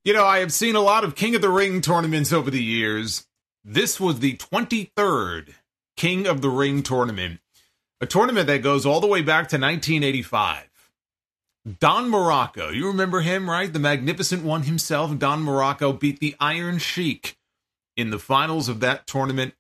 I have seen a lot of King of the Ring tournaments over the years. This was the 23rd King of the Ring tournament, a tournament that goes all the way back to 1985. Don Muraco, you remember him, right? The Magnificent One himself, Don Muraco, beat the Iron Sheik in the finals of that tournament.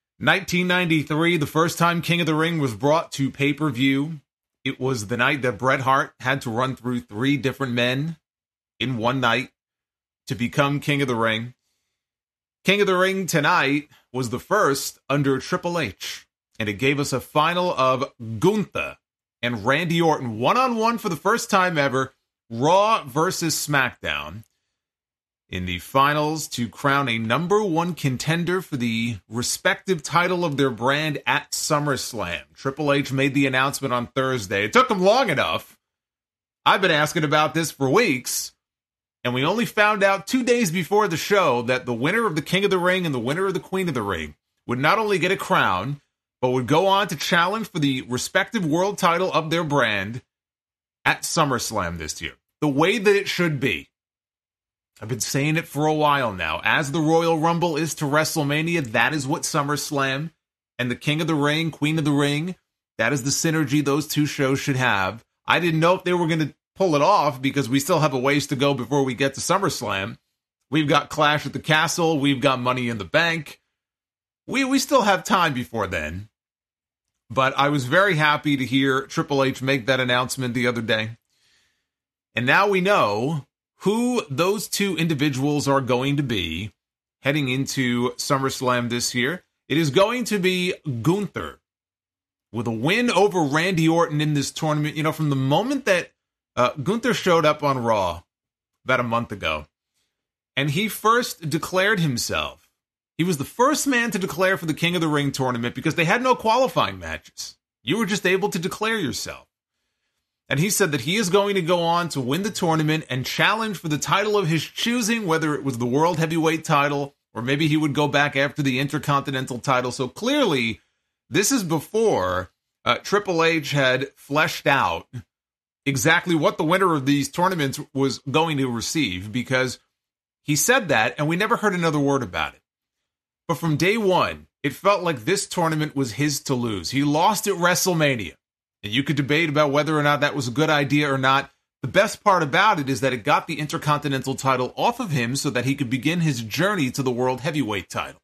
1993, the first time King of the Ring was brought to pay-per-view. It was the night that Bret Hart had to run through 3 different men in one night to become King of the Ring. King of the Ring tonight was the first under Triple H, and it gave us a final of Gunther and Randy Orton one-on-one for the first time ever, Raw versus SmackDown, in the finals to crown a number 1 contender for the respective title of their brand at SummerSlam. Triple H made the announcement on Thursday. It took him long enough. I've been asking about this for weeks, and we only found out 2 days before the show that the winner of the King of the Ring and the winner of the Queen of the Ring would not only get a crown, but would go on to challenge for the respective world title of their brand at SummerSlam this year. The way that it should be. I've been saying it for a while now. As the Royal Rumble is to WrestleMania, that is what SummerSlam and the King of the Ring, Queen of the Ring, that is the synergy those two shows should have. I didn't know if they were going to pull it off because we still have a ways to go before we get to SummerSlam. We've got Clash at the Castle. We've got Money in the Bank. We still have time before then. But I was very happy to hear Triple H make that announcement the other day. And now we know who those two individuals are going to be heading into SummerSlam this year. It is going to be Gunther with a win over Randy Orton in this tournament. From the moment that Gunther showed up on Raw about a month ago, and he first declared himself. He was the first man to declare for the King of the Ring tournament because they had no qualifying matches. You were just able to declare yourself. And he said that he is going to go on to win the tournament and challenge for the title of his choosing, whether it was the World Heavyweight title or maybe he would go back after the Intercontinental title. So clearly, this is before Triple H had fleshed out exactly what the winner of these tournaments was going to receive, because he said that and we never heard another word about it. But from day one, it felt like this tournament was his to lose. He lost at WrestleMania. And you could debate about whether or not that was a good idea or not. The best part about it is that it got the Intercontinental title off of him so that he could begin his journey to the World Heavyweight title.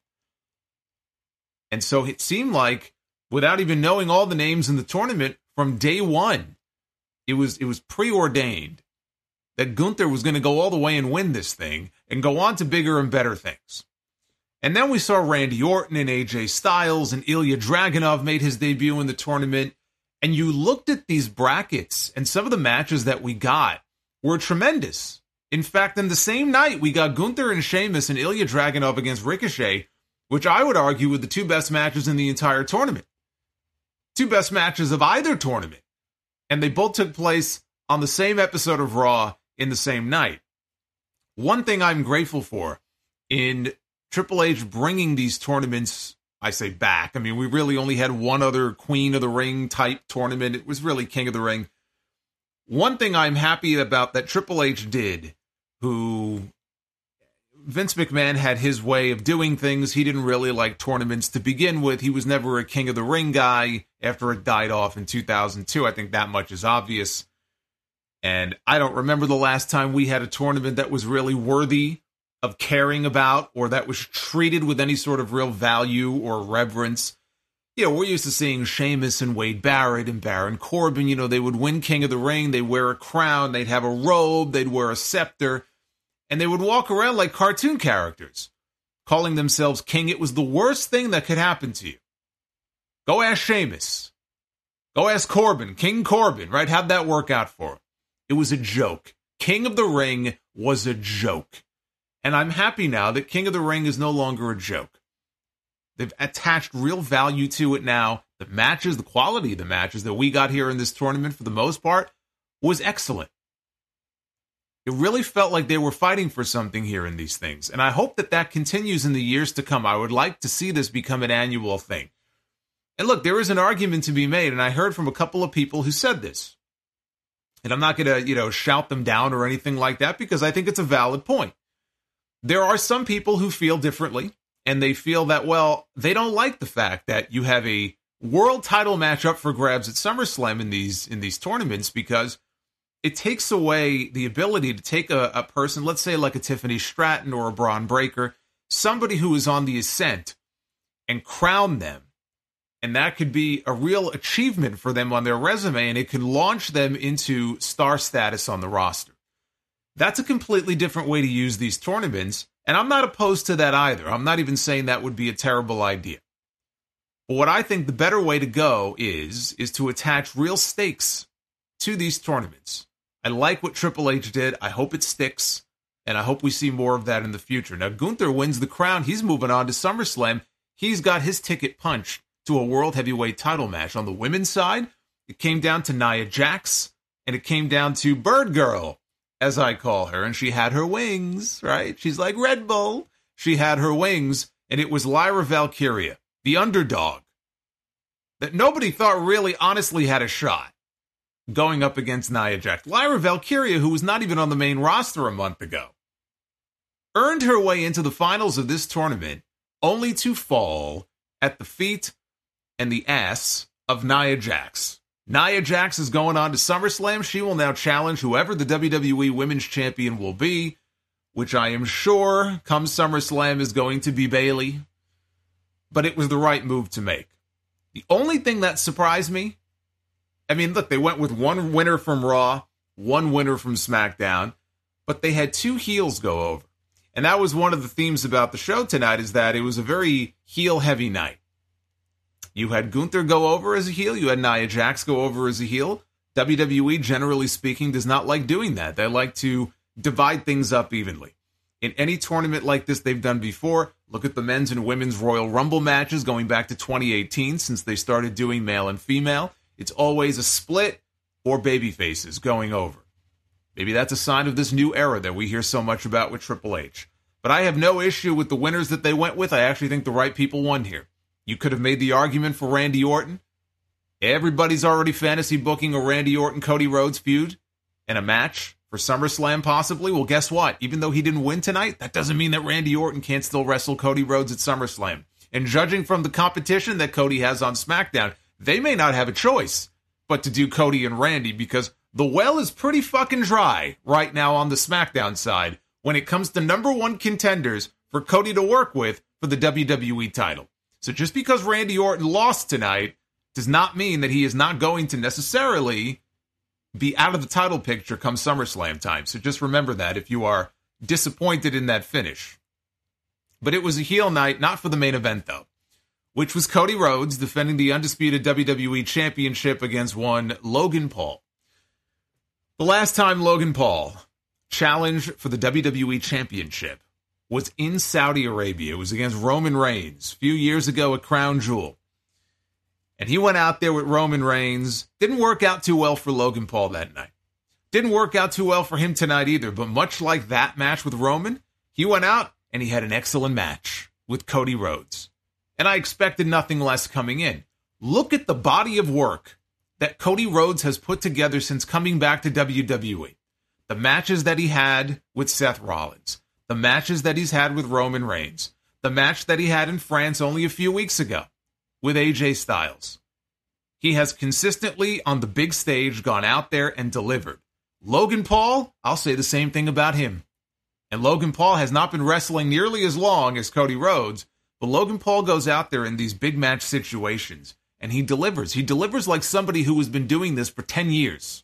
And so it seemed like, without even knowing all the names in the tournament, from day one, it was preordained that Gunther was going to go all the way and win this thing and go on to bigger and better things. And then we saw Randy Orton and AJ Styles, and Ilya Dragunov made his debut in the tournament. And you looked at these brackets, and some of the matches that we got were tremendous. In fact, in the same night, we got Gunther and Sheamus and Ilya Dragunov against Ricochet, which I would argue were the 2 best matches in the entire tournament. 2 best matches of either tournament. And they both took place on the same episode of Raw in the same night. One thing I'm grateful for in Triple H bringing these tournaments, I say back. I mean, we really only had one other Queen of the Ring type tournament. It was really King of the Ring. One thing I'm happy about that Triple H did, who Vince McMahon had his way of doing things. He didn't really like tournaments to begin with. He was never a King of the Ring guy after it died off in 2002. I think that much is obvious. And I don't remember the last time we had a tournament that was really worthy of caring about, or that was treated with any sort of real value or reverence. We're used to seeing Sheamus and Wade Barrett and Baron Corbin. They would win King of the Ring, they'd wear a crown, they'd have a robe, they'd wear a scepter, and they would walk around like cartoon characters, calling themselves king. It was the worst thing that could happen to you. Go ask Sheamus. Go ask Corbin, King Corbin, right? How'd that work out for him? It was a joke. King of the Ring was a joke. And I'm happy now that King of the Ring is no longer a joke. They've attached real value to it now. The matches, the quality of the matches that we got here in this tournament, for the most part, was excellent. It really felt like they were fighting for something here in these things. And I hope that that continues in the years to come. I would like to see this become an annual thing. And look, there is an argument to be made, and I heard from a couple of people who said this. And I'm not going to, shout them down or anything like that, because I think it's a valid point. There are some people who feel differently, and they feel that, well, they don't like the fact that you have a world title match up for grabs at SummerSlam in these tournaments, because it takes away the ability to take a person, let's say like a Tiffany Stratton or a Braun Breaker, somebody who is on the ascent, and crown them. And that could be a real achievement for them on their resume, and it could launch them into star status on the roster. That's a completely different way to use these tournaments, and I'm not opposed to that either. I'm not even saying that would be a terrible idea. But what I think the better way to go is to attach real stakes to these tournaments. I like what Triple H did. I hope it sticks, and I hope we see more of that in the future. Now, Gunther wins the crown. He's moving on to SummerSlam. He's got his ticket punched to a World Heavyweight title match. On the women's side, it came down to Nia Jax, and it came down to Bird Girl, as I call her, and she had her wings, right? She's like Red Bull. She had her wings, and it was Lyra Valkyria, the underdog, that nobody thought really honestly had a shot going up against Nia Jax. Lyra Valkyria, who was not even on the main roster a month ago, earned her way into the finals of this tournament only to fall at the feet and the ass of Nia Jax. Nia Jax is going on to SummerSlam. She will now challenge whoever the WWE Women's Champion will be, which I am sure come SummerSlam is going to be Bayley. But it was the right move to make. The only thing that surprised me, I mean, look, they went with one winner from Raw, one winner from SmackDown, but they had two heels go over. And that was one of the themes about the show tonight, is that it was a very heel-heavy night. You had Gunther go over as a heel. You had Nia Jax go over as a heel. WWE, generally speaking, does not like doing that. They like to divide things up evenly. In any tournament like this they've done before, look at the men's and women's Royal Rumble matches going back to 2018, since they started doing male and female. It's always a split or baby faces going over. Maybe that's a sign of this new era that we hear so much about with Triple H. But I have no issue with the winners that they went with. I actually think the right people won here. You could have made the argument for Randy Orton. Everybody's already fantasy booking a Randy Orton-Cody Rhodes feud and a match for SummerSlam possibly. Well, guess what? Even though he didn't win tonight, that doesn't mean that Randy Orton can't still wrestle Cody Rhodes at SummerSlam. And judging from the competition that Cody has on SmackDown, they may not have a choice but to do Cody and Randy, because the well is pretty fucking dry right now on the SmackDown side when it comes to number one contenders for Cody to work with for the WWE title. So just because Randy Orton lost tonight does not mean that he is not going to necessarily be out of the title picture come SummerSlam time. So just remember that if you are disappointed in that finish. But it was a heel night, not for the main event though, which was Cody Rhodes defending the undisputed WWE Championship against one Logan Paul. The last time Logan Paul challenged for the WWE Championship was in Saudi Arabia. It was against Roman Reigns a few years ago at Crown Jewel. And he went out there with Roman Reigns. Didn't work out too well for Logan Paul that night. Didn't work out too well for him tonight either. But much like that match with Roman, he went out and he had an excellent match with Cody Rhodes. And I expected nothing less coming in. Look at the body of work that Cody Rhodes has put together since coming back to WWE. The matches that he had with Seth Rollins. The matches that he's had with Roman Reigns. The match that he had in France only a few weeks ago with AJ Styles. He has consistently, on the big stage, gone out there and delivered. Logan Paul, I'll say the same thing about him. And Logan Paul has not been wrestling nearly as long as Cody Rhodes, but Logan Paul goes out there in these big match situations, and he delivers. He delivers like somebody who has been doing this for 10 years.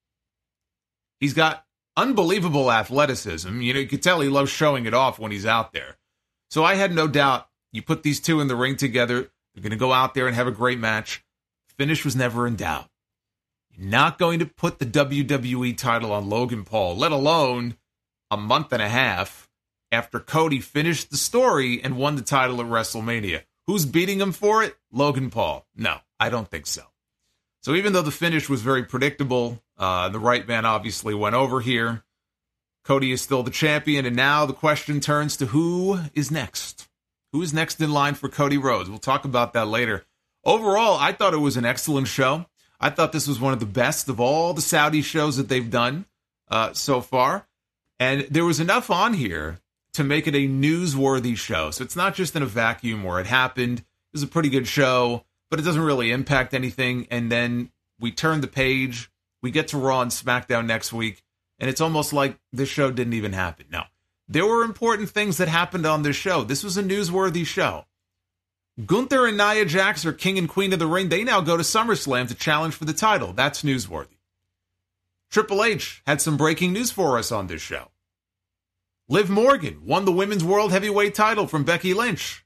He's got unbelievable athleticism. You know, you could tell he loves showing it off when he's out there. So I had no doubt you put these two in the ring together, they're going to go out there and have a great match. Finish was never in doubt. You're not going to put the WWE title on Logan Paul, let alone a month and a half after Cody finished the story and won the title at WrestleMania. Who's beating him for it? Logan Paul. No, I don't think so. So even though the finish was very predictable, the right man obviously went over here. Cody is still the champion, and now the question turns to who is next? Who is next in line for Cody Rhodes? We'll talk about that later. Overall, I thought it was an excellent show. I thought this was one of the best of all the Saudi shows that they've done so far. And there was enough on here to make it a newsworthy show. So it's not just in a vacuum where it happened. It was a pretty good show, but it doesn't really impact anything. And then we turn the page, we get to Raw and SmackDown next week, and it's almost like this show didn't even happen. No, there were important things that happened on this show. This was a newsworthy show. Gunther and Nia Jax are king and queen of the ring. They now go to SummerSlam to challenge for the title. That's newsworthy. Triple H had some breaking news for us on this show. Liv Morgan won the Women's World Heavyweight title from Becky Lynch.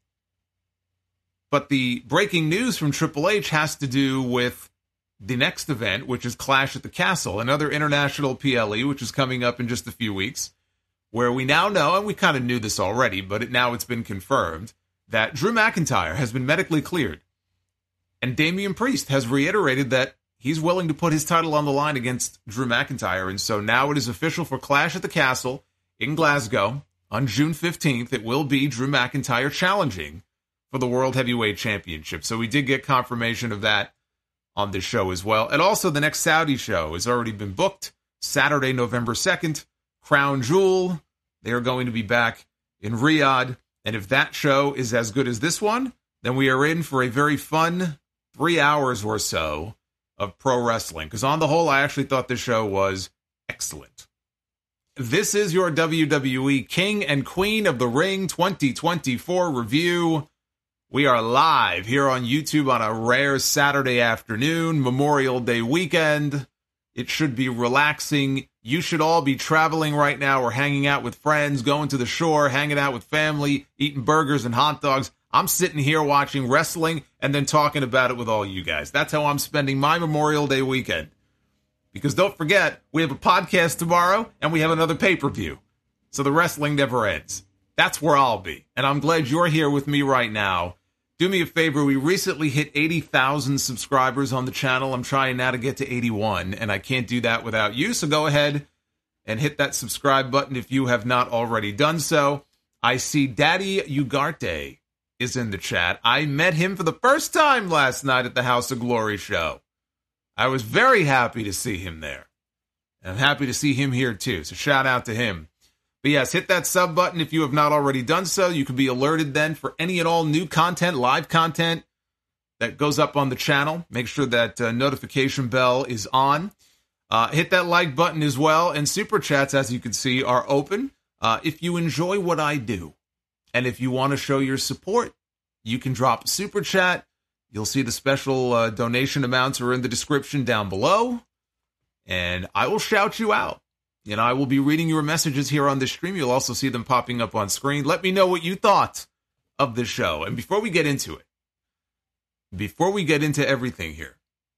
But the breaking news from Triple H has to do with the next event, which is Clash at the Castle, another international PLE, which is coming up in just a few weeks, where we now know, and we kind of knew this already, but now it's been confirmed, that Drew McIntyre has been medically cleared. And Damian Priest has reiterated that he's willing to put his title on the line against Drew McIntyre. And so now it is official for Clash at the Castle in Glasgow on June 15th. It will be Drew McIntyre challenging for the World Heavyweight Championship. So we did get confirmation of that on this show as well. And also the next Saudi show has already been booked. Saturday, November 2nd, Crown Jewel. They are going to be back in Riyadh. And if that show is as good as this one, then we are in for a very fun 3 hours or so of pro wrestling. Because on the whole, I actually thought this show was excellent. This is your WWE King and Queen of the Ring 2024 review. We are live here on YouTube on a rare Saturday afternoon, Memorial Day weekend. It should be relaxing. You should all be traveling right now or hanging out with friends, going to the shore, hanging out with family, eating burgers and hot dogs. I'm sitting here watching wrestling and then talking about it with all you guys. That's how I'm spending my Memorial Day weekend. Because don't forget, we have a podcast tomorrow and we have another pay-per-view. So the wrestling never ends. That's where I'll be. And I'm glad you're here with me right now. Do me a favor, we recently hit 80,000 subscribers on the channel. I'm trying now to get to 81, and I can't do that without you. So go ahead and hit that subscribe button if you have not already done so. I see Daddy Ugarte is in the chat. I met him for the first time last night at the House of Glory show. I was very happy to see him there. And I'm happy to see him here too, so shout out to him. But yes, hit that sub button if you have not already done so. You can be alerted then for any and all new content, live content that goes up on the channel. Make sure that notification bell is on. Hit that like button as well. And super chats, as you can see, are open. If you enjoy what I do, and if you want to show your support, you can drop a super chat. You'll see the special donation amounts are in the description down below. And I will shout you out. You know, I will be reading your messages here on this stream. You'll also see them popping up on screen. Let me know what you thought of the show. And before we get into it, before we get into everything here,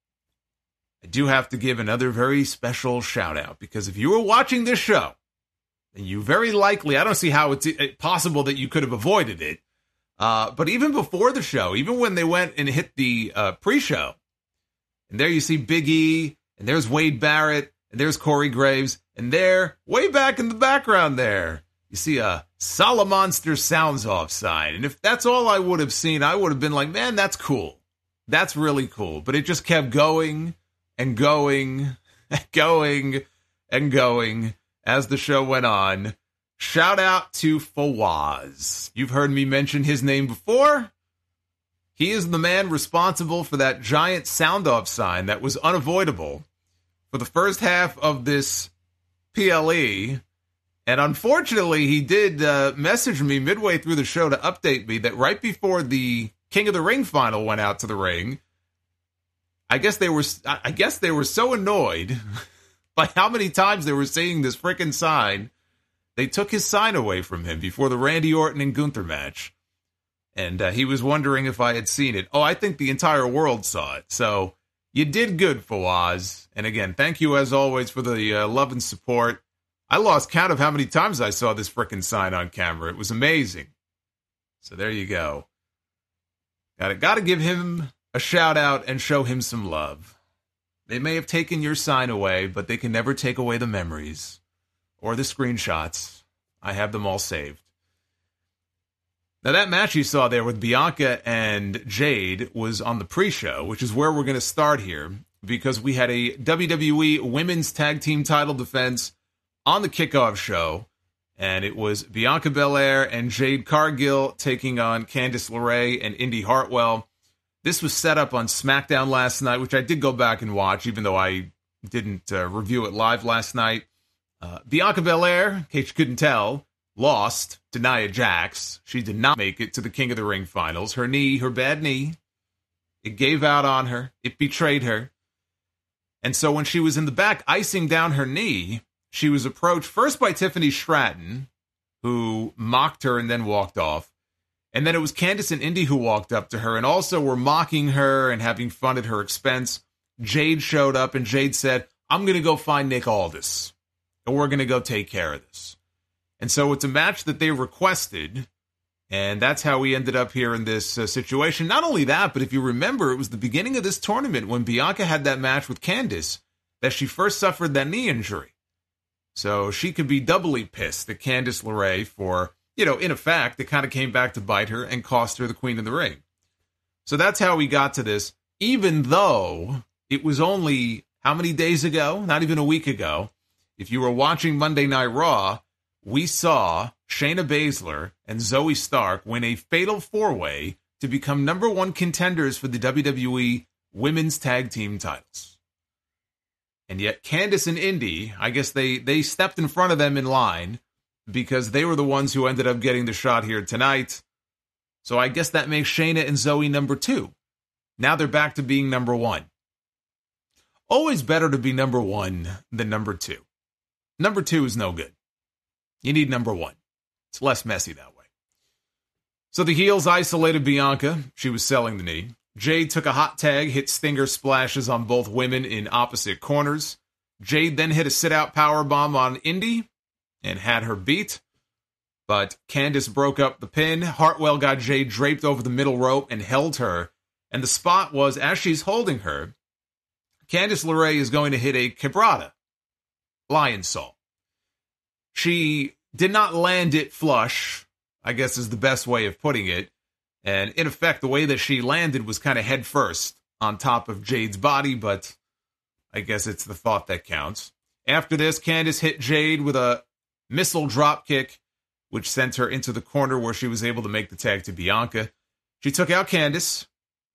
I do have to give another very special shout out. Because if you were watching this show, then you very likely, I don't see how it's possible that you could have avoided it. But even before the show, even when they went and hit the pre-show, and there you see Big E, and there's Wade Barrett, and there's Corey Graves, and there, way back in the background there, you see a Solomonster Sounds Off sign. And if that's all I would have seen, I would have been like, man, that's cool. That's really cool. But it just kept going and going and going and going as the show went on. Shout out to Fawaz. You've heard me mention his name before. He is the man responsible for that giant sound off sign that was unavoidable for the first half of this PLE, and unfortunately, he did message me midway through the show to update me that right before the King of the Ring final went out to the ring, I guess they were so annoyed by how many times they were seeing this frickin' sign, they took his sign away from him before the Randy Orton and Gunther match, and he was wondering if I had seen it. Oh, I think the entire world saw it, so you did good, Fawaz. And again, thank you as always for the love and support. I lost count of how many times I saw this frickin' sign on camera. It was amazing. So there you go. Got to give him a shout out and show him some love. They may have taken your sign away, but they can never take away the memories or the screenshots. I have them all saved. Now, that match you saw there with Bianca and Jade was on the pre-show, which is where we're going to start here, because we had a WWE Women's Tag Team title defense on the kickoff show, And it was Bianca Belair and Jade Cargill taking on Candice LeRae and Indy Hartwell. This was set up on SmackDown last night, which I did go back and watch, even though I didn't review it live last night. Bianca Belair, in case you couldn't tell, lost to Nia Jax. She did not make it to the King of the Ring finals. Her knee, her bad knee, it gave out on her. It betrayed her. And so when she was in the back icing down her knee, she was approached first by Tiffany Stratton, who mocked her and then walked off. And then it was Candice and Indy who walked up to her and also were mocking her and having fun at her expense. Jade showed up and Jade said, I'm going to go find Nick Aldis and we're going to go take care of this. And so it's a match that they requested, and that's how we ended up here in this situation. Not only that, but if you remember, it was the beginning of this tournament when Bianca had that match with Candice that she first suffered that knee injury. So she could be doubly pissed at Candice LeRae for, in effect, it kind of came back to bite her and cost her the Queen of the Ring. So that's how we got to this, even though it was only, how many days ago? Not even a week ago. If you were watching Monday Night Raw, we saw Shayna Baszler and Zoe Stark win a fatal four-way to become number one contenders for the WWE Women's Tag Team titles. And yet Candice and Indy, I guess they stepped in front of them in line because they were the ones who ended up getting the shot here tonight. So I guess that makes Shayna and Zoe number two. Now they're back to being number one. Always better to be number one than number two. Number two is no good. You need number one. It's less messy that way. So the heels isolated Bianca. She was selling the knee. Jade took a hot tag, hit stinger splashes on both women in opposite corners. Jade then hit a sit-out powerbomb on Indy and had her beat. But Candice broke up the pin. Hartwell got Jade draped over the middle rope and held her. And the spot was, as she's holding her, Candice LeRae is going to hit a quebrada, lion salt. She did not land it flush, I guess is the best way of putting it. And in effect, the way that she landed was kind of head first on top of Jade's body, but I guess it's the thought that counts. After this, Candice hit Jade with a missile drop kick, which sent her into the corner where she was able to make the tag to Bianca. She took out Candice's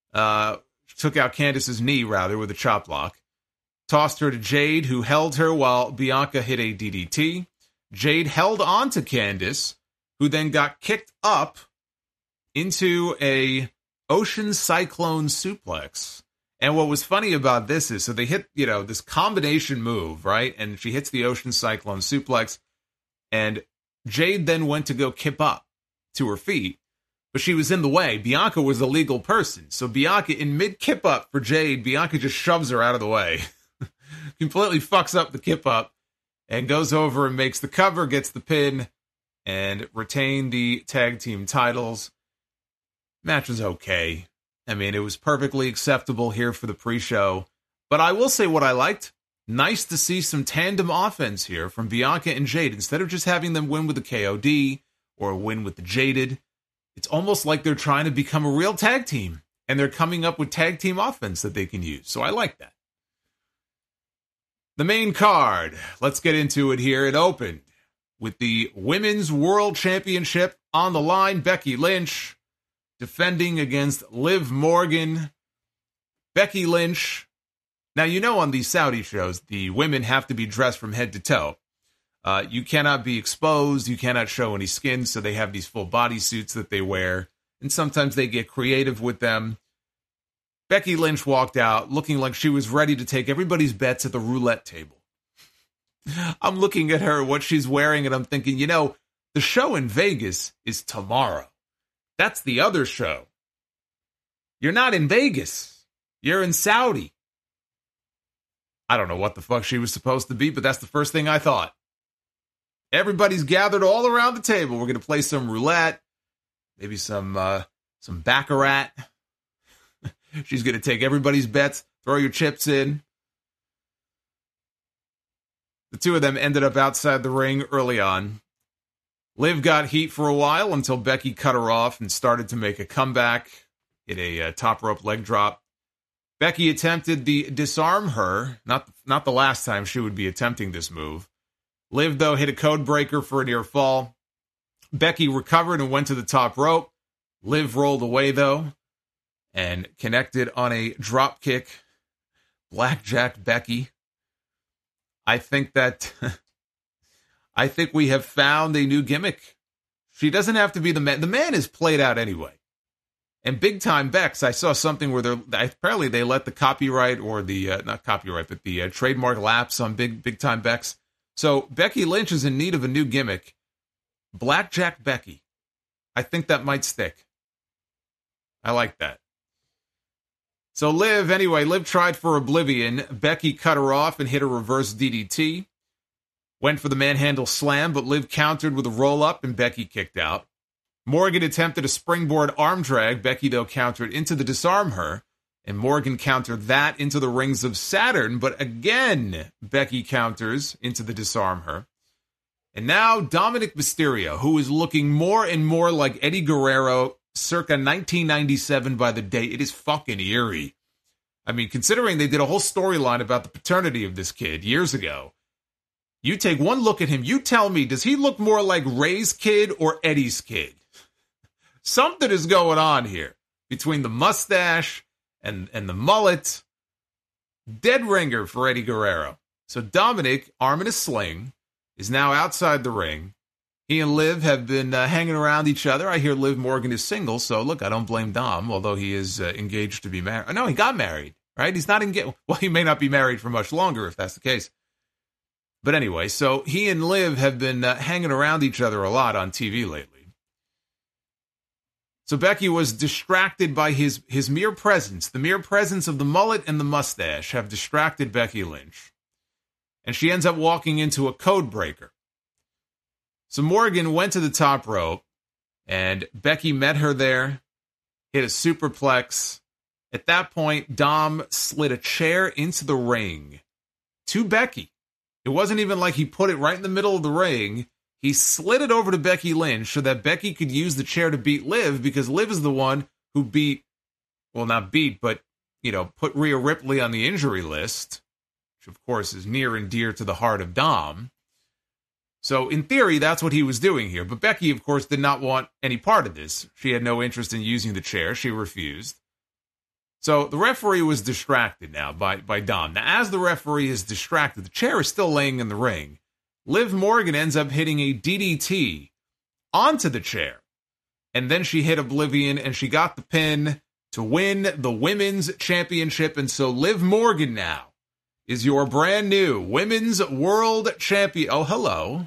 knee, with a chop block. Tossed her to Jade, who held her while Bianca hit a DDT. Jade held on to Candice, who then got kicked up into a ocean cyclone suplex. And what was funny about this is, so they hit, this combination move, right? And she hits the ocean cyclone suplex. And Jade then went to go kip up to her feet, but she was in the way. Bianca was the legal person. So Bianca, in mid-kip up for Jade, Bianca just shoves her out of the way. Completely fucks up the kip up and goes over and makes the cover, gets the pin, and retained the tag team titles. Match was okay. I mean, it was perfectly acceptable here for the pre-show. But I will say what I liked. Nice to see some tandem offense here from Bianca and Jade. Instead of just having them win with the KOD or win with the Jaded, it's almost like they're trying to become a real tag team. And they're coming up with tag team offense that they can use. So I like that. The main card, let's get into it here. It opened with the Women's World Championship on the line. Becky Lynch defending against Liv Morgan. Becky Lynch. Now, on these Saudi shows, the women have to be dressed from head to toe. You cannot be exposed. You cannot show any skin. So they have these full body suits that they wear. And sometimes they get creative with them. Becky Lynch walked out looking like she was ready to take everybody's bets at the roulette table. I'm looking at her, what she's wearing, and I'm thinking, the show in Vegas is tomorrow. That's the other show. You're not in Vegas. You're in Saudi. I don't know what the fuck she was supposed to be, but that's the first thing I thought. Everybody's gathered all around the table. We're going to play some roulette, maybe some baccarat. She's going to take everybody's bets, throw your chips in. The two of them ended up outside the ring early on. Liv got heat for a while until Becky cut her off and started to make a comeback, hit a top rope leg drop. Becky attempted the disarm her, not the last time she would be attempting this move. Liv, though, hit a code breaker for a near fall. Becky recovered and went to the top rope. Liv rolled away, though, and connected on a drop kick. Blackjack Becky. I think we have found a new gimmick. She doesn't have to be the man. The man is played out anyway. And Big Time Bex, I saw something where apparently they let the copyright or the, not copyright, but the trademark lapse on Big Time Bex. So Becky Lynch is in need of a new gimmick. Blackjack Becky. I think that might stick. I like that. So Liv tried for Oblivion. Becky cut her off and hit a reverse DDT. Went for the manhandle slam, but Liv countered with a roll-up and Becky kicked out. Morgan attempted a springboard arm drag. Becky, though, countered into the disarm her. And Morgan countered that into the rings of Saturn. But again, Becky counters into the disarm her. And now Dominic Mysterio, who is looking more and more like Eddie Guerrero circa 1997 by the day. It is fucking eerie. I mean, considering they did a whole storyline about the paternity of this kid years ago. You take one look at him, you tell me, does he look more like Ray's kid or Eddie's kid? Something is going on here between the mustache and the mullet. Dead ringer for Eddie Guerrero. So Dominic, arm in a sling, is now outside the ring. He and Liv have been hanging around each other. I hear Liv Morgan is single, so look, I don't blame Dom, although he is engaged to be married. No, he got married, right? He's not engaged. Well, he may not be married for much longer if that's the case. But anyway, so he and Liv have been hanging around each other a lot on TV lately. So Becky was distracted by his mere presence. The mere presence of the mullet and the mustache have distracted Becky Lynch. And she ends up walking into a code breaker. So Morgan went to the top rope, and Becky met her there, hit a superplex. At that point, Dom slid a chair into the ring to Becky. It wasn't even like he put it right in the middle of the ring. He slid it over to Becky Lynch so that Becky could use the chair to beat Liv, because Liv is the one who put Rhea Ripley on the injury list, which of course is near and dear to the heart of Dom. So in theory, that's what he was doing here. But Becky, of course, did not want any part of this. She had no interest in using the chair. She refused. So the referee was distracted now by Dom. Now, as the referee is distracted, the chair is still laying in the ring. Liv Morgan ends up hitting a DDT onto the chair. And then she hit Oblivion, and she got the pin to win the Women's Championship. And so Liv Morgan now is your brand new Women's World Champion. Oh, hello.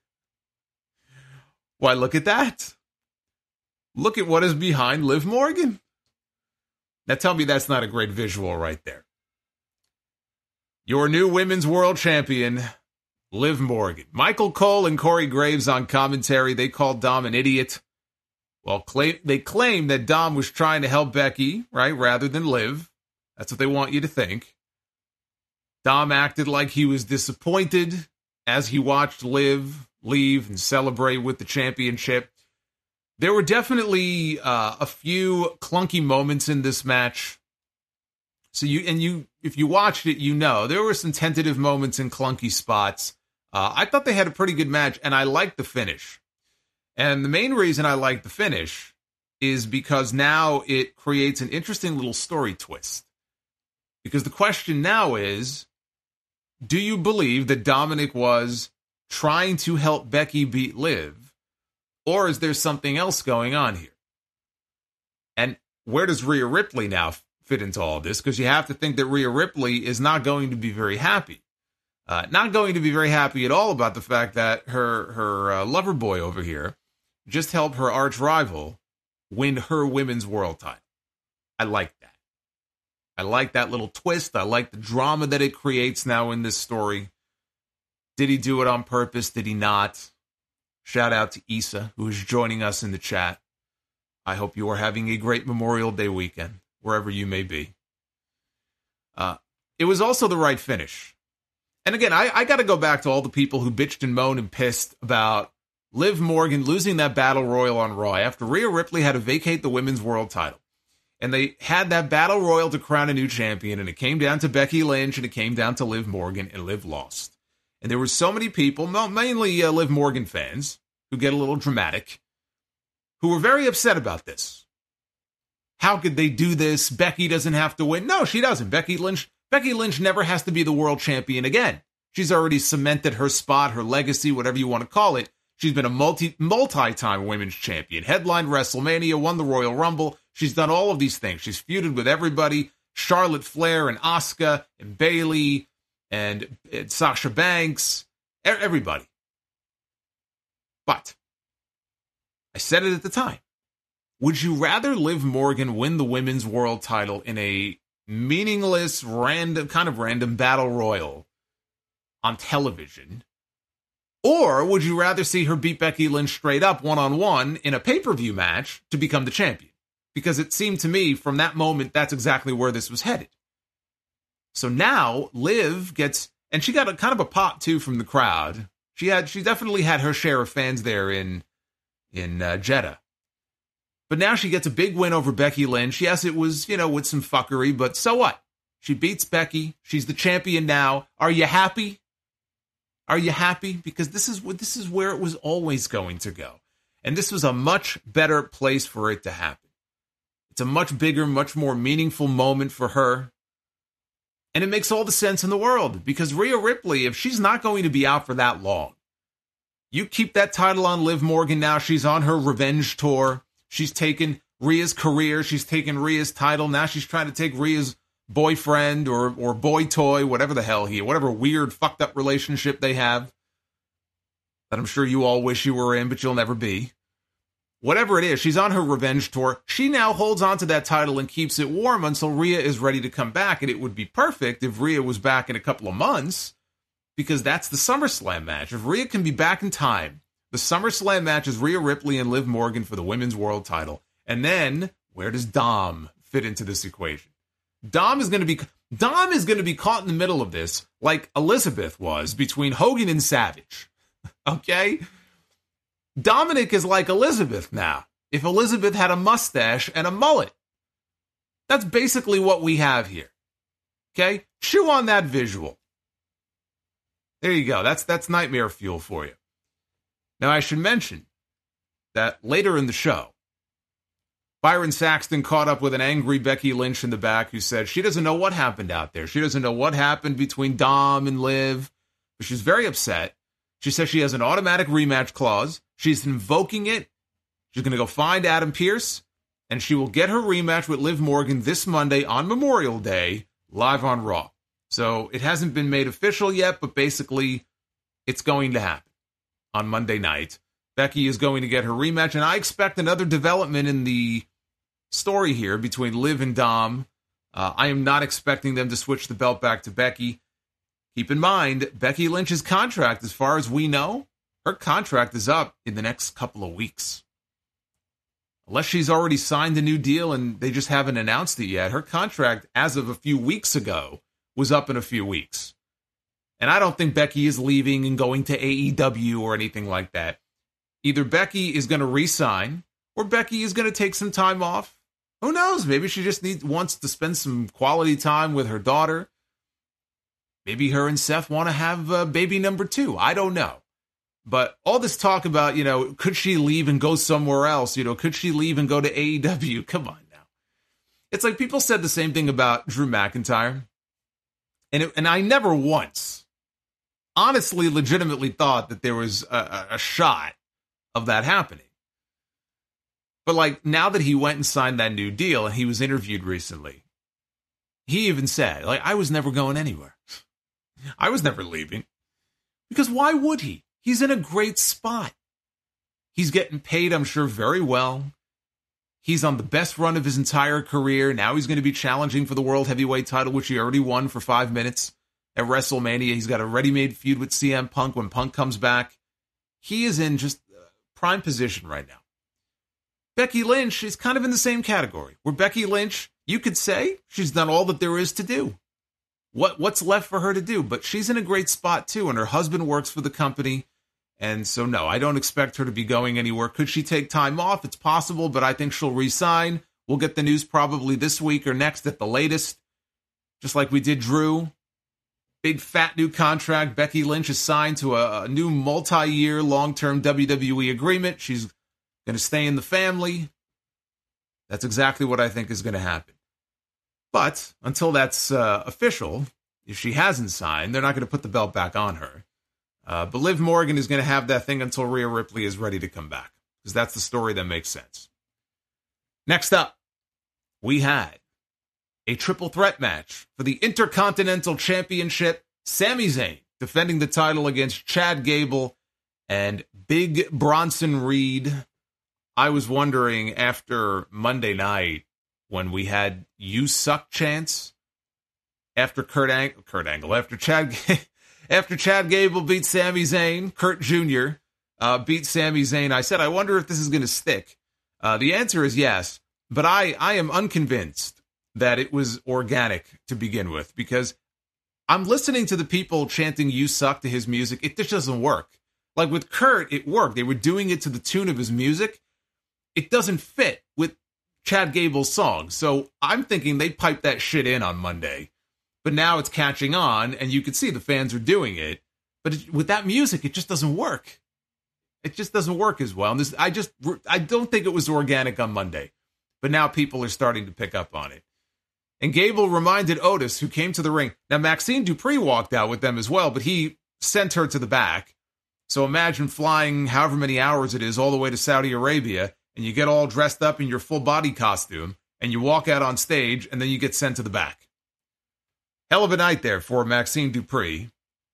Why, look at that. Look at what is behind Liv Morgan. Now tell me that's not a great visual right there. Your new Women's World Champion, Liv Morgan. Michael Cole and Corey Graves on commentary. They called Dom an idiot. Well, they claim that Dom was trying to help Becky, right, rather than Liv. That's what they want you to think. Dom acted like he was disappointed as he watched Liv leave and celebrate with the championship. There were definitely a few clunky moments in this match. So if you watched it, you know there were some tentative moments and clunky spots. I thought they had a pretty good match, and I liked the finish. And the main reason I like the finish is because now it creates an interesting little story twist. Because the question now is, do you believe that Dominic was trying to help Becky beat Liv? Or is there something else going on here? And where does Rhea Ripley now fit into all this? Because you have to think that Rhea Ripley is not going to be very happy. Not going to be very happy at all about the fact that her lover boy over here just helped her arch rival win her women's world title. I like that. I like that little twist. I like the drama that it creates now in this story. Did he do it on purpose? Did he not? Shout out to Issa, who is joining us in the chat. I hope you are having a great Memorial Day weekend, wherever you may be. It was also the right finish. And again, I got to go back to all the people who bitched and moaned and pissed about Liv Morgan losing that battle royal on Raw after Rhea Ripley had to vacate the women's world title. And they had that battle royal to crown a new champion, and it came down to Becky Lynch, and it came down to Liv Morgan, and Liv lost. And there were so many people, mainly Liv Morgan fans, who get a little dramatic, who were very upset about this. How could they do this? Becky doesn't have to win. No, she doesn't. Becky Lynch never has to be the world champion again. She's already cemented her spot, her legacy, whatever you want to call it. She's been a multi-time women's champion, headlined WrestleMania, won the Royal Rumble. She's done all of these things. She's feuded with everybody, Charlotte Flair and Asuka and Bayley and Sasha Banks, everybody. But I said it at the time. Would you rather Liv Morgan win the women's world title in a meaningless, random battle royal on television? Or would you rather see her beat Becky Lynch straight up one-on-one in a pay-per-view match to become the champion? Because it seemed to me from that moment, that's exactly where this was headed. So now Liv gets, and she got a kind of a pop too from the crowd. She definitely had her share of fans there in Jeddah. But now she gets a big win over Becky Lynch. Yes, it was, with some fuckery, but so what? She beats Becky. She's the champion now. Are you happy? Are you happy? Because this is where it was always going to go. And this was a much better place for it to happen. It's a much bigger, much more meaningful moment for her. And it makes all the sense in the world. Because Rhea Ripley, if she's not going to be out for that long, you keep that title on Liv Morgan now. She's on her revenge tour. She's taken Rhea's career. She's taken Rhea's title. Now she's trying to take Rhea's boyfriend or boy toy, whatever the hell whatever weird fucked up relationship they have that I'm sure you all wish you were in, but you'll never be. Whatever it is, she's on her revenge tour. She now holds on to that title and keeps it warm until Rhea is ready to come back. And it would be perfect if Rhea was back in a couple of months, because that's the SummerSlam match. If Rhea can be back in time, the SummerSlam match is Rhea Ripley and Liv Morgan for the women's world title. And then where does Dom fit into this equation? Dom is going to be caught in the middle of this like Elizabeth was between Hogan and Savage. Okay? Dominic is like Elizabeth now. If Elizabeth had a mustache and a mullet. That's basically what we have here. Okay? Chew on that visual. There you go. That's nightmare fuel for you. Now, I should mention that later in the show, Byron Saxton caught up with an angry Becky Lynch in the back who said she doesn't know what happened out there. She doesn't know what happened between Dom and Liv. But she's very upset. She says she has an automatic rematch clause. She's invoking it. She's going to go find Adam Pearce, and she will get her rematch with Liv Morgan this Monday on Memorial Day, live on Raw. So it hasn't been made official yet, but basically it's going to happen on Monday night. Becky is going to get her rematch, and I expect another development in the story here between Liv and Dom. I am not expecting them to switch the belt back to Becky. Keep in mind, Becky Lynch's contract, as far as we know, her contract is up in the next couple of weeks. Unless she's already signed a new deal and they just haven't announced it yet, her contract, as of a few weeks ago, was up in a few weeks. And I don't think Becky is leaving and going to AEW or anything like that. Either Becky is going to re-sign, or Becky is going to take some time off. Who knows? Maybe she just wants to spend some quality time with her daughter. Maybe her and Seth want to have baby number 2. I don't know. But all this talk about, could she leave and go somewhere else? Could she leave and go to AEW? Come on now. It's like people said the same thing about Drew McIntyre. And I never once honestly, legitimately thought that there was a shot of that happening. But now that he went and signed that new deal and he was interviewed recently, he even said, I was never going anywhere. I was never leaving. Because why would he? He's in a great spot. He's getting paid, I'm sure, very well. He's on the best run of his entire career. Now he's going to be challenging for the World Heavyweight title, which he already won for 5 minutes at WrestleMania. He's got a ready-made feud with CM Punk when Punk comes back. He is in just prime position right now. Becky Lynch is kind of in the same category, where Becky Lynch, you could say, she's done all that there is to do. What's left for her to do? But she's in a great spot, too, and her husband works for the company. And so, no, I don't expect her to be going anywhere. Could she take time off? It's possible, but I think she'll re-sign. We'll get the news probably this week or next at the latest, just like we did Drew. big fat new contract. Becky Lynch is signed to a new multi-year long-term WWE agreement. She's going to stay in the family. That's exactly what I think is going to happen. But until that's official, if she hasn't signed, they're not going to put the belt back on her. But Liv Morgan is going to have that thing until Rhea Ripley is ready to come back, because that's the story that makes sense. Next up, we had a triple threat match for the Intercontinental Championship. Sami Zayn defending the title against Chad Gable and Big Bronson Reed. I was wondering after Monday night when we had "You Suck" chants after after Chad Gable beat Sami Zayn, Kurt Jr. Beat Sami Zayn. I said, I wonder if this is going to stick. The answer is yes, but I am unconvinced that it was organic to begin with, because I'm listening to the people chanting "You Suck" to his music. It just doesn't work. Like with Kurt, it worked. They were doing it to the tune of his music. It doesn't fit with Chad Gable's song. So I'm thinking they piped that shit in on Monday. But now it's catching on, and you can see the fans are doing it. But with that music, it just doesn't work. It just doesn't work as well. And I don't think it was organic on Monday. But now people are starting to pick up on it. And Gable reminded Otis, who came to the ring. Now, Maxine Dupree walked out with them as well, but he sent her to the back. So imagine flying however many hours it is all the way to Saudi Arabia, and you get all dressed up in your full body costume, and you walk out on stage, and then you get sent to the back. Hell of a night there for Maxine Dupree.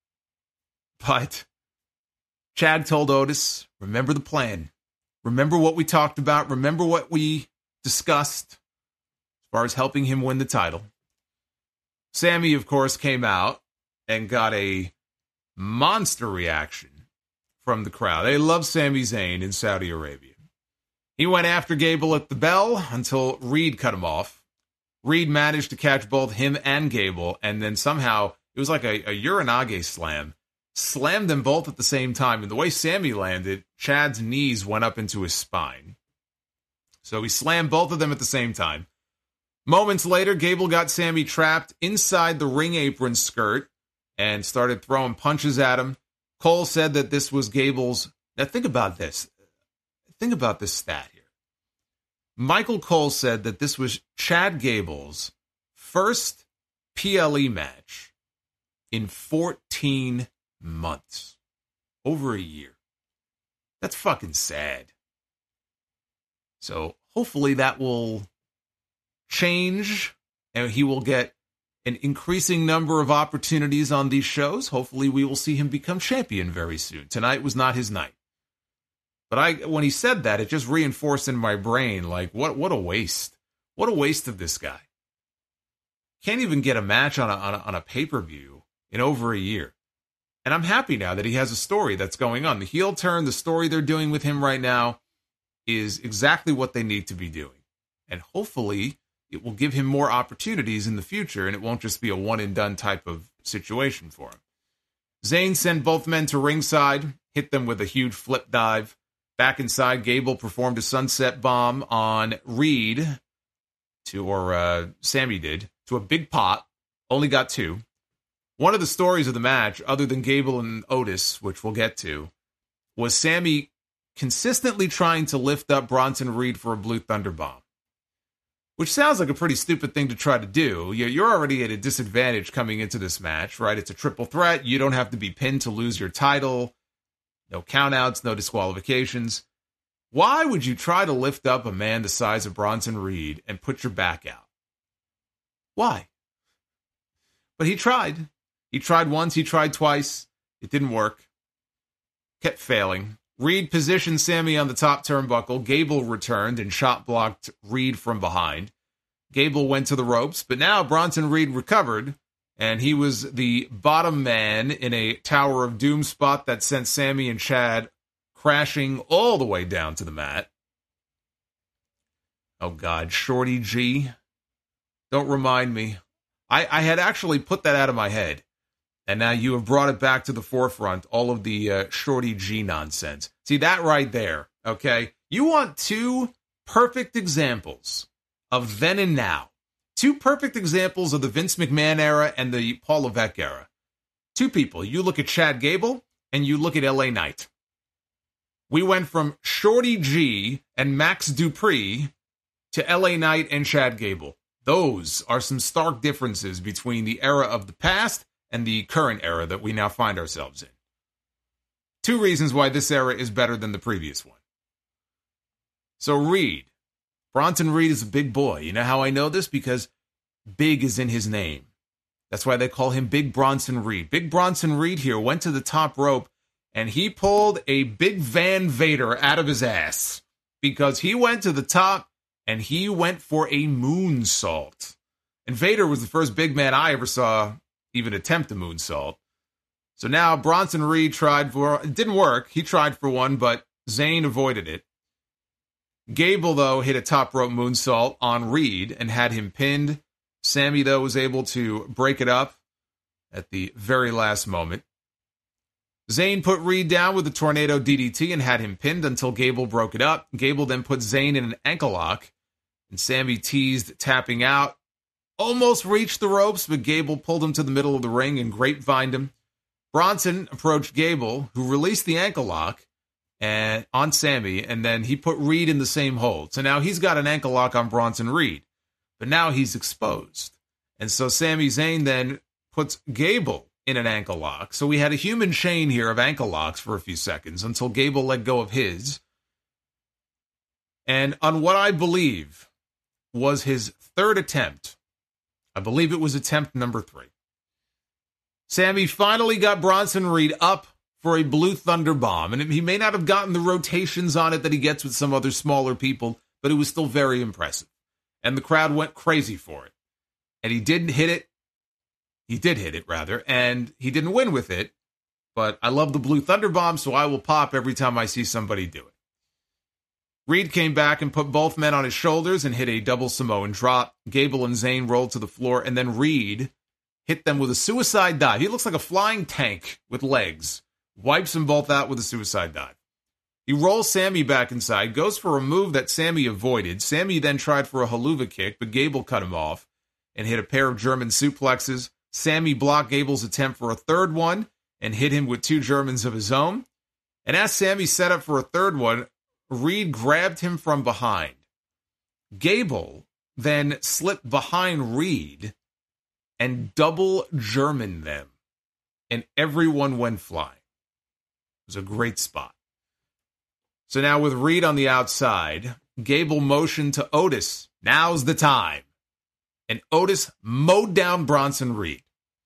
But Chad told Otis, remember the plan. Remember what we talked about. Remember what we discussed as far as helping him win the title. Sammy, of course, came out and got a monster reaction from the crowd. They love Sami Zayn in Saudi Arabia. He went after Gable at the bell until Reed cut him off. Reed managed to catch both him and Gable, and then somehow, it was like a Uranage slam. Slammed them both at the same time, and the way Sammy landed, Chad's knees went up into his spine. So he slammed both of them at the same time. Moments later, Gable got Sammy trapped inside the ring apron skirt and started throwing punches at him. Cole said that this was Gable's... Now think about this. Think about this stat here. Michael Cole said that this was Chad Gable's first PLE match in 14 months. Over a year. That's fucking sad. So hopefully that will change and he will get an increasing number of opportunities on these shows. Hopefully we will see him become champion very soon. Tonight was not his night. But when he said that, it just reinforced in my brain, like, what a waste. What a waste of this guy. Can't even get a match on a pay-per-view in over a year. And I'm happy now that he has a story that's going on. The heel turn, the story they're doing with him right now is exactly what they need to be doing. And hopefully it will give him more opportunities in the future, and it won't just be a one-and-done type of situation for him. Zayn sent both men to ringside, hit them with a huge flip dive. Back inside, Gable performed a sunset bomb on Reed, Sammy did, to a big pot. Only got 2. One of the stories of the match, other than Gable and Otis, which we'll get to, was Sammy consistently trying to lift up Bronson Reed for a Blue Thunder Bomb. Which sounds like a pretty stupid thing to try to do. You're already at a disadvantage coming into this match, right? It's a triple threat. You don't have to be pinned to lose your title. No countouts, no disqualifications. Why would you try to lift up a man the size of Bronson Reed and put your back out? Why? But he tried. He tried once, he tried twice. It didn't work. Kept failing. Reed positioned Sammy on the top turnbuckle. Gable returned and shot-blocked Reed from behind. Gable went to the ropes, but now Bronson Reed recovered, and he was the bottom man in a Tower of Doom spot that sent Sammy and Chad crashing all the way down to the mat. Oh, God, Shorty G. Don't remind me. I had actually put that out of my head. And now you have brought it back to the forefront, all of the Shorty G nonsense. See, that right there, okay? You want 2 perfect examples of then and now. 2 perfect examples of the Vince McMahon era and the Paul Levesque era. two people. You look at Chad Gable and you look at LA Knight. We went from Shorty G and Max Dupree to LA Knight and Chad Gable. Those are some stark differences between the era of the past and the current era that we now find ourselves in. Two reasons why this era is better than the previous one. So Reed. Bronson Reed is a big boy. You know how I know this? Because big is in his name. That's why they call him Big Bronson Reed. Big Bronson Reed here went to the top rope and he pulled a Big Van Vader out of his ass because he went to the top and he went for a moonsault. And Vader was the first big man I ever saw even attempt a moonsault. So now Bronson Reed tried for, it didn't work. He tried for one, but Zayn avoided it. Gable, though, hit a top rope moonsault on Reed and had him pinned. Sammy, though, was able to break it up at the very last moment. Zayn put Reed down with a tornado DDT and had him pinned until Gable broke it up. Gable then put Zayn in an ankle lock, and Sammy teased tapping out. Almost reached the ropes, but Gable pulled him to the middle of the ring and grapevined him. Bronson approached Gable, who released the ankle lock and on Sammy, and then he put Reed in the same hold. So now he's got an ankle lock on Bronson Reed, but now he's exposed. And so Sami Zayn then puts Gable in an ankle lock. So we had a human chain here of ankle locks for a few seconds until Gable let go of his. And on what I believe was his third attempt, I believe it was attempt number 3, Sammy finally got Bronson Reed up for a Blue Thunder Bomb. And he may not have gotten the rotations on it that he gets with some other smaller people, but it was still very impressive. And the crowd went crazy for it. And he didn't hit it. He did hit it, rather, and he didn't win with it. But I love the Blue Thunder Bomb, so I will pop every time I see somebody do it. Reed came back and put both men on his shoulders and hit a double Samoan drop. Gable and Zayn rolled to the floor, and then Reed hit them with a suicide dive. He looks like a flying tank with legs. Wipes them both out with a suicide dive. He rolls Sammy back inside, goes for a move that Sammy avoided. Sammy then tried for a haluva kick, but Gable cut him off and hit a pair of German suplexes. Sammy blocked Gable's attempt for a third one and hit him with 2 Germans of his own. And as Sammy set up for a third one, Reed grabbed him from behind. Gable then slipped behind Reed and double German them. And everyone went flying. It was a great spot. So now with Reed on the outside, Gable motioned to Otis. Now's the time. And Otis mowed down Bronson Reed.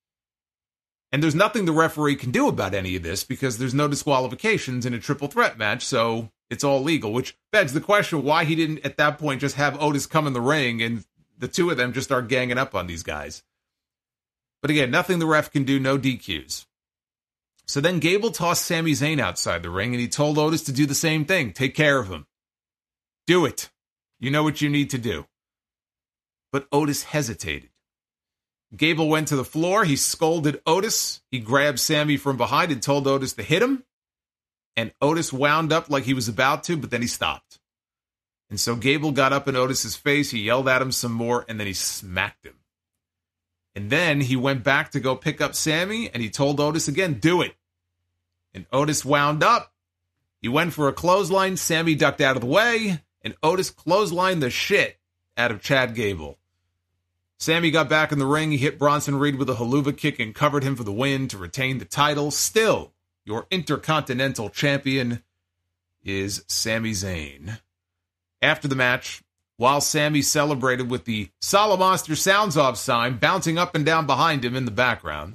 And there's nothing the referee can do about any of this because there's no disqualifications in a triple threat match, so it's all legal, which begs the question why he didn't at that point just have Otis come in the ring and the two of them just start ganging up on these guys. But again, nothing the ref can do, no DQs. So then Gable tossed Sami Zayn outside the ring, and he told Otis to do the same thing. Take care of him. Do it. You know what you need to do. But Otis hesitated. Gable went to the floor. He scolded Otis. He grabbed Sammy from behind and told Otis to hit him. And Otis wound up like he was about to, but then he stopped. And so Gable got up in Otis's face. He yelled at him some more, and then he smacked him. And then he went back to go pick up Sammy, and he told Otis again, do it. And Otis wound up. He went for a clothesline. Sammy ducked out of the way, and Otis clotheslined the shit out of Chad Gable. Sammy got back in the ring. He hit Bronson Reed with a haluva kick and covered him for the win to retain the title. Still, your Intercontinental Champion is Sami Zayn. After the match, while Sammy celebrated with the Solomonster Sounds Off sign bouncing up and down behind him in the background,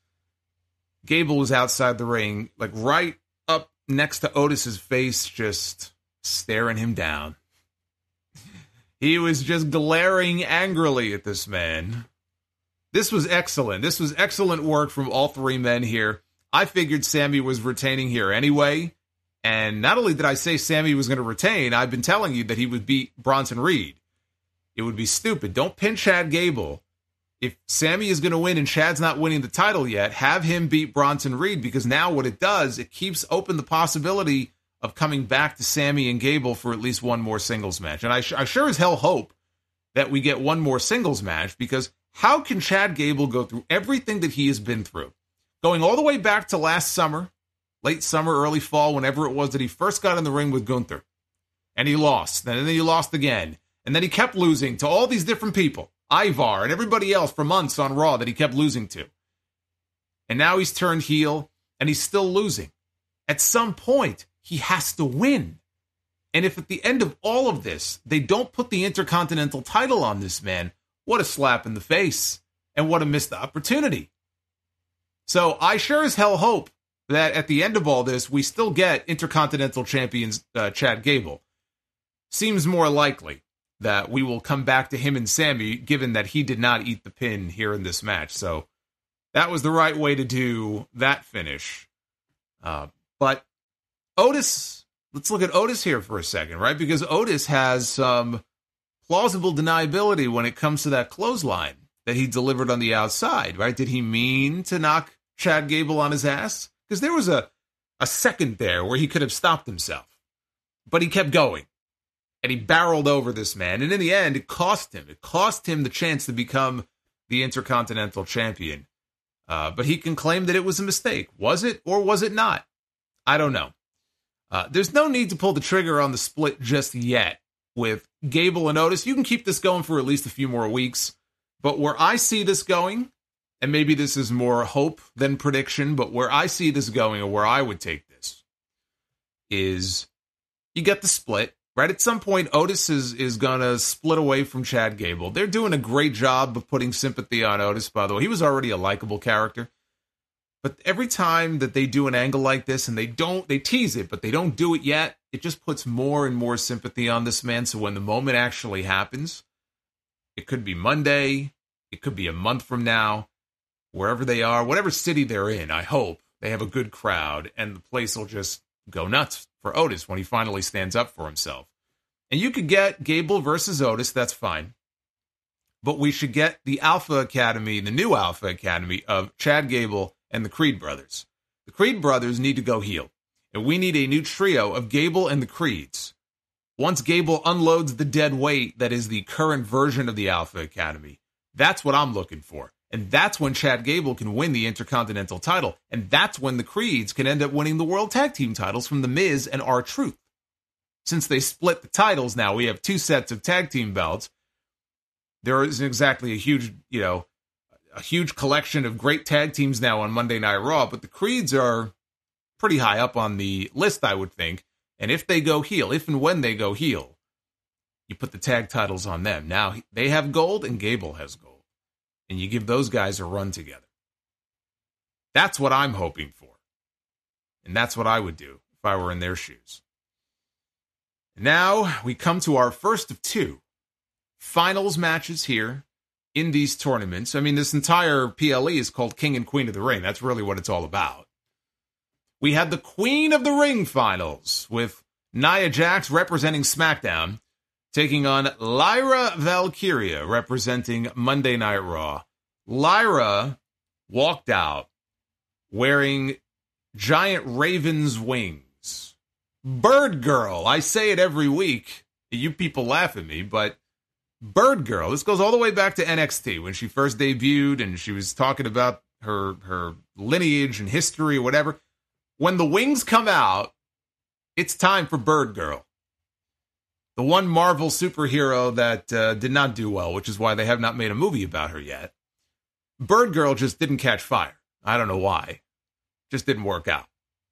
Gable was outside the ring, like right up next to Otis's face, just staring him down. He was just glaring angrily at this man. This was excellent. This was excellent work from all three men here. I figured Sammy was retaining here anyway. And not only did I say Sammy was going to retain, I've been telling you that he would beat Bronson Reed. It would be stupid. Don't pin Chad Gable. If Sammy is going to win and Chad's not winning the title yet, have him beat Bronson Reed, because now what it does, it keeps open the possibility of coming back to Sammy and Gable for at least one more singles match. And I sure as hell hope that we get one more singles match, because how can Chad Gable go through everything that he has been through? Going all the way back to last summer, late summer, early fall, whenever it was that he first got in the ring with Gunther. And he lost. And then he lost again. And then he kept losing to all these different people. Ivar and everybody else for months on Raw that he kept losing to. And now he's turned heel and he's still losing. At some point, he has to win. And if at the end of all of this, they don't put the Intercontinental title on this man, what a slap in the face. And what a missed opportunity. So I sure as hell hope that at the end of all this, we still get Intercontinental Champions Chad Gable. Seems more likely that we will come back to him and Sammy, given that he did not eat the pin here in this match. So that was the right way to do that finish. But Otis, let's look at Otis here for a second, right? Because Otis has some plausible deniability when it comes to that clothesline that he delivered on the outside, right? Did he mean to knock Chad Gable on his ass? Because there was a second there where he could have stopped himself. But he kept going. And he barreled over this man. And in the end, it cost him. It cost him the chance to become the Intercontinental Champion. But he can claim that it was a mistake. Was it or was it not? I don't know. There's no need to pull the trigger on the split just yet with Gable and Otis. You can keep this going for at least a few more weeks. But where I see this going, and maybe this is more hope than prediction, but where I see this going or where I would take this is you get the split. Right at some point, Otis is going to split away from Chad Gable. They're doing a great job of putting sympathy on Otis, by the way. He was already a likable character. But every time that they do an angle like this, and they tease it, but they don't do it yet, it just puts more and more sympathy on this man. So when the moment actually happens, it could be Monday, it could be a month from now, wherever they are, whatever city they're in, I hope they have a good crowd, and the place will just go nuts for Otis when he finally stands up for himself. And you could get Gable versus Otis, that's fine. But we should get the Alpha Academy, the new Alpha Academy of Chad Gable and the Creed brothers. The Creed brothers need to go heel. And we need a new trio of Gable and the Creeds. Once Gable unloads the dead weight that is the current version of the Alpha Academy, that's what I'm looking for. And that's when Chad Gable can win the Intercontinental title. And that's when the Creeds can end up winning the World Tag Team titles from The Miz and R-Truth. Since they split the titles now, we have two sets of tag team belts. There isn't exactly a huge collection of great tag teams now on Monday Night Raw, but the Creeds are pretty high up on the list, I would think. And if they go heel, if and when they go heel, you put the tag titles on them. Now, they have gold and Gable has gold. And you give those guys a run together. That's what I'm hoping for. And that's what I would do if I were in their shoes. Now we come to our first of two finals matches here in these tournaments. I mean, this entire PLE is called King and Queen of the Ring. That's really what it's all about. We had the Queen of the Ring finals with Nia Jax representing SmackDown, taking on Lyra Valkyria, representing Monday Night Raw. Lyra walked out wearing giant raven's wings. Bird Girl. I say it every week. You people laugh at me, but Bird Girl. This goes all the way back to NXT when she first debuted and she was talking about her lineage and history or whatever. When the wings come out, it's time for Bird Girl. The one Marvel superhero that did not do well, which is why they have not made a movie about her yet. Bird Girl just didn't catch fire. I don't know why. Just didn't work out.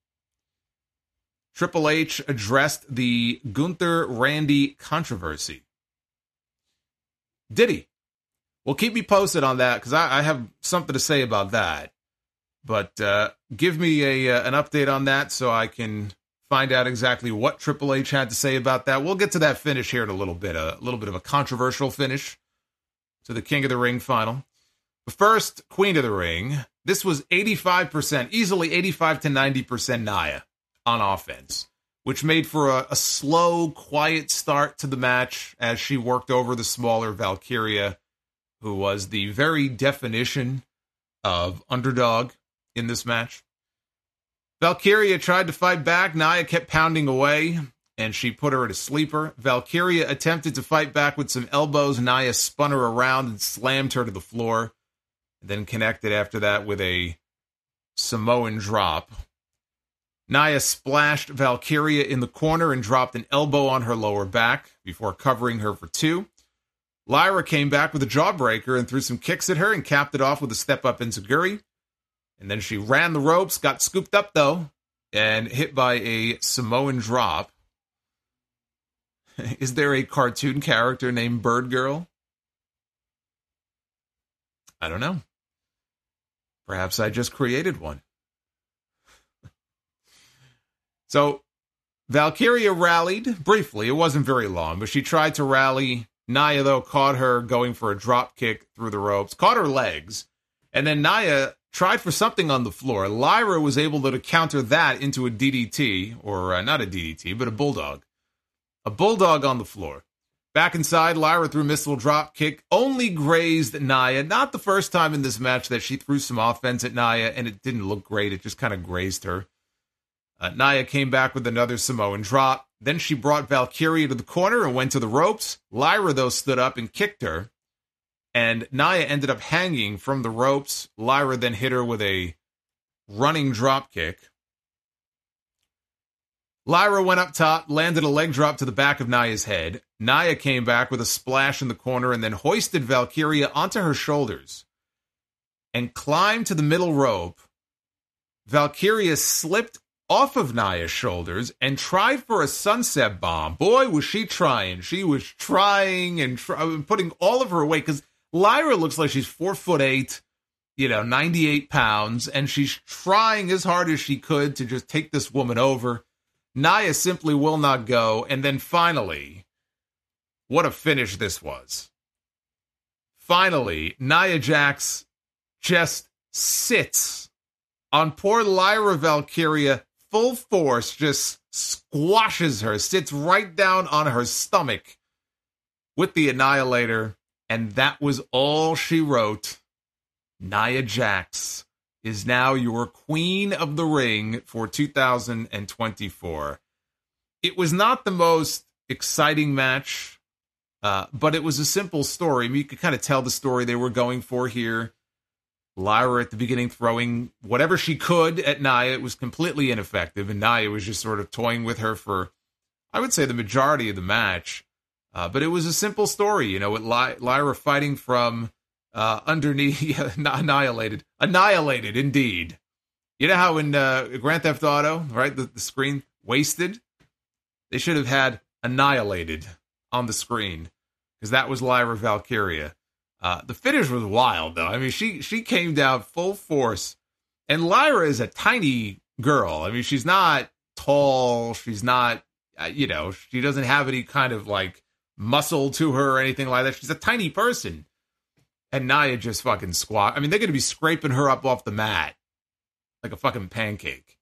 Triple H addressed the Gunther Randy controversy. Did he? Well, keep me posted on that because I have something to say about that. But give me an update on that so I can find out exactly what Triple H had to say about that. We'll get to that finish here in a little bit of a controversial finish to the King of the Ring final. But first, Queen of the Ring. This was 85%, easily 85 to 90% Nia on offense, which made for a slow, quiet start to the match as she worked over the smaller Valkyria, who was the very definition of underdog in this match. Valkyria tried to fight back. Nia kept pounding away, and she put her at a sleeper. Valkyria attempted to fight back with some elbows. Nia spun her around and slammed her to the floor, and then connected after that with a Samoan drop. Nia splashed Valkyria in the corner and dropped an elbow on her lower back before covering her for 2. Lyra came back with a jawbreaker and threw some kicks at her and capped it off with a step-up enziguri. And then she ran the ropes, got scooped up, though, and hit by a Samoan drop. Is there a cartoon character named Bird Girl? I don't know. Perhaps I just created one. So, Valkyria rallied briefly. It wasn't very long, but she tried to rally. Nia, though, caught her going for a drop kick through the ropes, caught her legs, and then Nia tried for something on the floor. Lyra was able to counter that into a DDT, or not a DDT, but a bulldog. A bulldog on the floor. Back inside, Lyra threw missile drop kick, only grazed Nia. Not the first time in this match that she threw some offense at Nia, and it didn't look great. It just kind of grazed her. Nia came back with another Samoan drop. Then she brought Valkyria to the corner and went to the ropes. Lyra, though, stood up and kicked her. And Nia ended up hanging from the ropes. Lyra then hit her with a running drop kick. Lyra went up top, landed a leg drop to the back of Nia's head. Nia came back with a splash in the corner and then hoisted Valkyria onto her shoulders and climbed to the middle rope. Valkyria slipped off of Nia's shoulders and tried for a sunset bomb. Boy, was she trying. She was trying and putting all of her weight, because Lyra looks like she's 4'8", 98 pounds, and she's trying as hard as she could to just take this woman over. Nia simply will not go. And then finally, what a finish this was. Finally, Nia Jax just sits on poor Lyra Valkyria, full force, just squashes her, sits right down on her stomach with the Annihilator, and that was all she wrote. Nia Jax is now your Queen of the Ring for 2024. It was not the most exciting match, but it was a simple story. I mean, you could kind of tell the story they were going for here. Lyra at the beginning throwing whatever she could at Nia. It was completely ineffective, and Nia was just sort of toying with her for, I would say, the majority of the match. But it was a simple story, with Lyra fighting from underneath, annihilated, indeed. You know how in Grand Theft Auto, right, the screen wasted? They should have had annihilated on the screen, because that was Lyra Valkyria. The finish was wild, though. I mean, she came down full force. And Lyra is a tiny girl. I mean, she's not tall. She's not, she doesn't have any kind of, muscle to her or anything like that. She's a tiny person. And Nia just fucking squat. I mean, they're going to be scraping her up off the mat like a fucking pancake.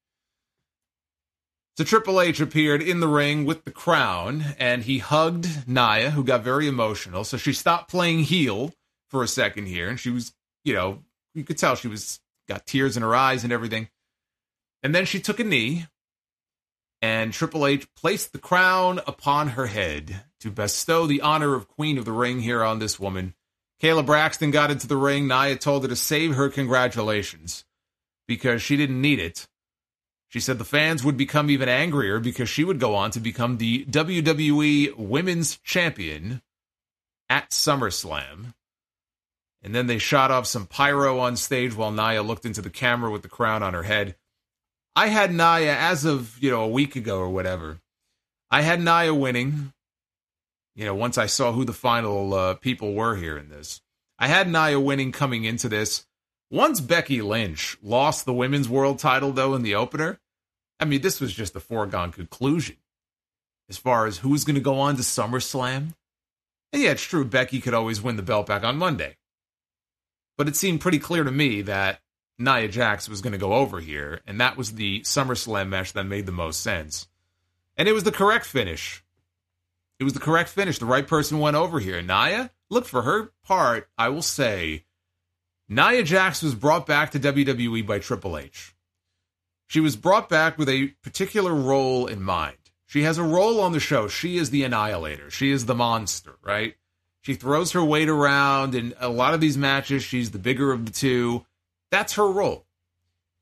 So Triple H appeared in the ring with the crown, and he hugged Nia, who got very emotional. So she stopped playing heel for a second here, and she was, you could tell she got tears in her eyes and everything. And then she took a knee, and Triple H placed the crown upon her head to bestow the honor of Queen of the Ring here on this woman. Kayla Braxton got into the ring. Nia told her to save her congratulations because she didn't need it. She said the fans would become even angrier because she would go on to become the WWE Women's Champion at SummerSlam. And then they shot off some pyro on stage while Nia looked into the camera with the crown on her head. I had Nia, as of, a week ago or whatever, I had Nia winning. Once I saw who the final people were here in this. I had Nia winning coming into this. Once Becky Lynch lost the women's world title, though, in the opener, I mean, this was just a foregone conclusion as far as who's going to go on to SummerSlam. And yeah, it's true, Becky could always win the belt back on Monday. But it seemed pretty clear to me that Nia Jax was going to go over here, and that was the SummerSlam match that made the most sense. And it was the correct finish. It was the correct finish. The right person went over here. Nia, look, for her part, I will say, Nia Jax was brought back to WWE by Triple H. She was brought back with a particular role in mind. She has a role on the show. She is the Annihilator. She is the monster, right? She throws her weight around. In a lot of these matches, she's the bigger of the two. That's her role.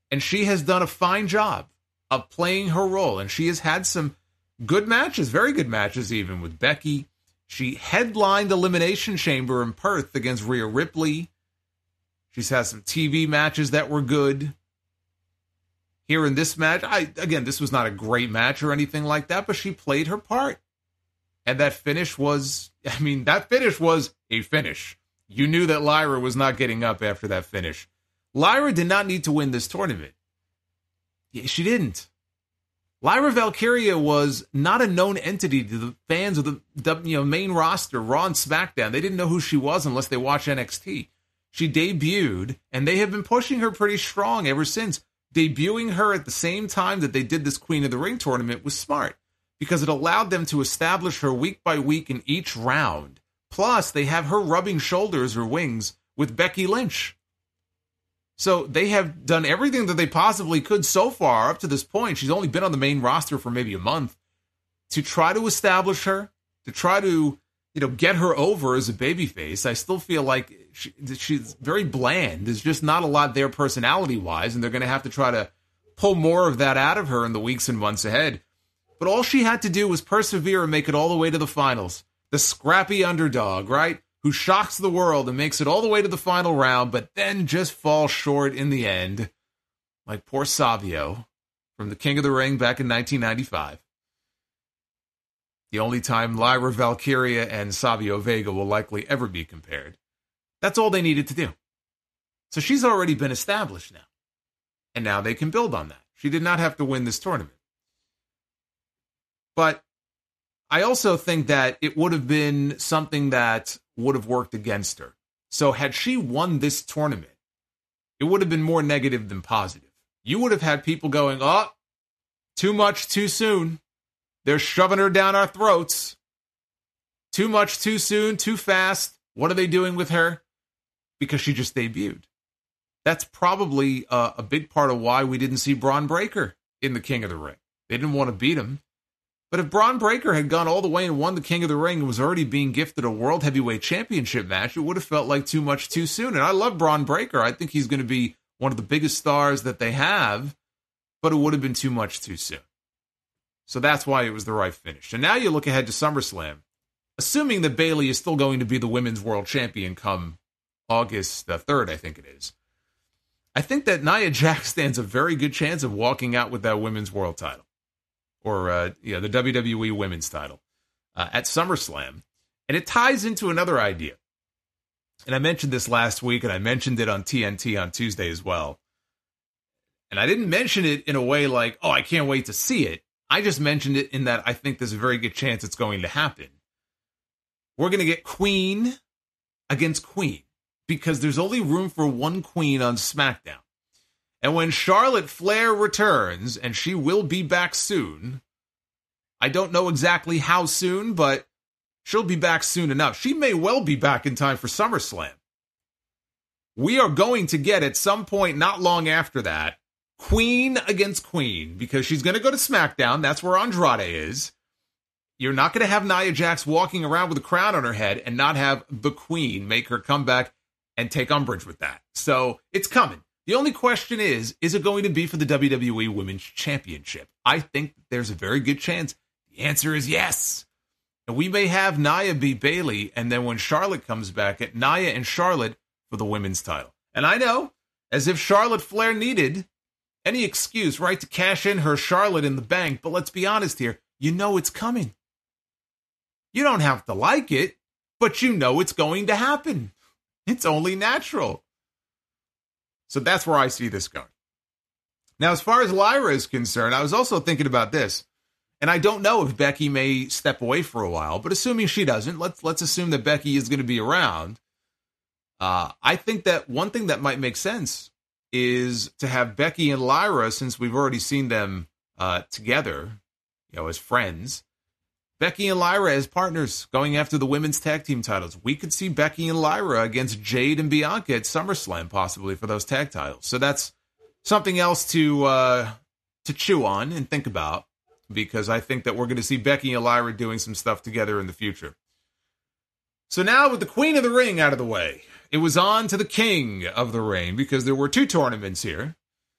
And she has done a fine job of playing her role. And she has had some good matches, very good matches even, with Becky. She headlined Elimination Chamber in Perth against Rhea Ripley. She's had some TV matches that were good. Here in this match, again, this was not a great match or anything like that, but she played her part. And that finish was a finish. You knew that Lyra was not getting up after that finish. Lyra did not need to win this tournament. Yeah, she didn't. Lyra Valkyria was not a known entity to the fans of the main roster, Raw and SmackDown. They didn't know who she was unless they watched NXT. She debuted, and they have been pushing her pretty strong ever since. Debuting her at the same time that they did this Queen of the Ring tournament was smart, because it allowed them to establish her week by week in each round. Plus, they have her rubbing shoulders or wings with Becky Lynch. So they have done everything that they possibly could so far up to this point. She's only been on the main roster for maybe a month, to try to establish her, to try to, get her over as a babyface. I still feel like she's very bland. There's just not a lot there personality-wise, and they're going to have to try to pull more of that out of her in the weeks and months ahead. But all she had to do was persevere and make it all the way to the finals. The scrappy underdog, right? Who shocks the world and makes it all the way to the final round, but then just falls short in the end. Like poor Savio from the King of the Ring back in 1995. The only time Lyra Valkyria and Savio Vega will likely ever be compared. That's all they needed to do. So she's already been established now. And now they can build on that. She did not have to win this tournament. But I also think that it would have been something that would have worked against her. So had she won this tournament, it would have been more negative than positive. You would have had people going, oh, too much too soon. They're shoving her down our throats. Too much too soon, too fast. What are they doing with her? Because she just debuted. That's probably a big part of why we didn't see Braun Breaker in the King of the Ring. They didn't want to beat him. But if Braun Breaker had gone all the way and won the King of the Ring and was already being gifted a World Heavyweight Championship match, it would have felt like too much too soon. And I love Braun Breaker. I think he's going to be one of the biggest stars that they have, but it would have been too much too soon. So that's why it was the right finish. And now you look ahead to SummerSlam, assuming that Bayley is still going to be the Women's World Champion come August 3rd, I think it is. I think that Nia Jax stands a very good chance of walking out with that Women's World title. Or, the WWE Women's title at SummerSlam. And it ties into another idea. And I mentioned this last week, and I mentioned it on TNT on Tuesday as well. And I didn't mention it in a way like, oh, I can't wait to see it. I just mentioned it in that I think there's a very good chance it's going to happen. We're going to get Queen against Queen, because there's only room for one Queen on SmackDown. And when Charlotte Flair returns, and she will be back soon, I don't know exactly how soon, but she'll be back soon enough. She may well be back in time for SummerSlam. We are going to get, at some point not long after that, Queen against Queen, because she's going to go to SmackDown. That's where Andrade is. You're not going to have Nia Jax walking around with a crown on her head and not have the Queen make her comeback and take umbrage with that. So it's coming. The only question is it going to be for the WWE Women's Championship? I think there's a very good chance. The answer is yes. And we may have Nia beat Bayley, and then when Charlotte comes back, at Nia and Charlotte for the women's title. And I know, as if Charlotte Flair needed any excuse, right, to cash in her Charlotte in the bank, but let's be honest here, you know it's coming. You don't have to like it, but you know it's going to happen. It's only natural. So that's where I see this going. Now, as far as Lyra is concerned, I was also thinking about this. And I don't know if Becky may step away for a while, but assuming she doesn't, let's assume that Becky is going to be around. I think that one thing that might make sense is to have Becky and Lyra, since we've already seen them together, as friends. Becky and Lyra as partners going after the women's tag team titles. We could see Becky and Lyra against Jade and Bianca at SummerSlam, possibly, for those tag titles. So that's something else to chew on and think about, because I think that we're going to see Becky and Lyra doing some stuff together in the future. So now, with the Queen of the Ring out of the way, it was on to the King of the Ring, because there were two tournaments here.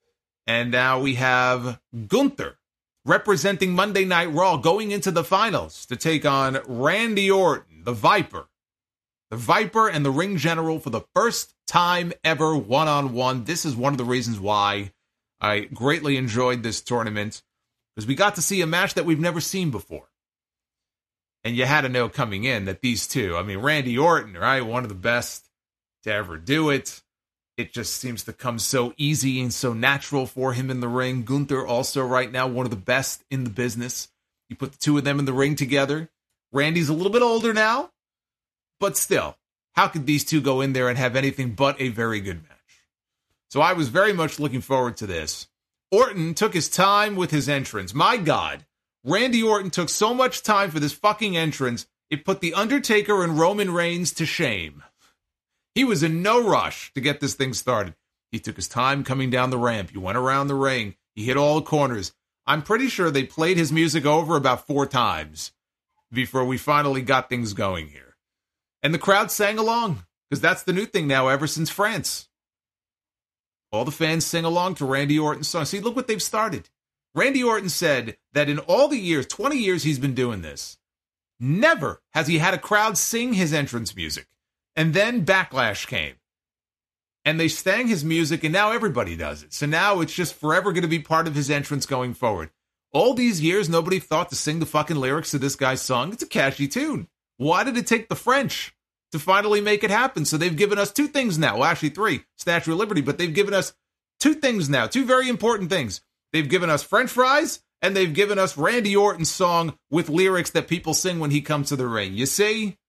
And now we have Gunther representing Monday Night Raw going into the finals to take on Randy Orton, the Viper. The Viper and the Ring General for the first time ever one-on-one. This is one of the reasons why I greatly enjoyed this tournament, because we got to see a match that we've never seen before. And you had to know coming in that these two, I mean, Randy Orton, right, one of the best to ever do it. It just seems to come so easy and so natural for him in the ring. Gunther also right now one of the best in the business. You put the two of them in the ring together. Randy's a little bit older now, but still, how could these two go in there and have anything but a very good match? So I was very much looking forward to this. Orton took his time with his entrance. My God, Randy Orton took so much time for this fucking entrance, it put The Undertaker and Roman Reigns to shame. He was in no rush to get this thing started. He took his time coming down the ramp. He went around the ring. He hit all the corners. I'm pretty sure they played his music over about 4 times before we finally got things going here. And the crowd sang along, because that's the new thing now ever since France. All the fans sing along to Randy Orton's song. See, look what they've started. Randy Orton said that in all the years, 20 years he's been doing this, never has he had a crowd sing his entrance music. And then Backlash came. And they sang his music, and now everybody does it. So now it's just forever going to be part of his entrance going forward. All these years, nobody thought to sing the fucking lyrics to this guy's song. It's a catchy tune. Why did it take the French to finally make it happen? So they've given us 2 things now. Well, actually 3, Statue of Liberty, but they've given us 2 things now, 2 very important things. They've given us French fries, and they've given us Randy Orton's song with lyrics that people sing when he comes to the ring. You see?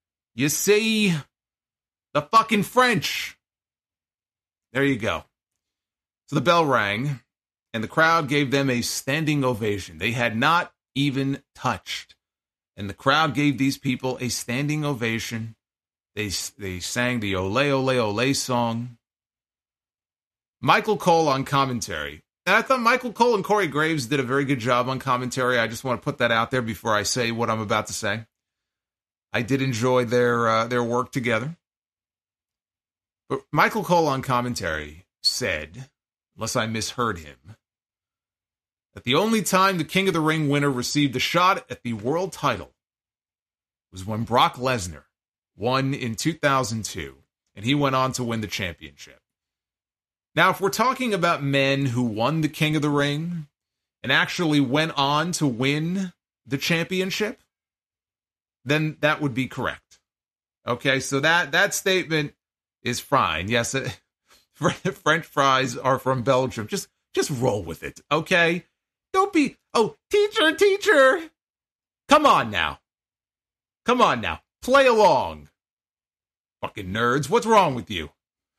The fucking French. There you go. So the bell rang, and the crowd gave them a standing ovation. They had not even touched. And the crowd gave these people a standing ovation. They sang the Ole, Ole, Ole song. Michael Cole on commentary. And I thought Michael Cole and Corey Graves did a very good job on commentary. I just want to put that out there before I say what I'm about to say. I did enjoy their work together. But Michael Cole on commentary said, unless I misheard him, that the only time the King of the Ring winner received a shot at the world title was when Brock Lesnar won in 2002, and he went on to win the championship. Now, if we're talking about men who won the King of the Ring and actually went on to win the championship, then that would be correct. Okay, so that statement is fine. Yes, French fries are from Belgium. Just roll with it, okay? Don't be, teacher. Come on now. Play along. Fucking nerds, what's wrong with you?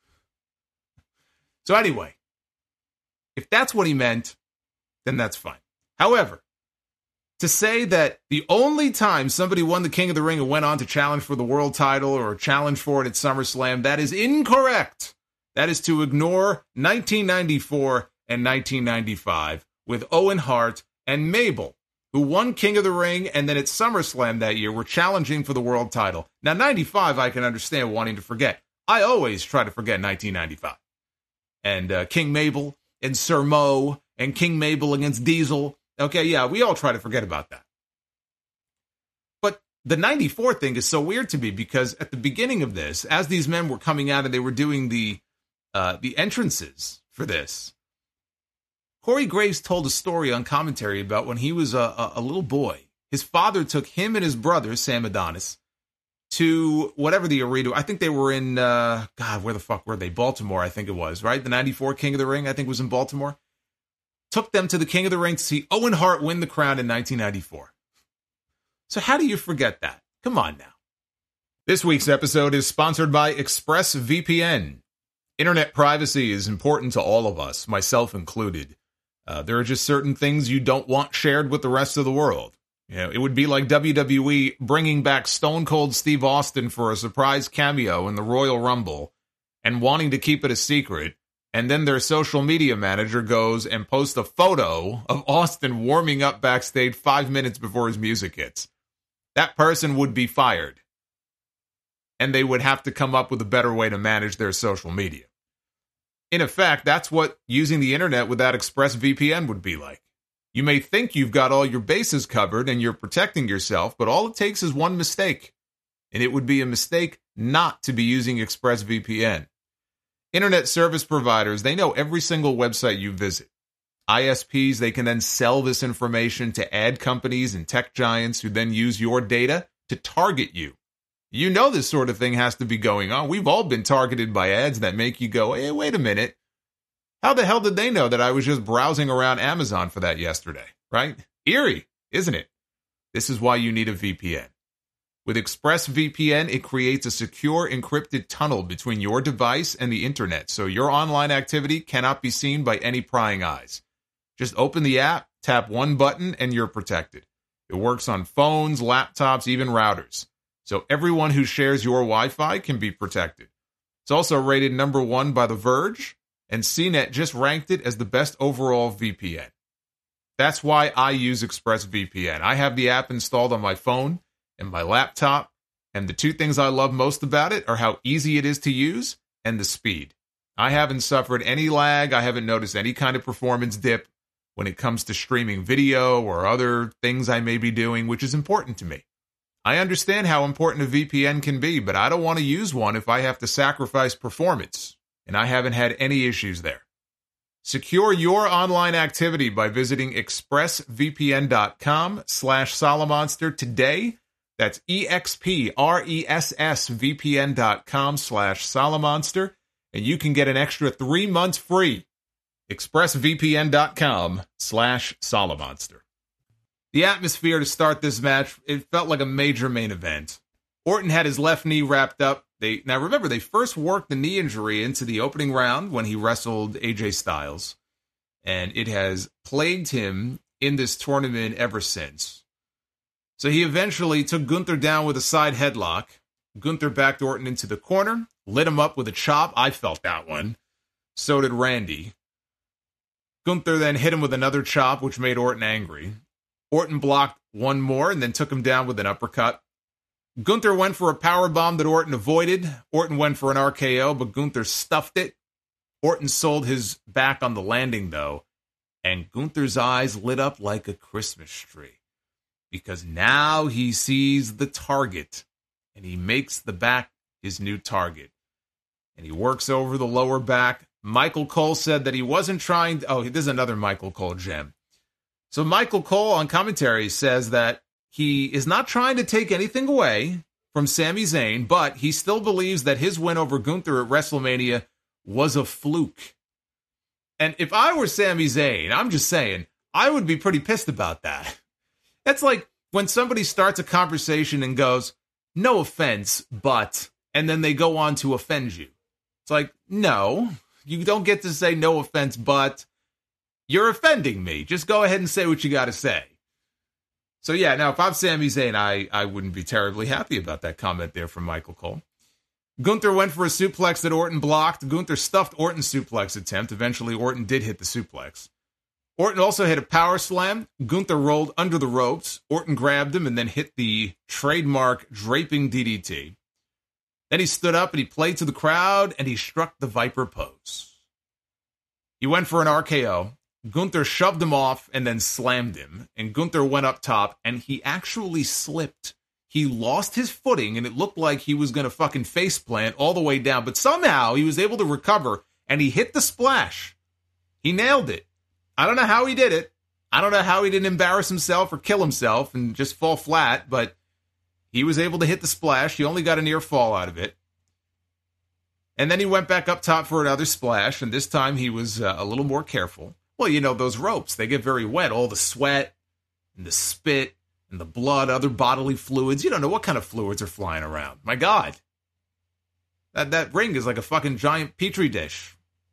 So anyway, if that's what he meant, then that's fine. However, to say that the only time somebody won the King of the Ring and went on to challenge for the world title or challenge for it at SummerSlam, that is incorrect. That is to ignore 1994 and 1995 with Owen Hart and Mabel, who won King of the Ring and then at SummerSlam that year were challenging for the world title. Now, 95, I can understand wanting to forget. I always try to forget 1995. And King Mabel and Sir Mo and King Mabel against Diesel. Okay, yeah, we all try to forget about that. But the 94 thing is so weird to me because at the beginning of this, as these men were coming out and they were doing the entrances for this, Corey Graves told a story on commentary about when he was a little boy. His father took him and his brother, Sam Adonis, to whatever the arena. I think they were in, where the fuck were they? Baltimore, I think it was, right? The 94 King of the Ring, I think, was in Baltimore. Took them to the King of the Ring to see Owen Hart win the crown in 1994. So how do you forget that? Come on now. This week's episode is sponsored by ExpressVPN. Internet privacy is important to all of us, myself included. There are just certain things you don't want shared with the rest of the world. You know, it would be like WWE bringing back Stone Cold Steve Austin for a surprise cameo in the Royal Rumble and wanting to keep it a secret. And then their social media manager goes and posts a photo of Austin warming up backstage 5 minutes before his music hits. That person would be fired. And they would have to come up with a better way to manage their social media. In effect, that's what using the internet without ExpressVPN would be like. You may think you've got all your bases covered and you're protecting yourself, but all it takes is one mistake. And it would be a mistake not to be using ExpressVPN. Internet service providers, they know every single website you visit. ISPs, they can then sell this information to ad companies and tech giants who then use your data to target you. You know this sort of thing has to be going on. We've all been targeted by ads that make you go, hey, wait a minute. How the hell did they know that I was just browsing around Amazon for that yesterday, right? Eerie, isn't it? This is why you need a VPN. With ExpressVPN, it creates a secure encrypted tunnel between your device and the internet, so your online activity cannot be seen by any prying eyes. Just open the app, tap one button, and you're protected. It works on phones, laptops, even routers. So everyone who shares your Wi-Fi can be protected. It's also rated number 1 by The Verge, and CNET just ranked it as the best overall VPN. That's why I use ExpressVPN. I have the app installed on my phone and my laptop, and the two things I love most about it are how easy it is to use and the speed. I haven't suffered any lag. I haven't noticed any kind of performance dip when it comes to streaming video or other things I may be doing, which is important to me. I understand how important a VPN can be, but I don't want to use one if I have to sacrifice performance, and I haven't had any issues there. Secure your online activity by visiting expressvpn.com/Solomonster today. That's expressvpn.com/Solomonster, and you can get an extra 3 months free. expressvpn.com/Solomonster. The atmosphere to start this match, it felt like a major main event. Orton had his left knee wrapped up. Now remember, they first worked the knee injury into the opening round when he wrestled AJ Styles, and it has plagued him in this tournament ever since. So he eventually took Gunther down with a side headlock. Gunther backed Orton into the corner, lit him up with a chop. I felt that one. So did Randy. Gunther then hit him with another chop, which made Orton angry. Orton blocked one more and then took him down with an uppercut. Gunther went for a powerbomb that Orton avoided. Orton went for an RKO, but Gunther stuffed it. Orton sold his back on the landing, though, and Gunther's eyes lit up like a Christmas tree because now he sees the target, and he makes the back his new target, and he works over the lower back. Michael Cole said that he wasn't trying to... Oh, there's another Michael Cole gem. So Michael Cole on commentary says that he is not trying to take anything away from Sami Zayn, but he still believes that his win over Gunther at WrestleMania was a fluke. And if I were Sami Zayn, I'm just saying, I would be pretty pissed about that. That's like when somebody starts a conversation and goes, no offense, but, and then they go on to offend you. It's like, no, you don't get to say no offense, but you're offending me. Just go ahead and say what you got to say. So yeah, now if I'm Sami Zayn, I wouldn't be terribly happy about that comment there from Michael Cole. Gunther went for a suplex that Orton blocked. Gunther stuffed Orton's suplex attempt. Eventually, Orton did hit the suplex. Orton also hit a power slam. Gunther rolled under the ropes. Orton grabbed him and then hit the trademark draping DDT. Then he stood up and he played to the crowd and he struck the Viper pose. He went for an RKO. Gunther shoved him off and then slammed him. And Gunther went up top and he actually slipped. He lost his footing and it looked like he was going to fucking faceplant all the way down. But somehow he was able to recover and he hit the splash. He nailed it. I don't know how he did it. I don't know how he didn't embarrass himself or kill himself and just fall flat, but he was able to hit the splash. He only got a near fall out of it. And then he went back up top for another splash, and this time he was a little more careful. Well, you know, those ropes, they get very wet. All the sweat and the spit and the blood, other bodily fluids. You don't know what kind of fluids are flying around. My God. That ring is like a fucking giant petri dish.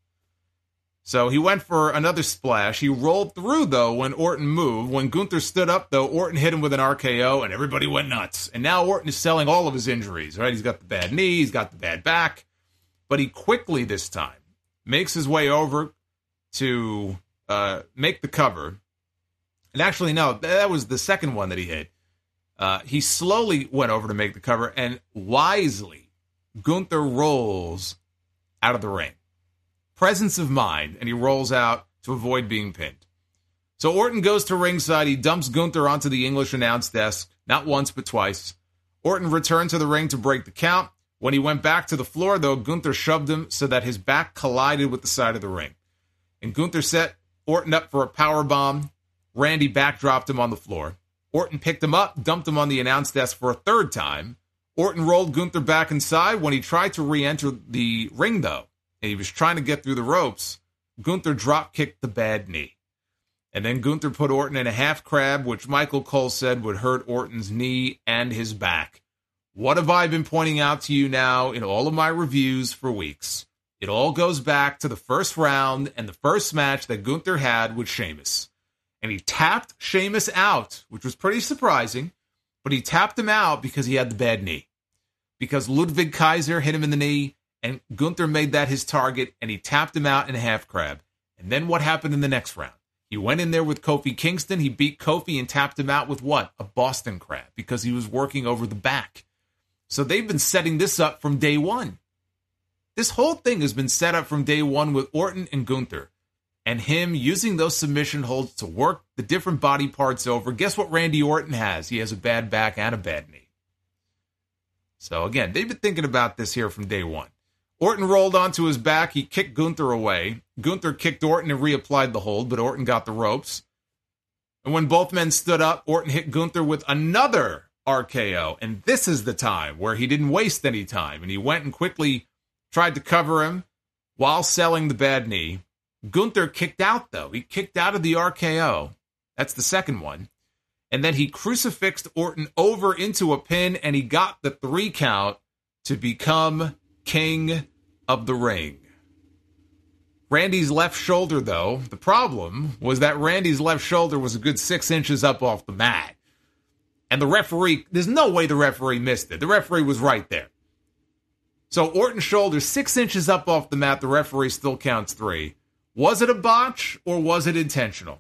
So he went for another splash. He rolled through, though, when Orton moved. When Gunther stood up, though, Orton hit him with an RKO, and everybody went nuts. And now Orton is selling all of his injuries, right? He's got the bad knee, he's got the bad back. But he quickly, this time, makes his way over to make the cover. And actually, no, that was the second one that he hit. He slowly went over to make the cover, and wisely, Gunther rolls out of the ring. presence of mind, and he rolls out to avoid being pinned. So Orton goes to ringside. He dumps Gunther onto the English announce desk, not once but twice. Orton returned to the ring to break the count. When he went back to the floor, though, Gunther shoved him so that his back collided with the side of the ring. And Gunther set Orton up for a powerbomb. Randy backdropped him on the floor. Orton picked him up, dumped him on the announce desk for a third time. Orton rolled Gunther back inside. When he tried to re-enter the ring, though, and he was trying to get through the ropes, Gunther drop-kicked the bad knee. And then Gunther put Orton in a half crab, which Michael Cole said would hurt Orton's knee and his back. What have I been pointing out to you now in all of my reviews for weeks? It all goes back to the first round and the first match that Gunther had with Sheamus. And he tapped Sheamus out, which was pretty surprising, but he tapped him out because he had the bad knee. Because Ludwig Kaiser hit him in the knee, and Gunther made that his target, and he tapped him out in a half crab. And then what happened in the next round? He went in there with Kofi Kingston, he beat Kofi and tapped him out with what? A Boston crab, because he was working over the back. So they've been setting this up from day one. This whole thing has been set up from day one with Orton and Gunther, and him using those submission holds to work the different body parts over. Guess what Randy Orton has? He has a bad back and a bad knee. So again, they've been thinking about this here from day one. Orton rolled onto his back. He kicked Gunther away. Gunther kicked Orton and reapplied the hold, but Orton got the ropes. And when both men stood up, Orton hit Gunther with another RKO. And this is the time where he didn't waste any time. And he went and quickly tried to cover him while selling the bad knee. Gunther kicked out, though. He kicked out of the RKO. That's the second one. And then he crucifixed Orton over into a pin, and he got the 3 count to become King of the Ring. Randy's left shoulder, though, the problem was that Randy's left shoulder was a good 6 inches up off the mat. And the referee, there's no way the referee missed it. The referee was right there. So Orton's shoulder 6 inches up off the mat, the referee still counts 3. Was it a botch or was it intentional?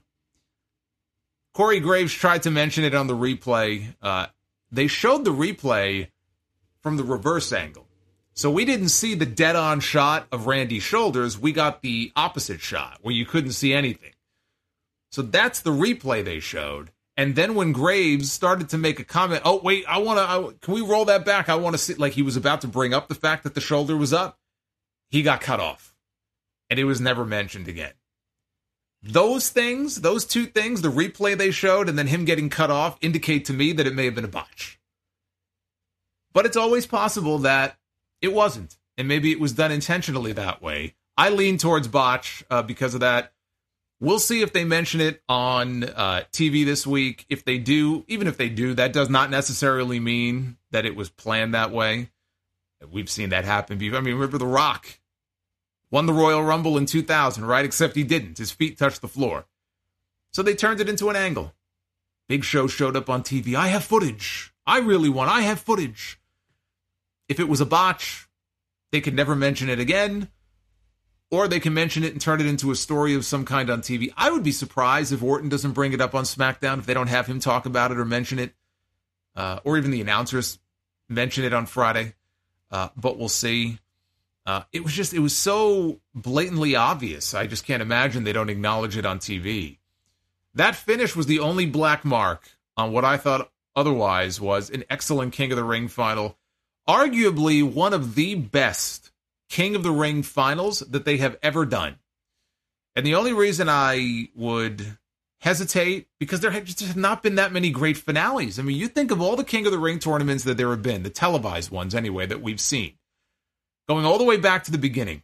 Corey Graves tried to mention it on the replay. They showed the replay from the reverse angle. So we didn't see the dead-on shot of Randy's shoulders. We got the opposite shot where you couldn't see anything. So that's the replay they showed. And then when Graves started to make a comment, oh, wait, can we roll that back? I want to see, like he was about to bring up the fact that the shoulder was up. He got cut off. And it was never mentioned again. Those things, those two things, the replay they showed and then him getting cut off indicate to me that it may have been a botch. But it's always possible that it wasn't. And maybe it was done intentionally that way. I lean towards botch because of that. We'll see if they mention it on TV this week. If they do, even if they do, that does not necessarily mean that it was planned that way. We've seen that happen before. I mean, remember The Rock won the Royal Rumble in 2000, right? Except he didn't. His feet touched the floor. So they turned it into an angle. Big Show showed up on TV. I have footage. I really won. I have footage. If it was a botch, they could never mention it again. Or they can mention it and turn it into a story of some kind on TV. I would be surprised if Orton doesn't bring it up on SmackDown, if they don't have him talk about it or mention it. Or even the announcers mention it on Friday. But we'll see. It was so blatantly obvious. I just can't imagine they don't acknowledge it on TV. That finish was the only black mark on what I thought otherwise was an excellent King of the Ring final. Arguably one of the best King of the Ring finals that they have ever done. And the only reason I would hesitate, because there just have not been that many great finales. I mean, you think of all the King of the Ring tournaments that there have been, the televised ones anyway, that we've seen. Going all the way back to the beginning,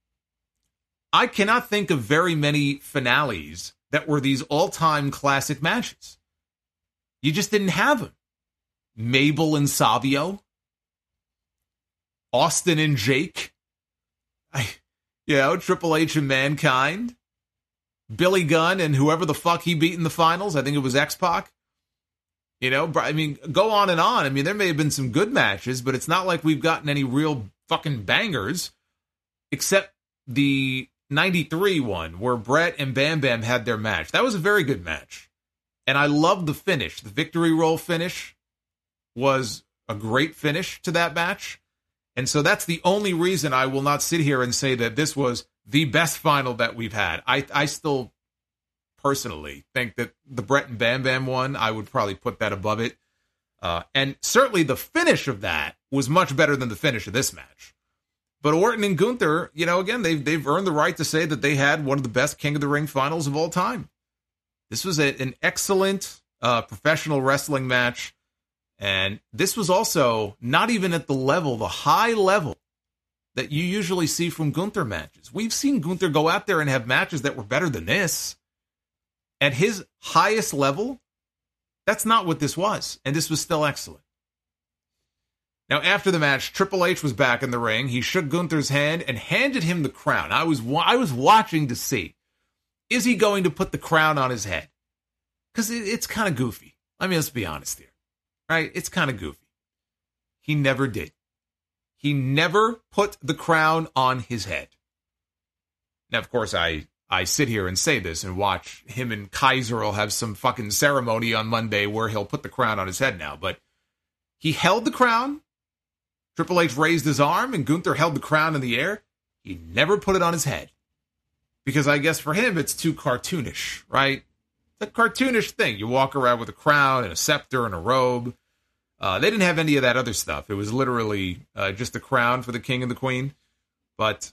I cannot think of very many finales that were these all-time classic matches. You just didn't have them. Mabel and Savio, Austin and Jake, Triple H and Mankind, Billy Gunn and whoever the fuck he beat in the finals. I think it was X-Pac. I mean, go on and on. I mean, there may have been some good matches, but it's not like we've gotten any real fucking bangers, except the 93 one where Brett and Bam Bam had their match. That was a very good match. And I loved the finish. The victory roll finish was a great finish to that match. And so that's the only reason I will not sit here and say that this was the best final that we've had. I still personally think that the Bret and Bam Bam one, I would probably put that above it. And certainly the finish of that was much better than the finish of this match. But Orton and Gunther, again, they've earned the right to say that they had one of the best King of the Ring finals of all time. This was an excellent professional wrestling match. And this was also not even at the high level that you usually see from Gunther matches. We've seen Gunther go out there and have matches that were better than this. At his highest level, that's not what this was. And this was still excellent. Now, after the match, Triple H was back in the ring. He shook Gunther's hand and handed him the crown. I was watching to see, is he going to put the crown on his head? Because it's kind of goofy. I mean, let's be honest here. Right? It's kind of goofy. He never did. He never put the crown on his head. Now, of course, I sit here and say this and watch him and Kaiser will have some fucking ceremony on Monday where he'll put the crown on his head now. But he held the crown. Triple H raised his arm and Gunther held the crown in the air. He never put it on his head. Because I guess for him, it's too cartoonish, right? It's a cartoonish thing. You walk around with a crown and a scepter and a robe. They didn't have any of that other stuff. It was literally just a crown for the king and the queen. But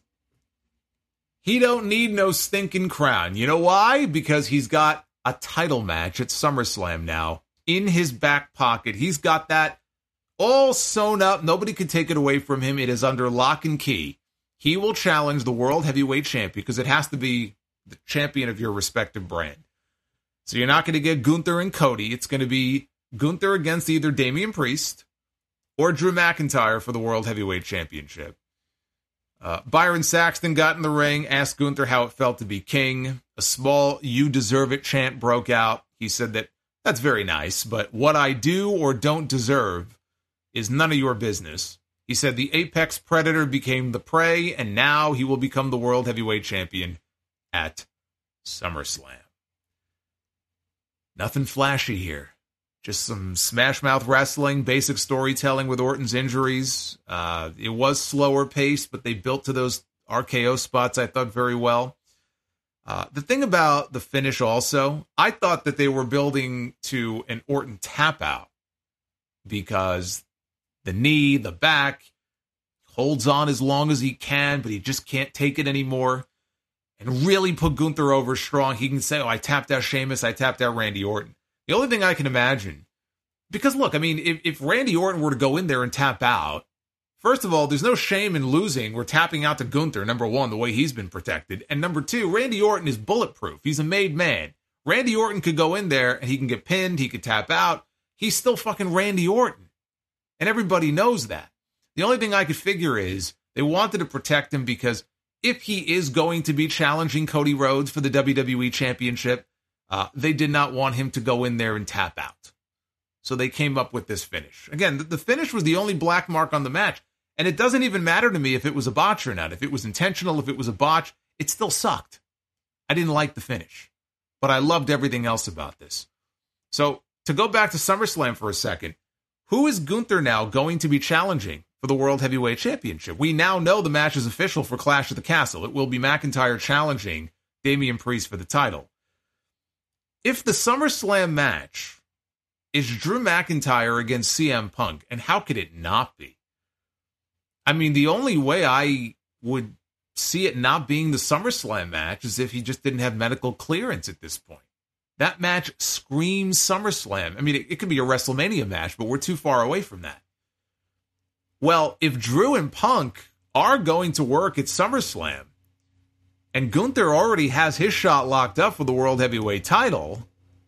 he don't need no stinking crown. You know why? Because he's got a title match at SummerSlam now in his back pocket. He's got that all sewn up. Nobody can take it away from him. It is under lock and key. He will challenge the World Heavyweight Champion because it has to be the champion of your respective brand. So you're not going to get Gunther and Cody. It's going to be Gunther against either Damian Priest or Drew McIntyre for the World Heavyweight Championship. Byron Saxton got in the ring, asked Gunther how it felt to be king. A small "you deserve it" chant broke out. He said that's very nice, but what I do or don't deserve is none of your business. He said the apex predator became the prey, and now he will become the World Heavyweight Champion at SummerSlam. Nothing flashy here. Just some smash mouth wrestling, basic storytelling with Orton's injuries. It was slower paced, but they built to those RKO spots, I thought, very well. The thing about the finish also, I thought that they were building to an Orton tap out because the knee, the back, holds on as long as he can, but he just can't take it anymore. And really put Gunther over strong. He can say, I tapped out Sheamus, I tapped out Randy Orton. The only thing I can imagine, because look, I mean, if Randy Orton were to go in there and tap out, first of all, there's no shame in losing. We're tapping out to Gunther, number one, the way he's been protected. And number two, Randy Orton is bulletproof. He's a made man. Randy Orton could go in there and he can get pinned. He could tap out. He's still fucking Randy Orton. And everybody knows that. The only thing I could figure is they wanted to protect him because if he is going to be challenging Cody Rhodes for the WWE Championship, they did not want him to go in there and tap out. So they came up with this finish. Again, the finish was the only black mark on the match. And it doesn't even matter to me if it was a botch or not. If it was intentional, if it was a botch, it still sucked. I didn't like the finish. But I loved everything else about this. So to go back to SummerSlam for a second, who is Gunther now going to be challenging for the World Heavyweight Championship? We now know the match is official for Clash of the Castle. It will be McIntyre challenging Damian Priest for the title. If the SummerSlam match is Drew McIntyre against CM Punk, and how could it not be? I mean, the only way I would see it not being the SummerSlam match is if he just didn't have medical clearance at this point. That match screams SummerSlam. I mean, it could be a WrestleMania match, but we're too far away from that. Well, if Drew and Punk are going to work at SummerSlam, and Gunther already has his shot locked up for the World Heavyweight title,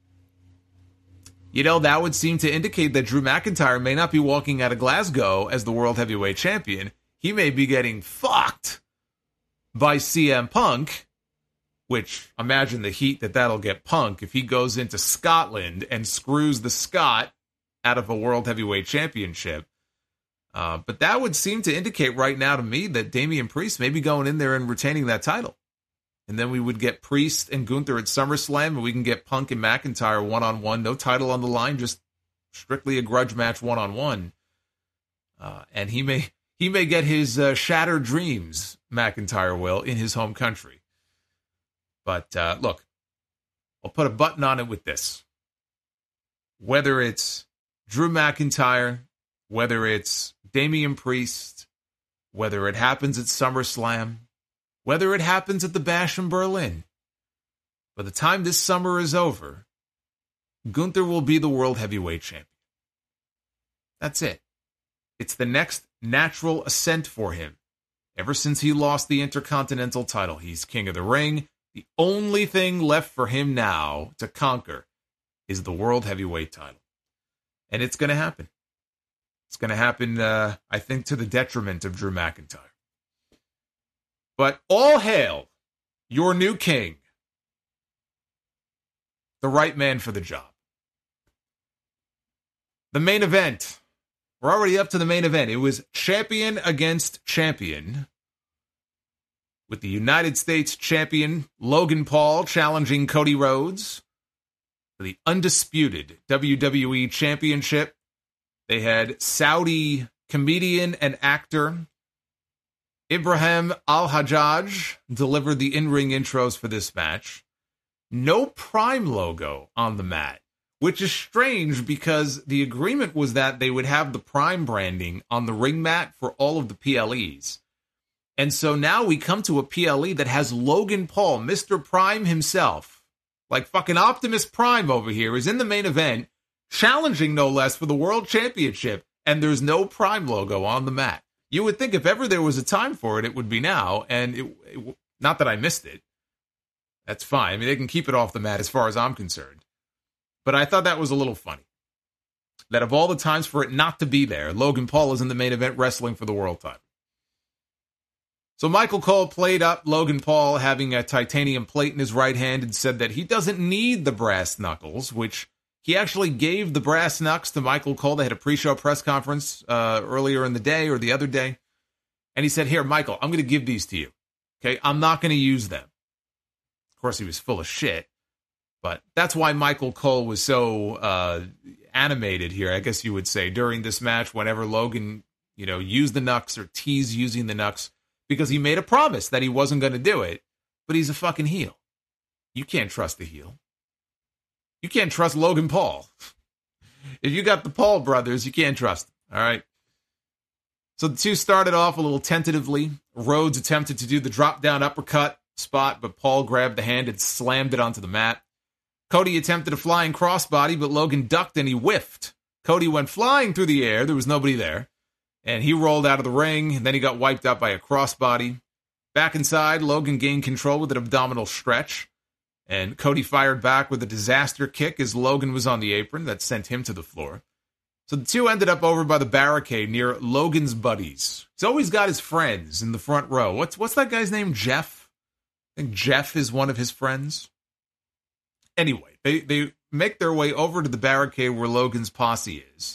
that would seem to indicate that Drew McIntyre may not be walking out of Glasgow as the World Heavyweight Champion. He may be getting fucked by CM Punk, which imagine the heat that'll get Punk if he goes into Scotland and screws the Scot out of a World Heavyweight Championship. But that would seem to indicate right now to me that Damian Priest may be going in there and retaining that title. And then we would get Priest and Gunther at SummerSlam, and we can get Punk and McIntyre one-on-one. No title on the line, just strictly a grudge match one-on-one. And he may he may get his shattered dreams, McIntyre will, in his home country. But look, I'll put a button on it with this. Whether it's Drew McIntyre, whether it's Damian Priest, whether it happens at SummerSlam, whether it happens at the Bash in Berlin, by the time this summer is over, Gunther will be the World Heavyweight Champion. That's it. It's the next natural ascent for him. Ever since he lost the Intercontinental title, he's King of the Ring. The only thing left for him now to conquer is the World Heavyweight title. And it's going to happen. It's going to happen, I think, to the detriment of Drew McIntyre. But all hail your new king. The right man for the job. The main event. We're already up to the main event. It was champion against champion, with the United States champion Logan Paul challenging Cody Rhodes for the undisputed WWE Championship. They had Saudi comedian and actor Ibrahim Al-Hajjaj deliver the in-ring intros for this match. No Prime logo on the mat, which is strange because the agreement was that they would have the Prime branding on the ring mat for all of the PLEs. And so now we come to a PLE that has Logan Paul, Mr. Prime himself, like fucking Optimus Prime over here, is in the main event, challenging no less for the World Championship, and there's no Prime logo on the mat. You would think if ever there was a time for it, it would be now, and not that I missed it. That's fine. I mean, they can keep it off the mat as far as I'm concerned. But I thought that was a little funny. That of all the times for it not to be there, Logan Paul is in the main event wrestling for the world title. So Michael Cole played up Logan Paul having a titanium plate in his right hand and said that he doesn't need the brass knuckles, which he actually gave the brass knucks to Michael Cole. They had a pre-show press conference earlier in the day or the other day. And he said, here, Michael, I'm going to give these to you. Okay, I'm not going to use them. Of course, he was full of shit. But that's why Michael Cole was so animated here, I guess you would say, during this match whenever Logan, used the knucks or teased using the knucks, because he made a promise that he wasn't going to do it, but he's a fucking heel. You can't trust the heel. You can't trust Logan Paul. If you got the Paul brothers, you can't trust them, all right? So the two started off a little tentatively. Rhodes attempted to do the drop-down uppercut spot, but Paul grabbed the hand and slammed it onto the mat. Cody attempted a flying crossbody, but Logan ducked and he whiffed. Cody went flying through the air. There was nobody there. And he rolled out of the ring, and then he got wiped out by a crossbody. Back inside, Logan gained control with an abdominal stretch. And Cody fired back with a disaster kick as Logan was on the apron that sent him to the floor. So the two ended up over by the barricade near Logan's buddies. He's always got his friends in the front row. What's that guy's name? Jeff? I think Jeff is one of his friends. Anyway, they make their way over to the barricade where Logan's posse is.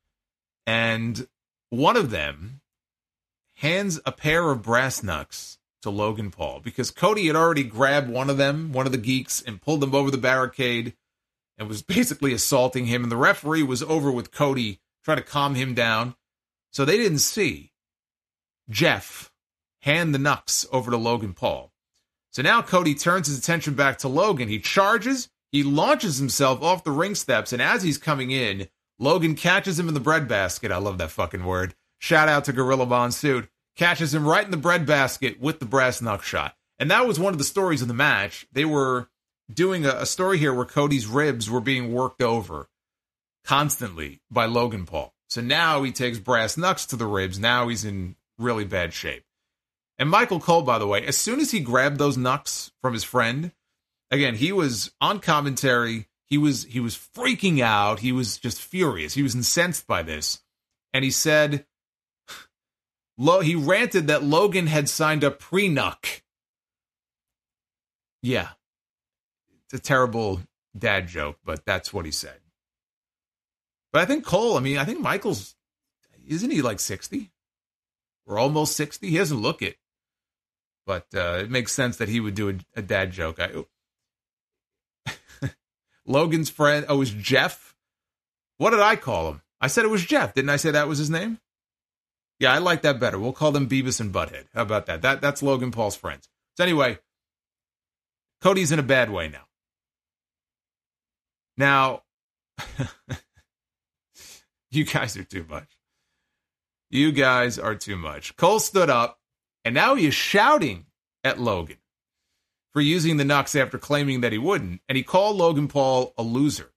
And one of them hands a pair of brass knucks to Logan Paul because Cody had already grabbed one of the geeks, and pulled them over the barricade and was basically assaulting him. And the referee was over with Cody, trying to calm him down. So they didn't see Jeff hand the knucks over to Logan Paul. So now Cody turns his attention back to Logan. He charges, he launches himself off the ring steps, and as he's coming in, Logan catches him in the breadbasket. I love that fucking word. Shout out to Gorilla Monsoon. Catches him right in the breadbasket with the brass knuck shot. And that was one of the stories of the match. They were doing a story here where Cody's ribs were being worked over constantly by Logan Paul. So now he takes brass knucks to the ribs. Now he's in really bad shape. And Michael Cole, by the way, as soon as he grabbed those knucks from his friend, again, he was on commentary. He was freaking out. He was just furious. He was incensed by this. And he said, he ranted that Logan had signed a pre-knuck. Yeah. It's a terrible dad joke, but that's what he said. But I think Cole, I think Michael's, isn't he like 60? Or almost 60? He doesn't look it. But it makes sense that he would do a dad joke. Logan's friend, it was Jeff. What did I call him? I said it was Jeff. Didn't I say that was his name? Yeah, I like that better. We'll call them Beavis and Butthead. How about that? That's Logan Paul's friends. So anyway, Cody's in a bad way now. Now, you guys are too much. You guys are too much. Cole stood up, and now he is shouting at Logan for using the Nux after claiming that he wouldn't, and he called Logan Paul a loser.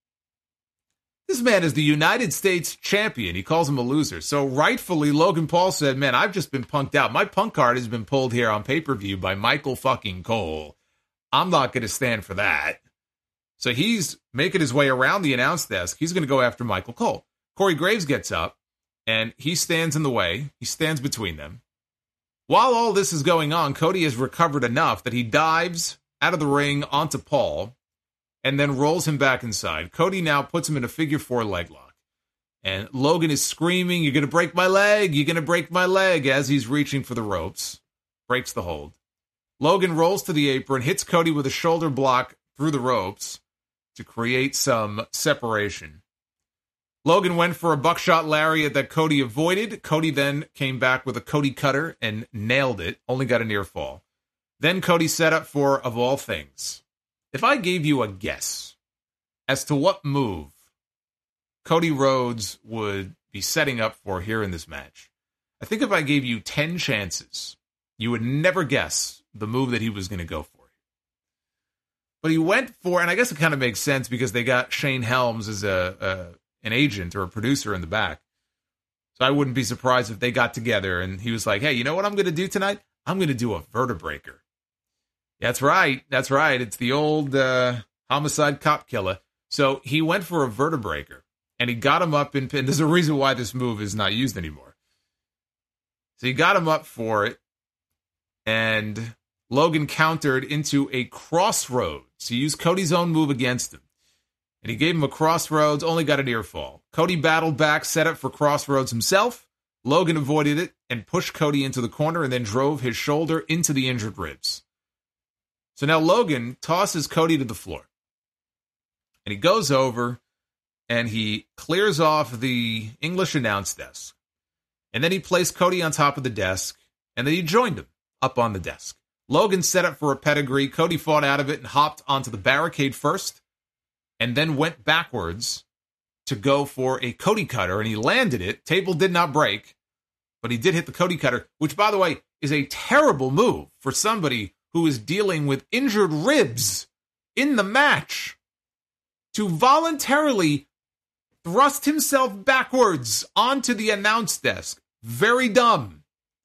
This man is the United States champion. He calls him a loser. So rightfully, Logan Paul said, man, I've just been punked out. My punk card has been pulled here on pay-per-view by Michael fucking Cole. I'm not going to stand for that. So he's making his way around the announce desk. He's going to go after Michael Cole. Corey Graves gets up, and he stands in the way. He stands between them. While all this is going on, Cody has recovered enough that he dives out of the ring onto Paul and then rolls him back inside. Cody now puts him in a figure 4 leg lock. And Logan is screaming, you're going to break my leg, you're going to break my leg, as he's reaching for the ropes. Breaks the hold. Logan rolls to the apron, hits Cody with a shoulder block through the ropes to create some separation. Logan went for a buckshot lariat that Cody avoided. Cody then came back with a Cody cutter and nailed it. Only got a near fall. Then Cody set up for, of all things, if I gave you a guess as to what move Cody Rhodes would be setting up for here in this match, I think if I gave you 10 chances, you would never guess the move that he was going to go for. But he went for, and I guess it kind of makes sense because they got Shane Helms as an agent or a producer in the back. So I wouldn't be surprised if they got together and he was like, hey, you know what I'm going to do tonight? I'm going to do a vertebreaker. That's right. That's right. It's the old homicide cop killer. So he went for a vertebreaker and he got him up in pin. There's a reason why this move is not used anymore. So he got him up for it and Logan countered into a crossroads. He used Cody's own move against him. And he gave him a crossroads, only got a near fall. Cody battled back, set up for crossroads himself. Logan avoided it and pushed Cody into the corner and then drove his shoulder into the injured ribs. So now Logan tosses Cody to the floor. And he goes over and he clears off the English announce desk. And then he placed Cody on top of the desk and then he joined him up on the desk. Logan set up for a pedigree. Cody fought out of it and hopped onto the barricade first and then went backwards to go for a Cody cutter, and he landed it. Table did not break, but he did hit the Cody cutter, which, by the way, is a terrible move for somebody who is dealing with injured ribs in the match. To voluntarily thrust himself backwards onto the announce desk. Very dumb.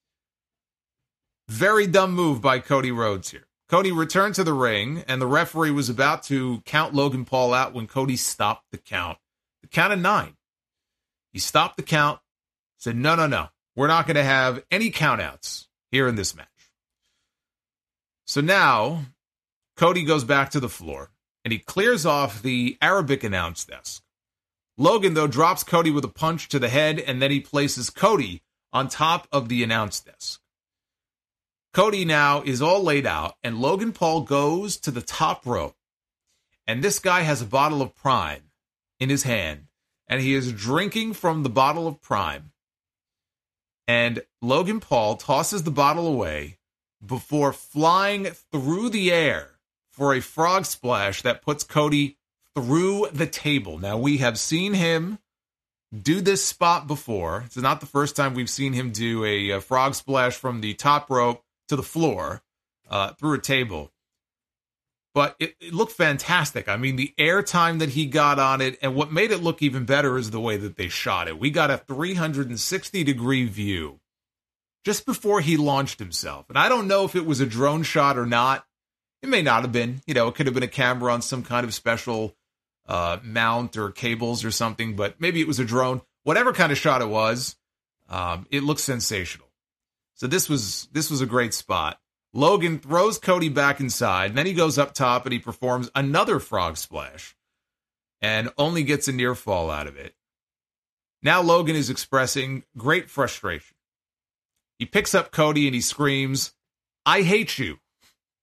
Very dumb move by Cody Rhodes here. Cody returned to the ring, and the referee was about to count Logan Paul out when Cody stopped the count. The count of 9. He stopped the count, said, no. We're not going to have any countouts here in this match. So now, Cody goes back to the floor, and he clears off the Arabic announce desk. Logan, though, drops Cody with a punch to the head, and then he places Cody on top of the announce desk. Cody now is all laid out, and Logan Paul goes to the top rope. And this guy has a bottle of Prime in his hand, and he is drinking from the bottle of Prime. And Logan Paul tosses the bottle away before flying through the air for a frog splash that puts Cody through the table. Now, we have seen him do this spot before. It's not the first time we've seen him do a frog splash from the top rope to the floor through a table. But it looked fantastic. I mean, the air time that he got on it, and what made it look even better is the way that they shot it. We got a 360-degree view just before he launched himself. And I don't know if it was a drone shot or not. It may not have been. You know, it could have been a camera on some kind of special mount or cables or something, but maybe it was a drone. Whatever kind of shot it was, it looked sensational. So this was a great spot. Logan throws Cody back inside, and then he goes up top and he performs another frog splash and only gets a near fall out of it. Now Logan is expressing great frustration. He picks up Cody and he screams, "I hate you."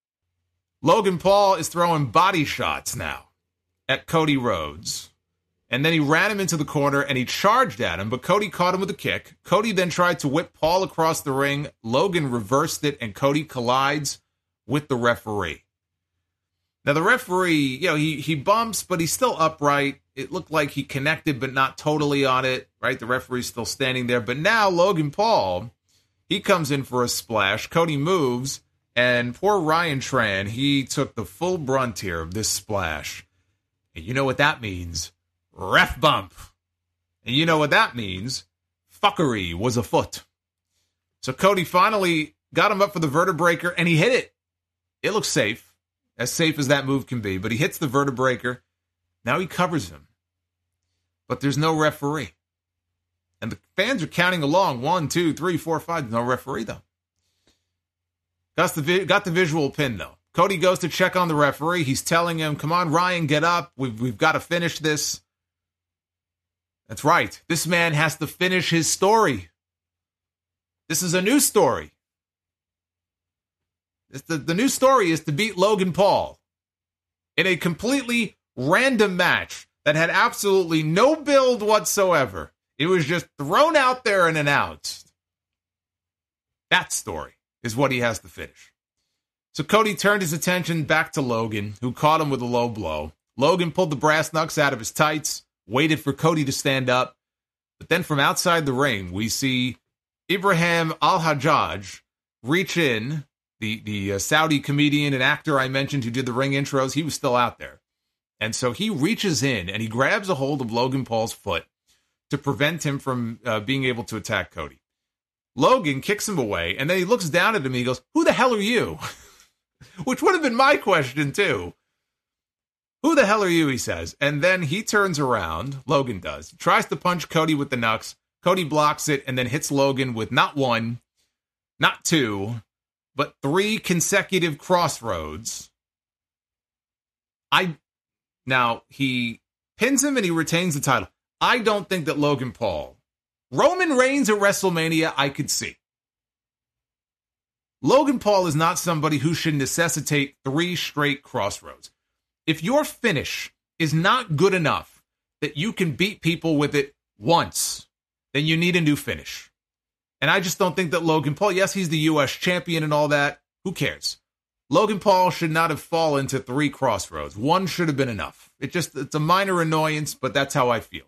Logan Paul is throwing body shots now at Cody Rhodes. And then he ran him into the corner and he charged at him, but Cody caught him with a kick. Cody then tried to whip Paul across the ring. Logan reversed it and Cody collides with the referee. Now the referee, he bumps, but he's still upright. It looked like he connected, but not totally on it, right? The referee's still standing there. But now Logan Paul, he comes in for a splash. Cody moves, and poor Ryan Tran, he took the full brunt here of this splash. And you know what that means? Ref bump. And you know what that means? Fuckery was afoot. So Cody finally got him up for the vertebreaker, and he hit it. It looks safe as that move can be, but he hits the vertebreaker. Now he covers him. But there's no referee. And the fans are counting along. 1, 2, 3, 4, 5. No referee, though. Got the visual pin, though. Cody goes to check on the referee. He's telling him, come on, Ryan, get up. We've got to finish this. That's right. This man has to finish his story. This is a new story. The new story is to beat Logan Paul in a completely random match that had absolutely no build whatsoever. It was just thrown out there and announced. That story is what he has to finish. So Cody turned his attention back to Logan, who caught him with a low blow. Logan pulled the brass knucks out of his tights, waited for Cody to stand up. But then from outside the ring, we see Ibrahim Al-Hajjaj reach in, the Saudi comedian and actor I mentioned who did the ring intros. He was still out there. And so he reaches in and he grabs a hold of Logan Paul's foot to prevent him from being able to attack Cody. Logan kicks him away, and then he looks down at him and he goes, "Who the hell are you?" Which would have been my question, too. "Who the hell are you?" he says. And then he turns around, Logan does, tries to punch Cody with the knucks. Cody blocks it and then hits Logan with not 1, not 2, but 3 consecutive crossroads. Now, he pins him and he retains the title. I don't think that Logan Paul, Roman Reigns at WrestleMania, I could see. Logan Paul is not somebody who should necessitate 3 straight crossroads. If your finish is not good enough that you can beat people with it once, then you need a new finish. And I just don't think that Logan Paul, yes, he's the U.S. champion and all that. Who cares? Logan Paul should not have fallen to 3 crossroads. 1 should have been enough. It's a minor annoyance, but that's how I feel.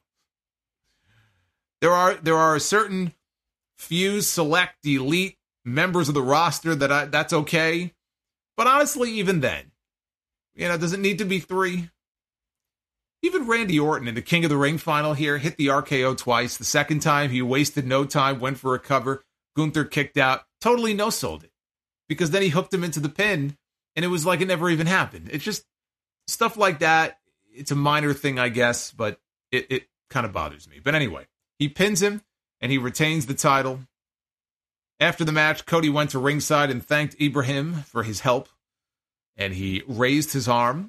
There are certain few select elite members of the roster that's okay. But honestly, even then, does it need to be 3? Even Randy Orton in the King of the Ring final here hit the RKO twice. The second time, he wasted no time, went for a cover. Gunther kicked out, totally no-sold it. Because then he hooked him into the pin, and it was like it never even happened. It's just stuff like that. It's a minor thing, I guess, but it kind of bothers me. But anyway, he pins him, and he retains the title. After the match, Cody went to ringside and thanked Ibrahim for his help, and he raised his arm.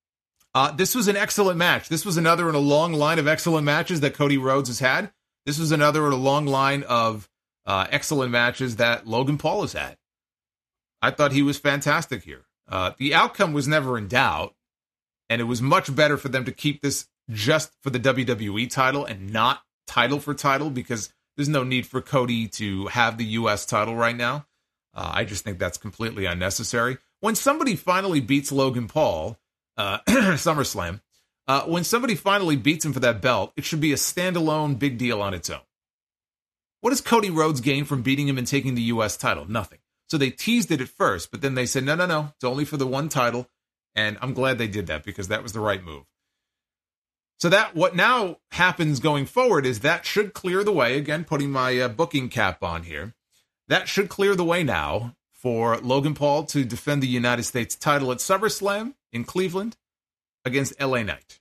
This was an excellent match. This was another in a long line of excellent matches that Cody Rhodes has had. This was another in a long line of excellent matches that Logan Paul has had. I thought he was fantastic here. The outcome was never in doubt, and it was much better for them to keep this just for the WWE title and not title for title, because there's no need for Cody to have the U.S. title right now. I just think that's completely unnecessary. When somebody finally beats Logan Paul, SummerSlam, when somebody finally beats him for that belt, it should be a standalone big deal on its own. What does Cody Rhodes gain from beating him and taking the U.S. title? Nothing. So they teased it at first, but then they said, no, it's only for the 1 title. And I'm glad they did that because that was the right move. So that what now happens going forward is that should clear the way, again, putting my booking cap on here, that should clear the way now for Logan Paul to defend the United States title at SummerSlam in Cleveland against LA Knight.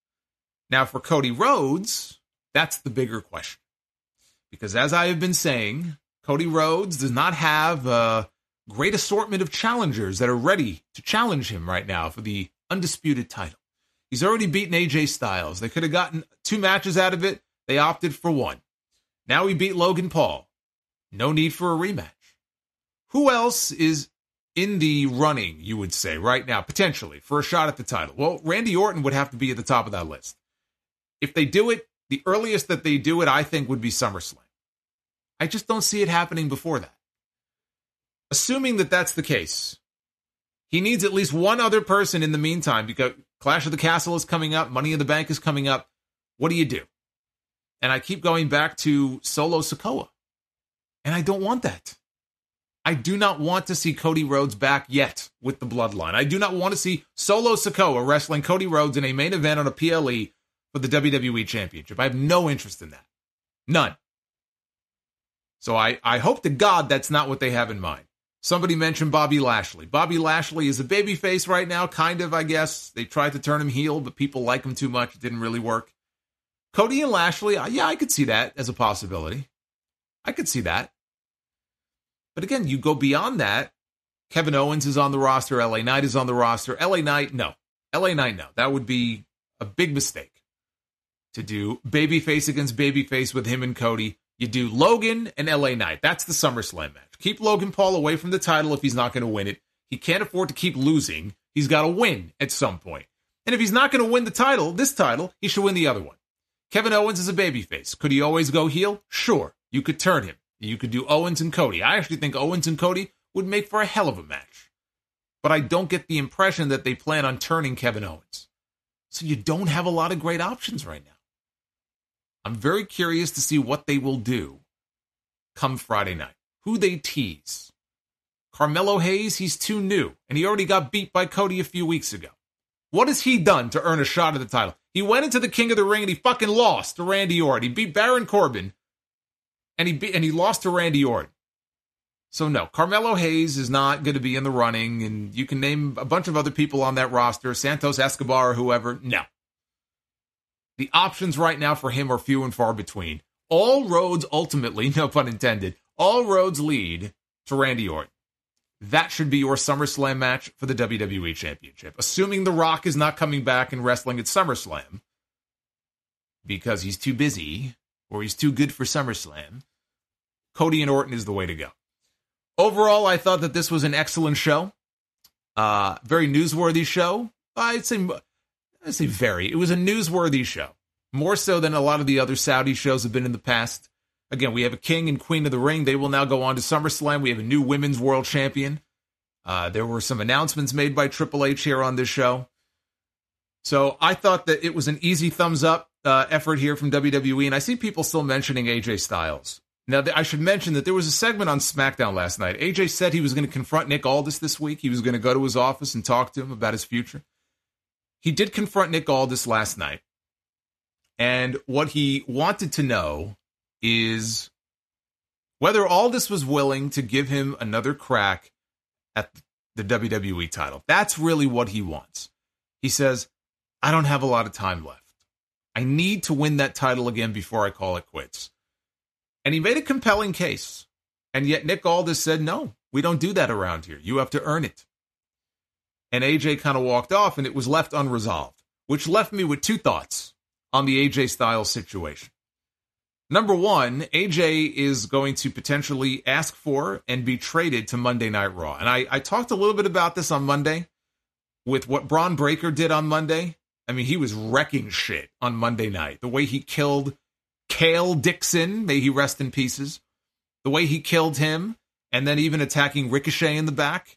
Now for Cody Rhodes, that's the bigger question. Because as I have been saying, Cody Rhodes does not have a great assortment of challengers that are ready to challenge him right now for the undisputed title. He's already beaten AJ Styles. They could have gotten 2 matches out of it. They opted for 1. Now he beat Logan Paul. No need for a rematch. Who else is in the running, you would say, right now, potentially, for a shot at the title? Well, Randy Orton would have to be at the top of that list. If they do it, the earliest that they do it, I think, would be SummerSlam. I just don't see it happening before that. Assuming that that's the case, he needs at least one other person in the meantime, because Clash of the Castle is coming up, Money in the Bank is coming up. What do you do? And I keep going back to Solo Sikoa. And I don't want that. I do not want to see Cody Rhodes back yet with the Bloodline. I do not want to see Solo Sikoa wrestling Cody Rhodes in a main event on a PLE for the WWE Championship. I have no interest in that. None. So I hope to God that's not what they have in mind. Somebody mentioned Bobby Lashley. Bobby Lashley is a babyface right now, kind of, I guess. They tried to turn him heel, but people like him too much. It didn't really work. Cody and Lashley, yeah, I could see that as a possibility. I could see that. But again, you go beyond that. Kevin Owens is on the roster. LA Knight is on the roster. LA Knight, no. LA Knight, no. That would be a big mistake to do babyface against babyface with him and Cody. You do Logan and LA Knight. That's the SummerSlam match. Keep Logan Paul away from the title if he's not going to win it. He can't afford to keep losing. He's got to win at some point. And if he's not going to win the title, this title, he should win the other one. Kevin Owens is a babyface. Could he always go heel? Sure. You could turn him. You could do Owens and Cody. I actually think Owens and Cody would make for a hell of a match. But I don't get the impression that they plan on turning Kevin Owens. So you don't have a lot of great options right now. I'm very curious to see what they will do come Friday night. Who they tease. Carmelo Hayes, he's too new, and he already got beat by Cody a few weeks ago. What has he done to earn a shot at the title? He went into the King of the Ring and he fucking lost to Randy Orton. He beat Baron Corbin, and he lost to Randy Orton. So no, Carmelo Hayes is not going to be in the running, and you can name a bunch of other people on that roster, Santos Escobar or whoever. No. The options right now for him are few and far between. All roads ultimately, no pun intended, all roads lead to Randy Orton. That should be your SummerSlam match for the WWE Championship. Assuming The Rock is not coming back and wrestling at SummerSlam because he's too busy or he's too good for SummerSlam, Cody and Orton is the way to go. Overall, I thought that this was an excellent show. Very newsworthy show. I'd say very. It was a newsworthy show. More so than a lot of the other Saudi shows have been in the past. Again, we have a king and queen of the ring. They will now go on to SummerSlam. We have a new women's world champion. There were some announcements made by Triple H here on this show. So I thought that it was an easy thumbs up effort here from WWE. And I see people still mentioning AJ Styles. Now, I should mention that there was a segment on SmackDown last night. AJ said he was going to confront Nick Aldis this week. He was going to go to his office and talk to him about his future. He did confront Nick Aldis last night. And what he wanted to know is whether Aldis was willing to give him another crack at the WWE title. That's really what he wants. He says, I don't have a lot of time left. I need to win that title again before I call it quits. And he made a compelling case. And yet Nick Aldis said, no, we don't do that around here. You have to earn it. And AJ kind of walked off and it was left unresolved, which left me with two thoughts on the AJ Styles situation. Number one, AJ is going to potentially ask for and be traded to Monday Night Raw. And I talked a little bit about this on Monday with what Braun Breaker did on Monday. I mean, he was wrecking shit on Monday night. The way he killed Kale Dixon, may he rest in pieces. The way he killed him, and then even attacking Ricochet in the back.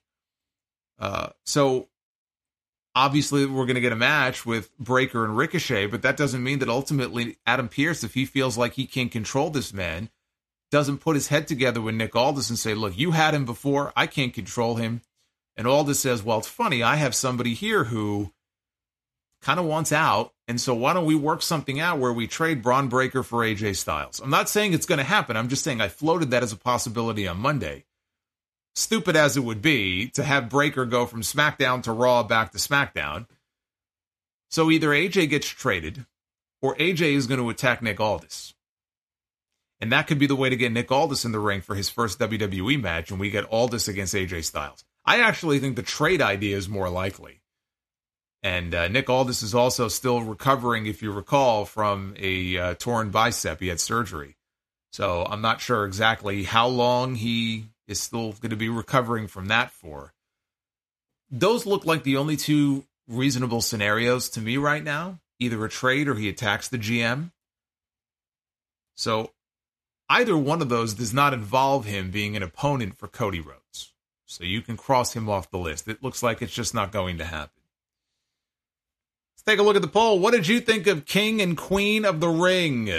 So obviously we're going to get a match with Breaker and Ricochet, but that doesn't mean that ultimately Adam Pearce, if he feels like he can control this man, doesn't put his head together with Nick Aldis and say, look, you had him before, I can't control him. And Aldis says, well, it's funny, I have somebody here who kind of wants out, and so why don't we work something out where we trade Braun Breaker for AJ Styles? I'm not saying it's going to happen, I'm just saying I floated that as a possibility on Monday. Stupid as it would be to have Breaker go from SmackDown to Raw back to SmackDown. So either AJ gets traded or AJ is going to attack Nick Aldis. And that could be the way to get Nick Aldis in the ring for his first WWE match, and we get Aldis against AJ Styles. I actually think the trade idea is more likely. And Nick Aldis is also still recovering, if you recall, from a torn bicep. He had surgery. So I'm not sure exactly how long he is still going to be recovering from that for. Those look like the only two reasonable scenarios to me right now. either a trade or he attacks the GM. So either one of those does not involve him being an opponent for Cody Rhodes. So you can cross him off the list. It looks like it's just not going to happen. Let's take a look at the poll. What did you think of King and Queen of the Ring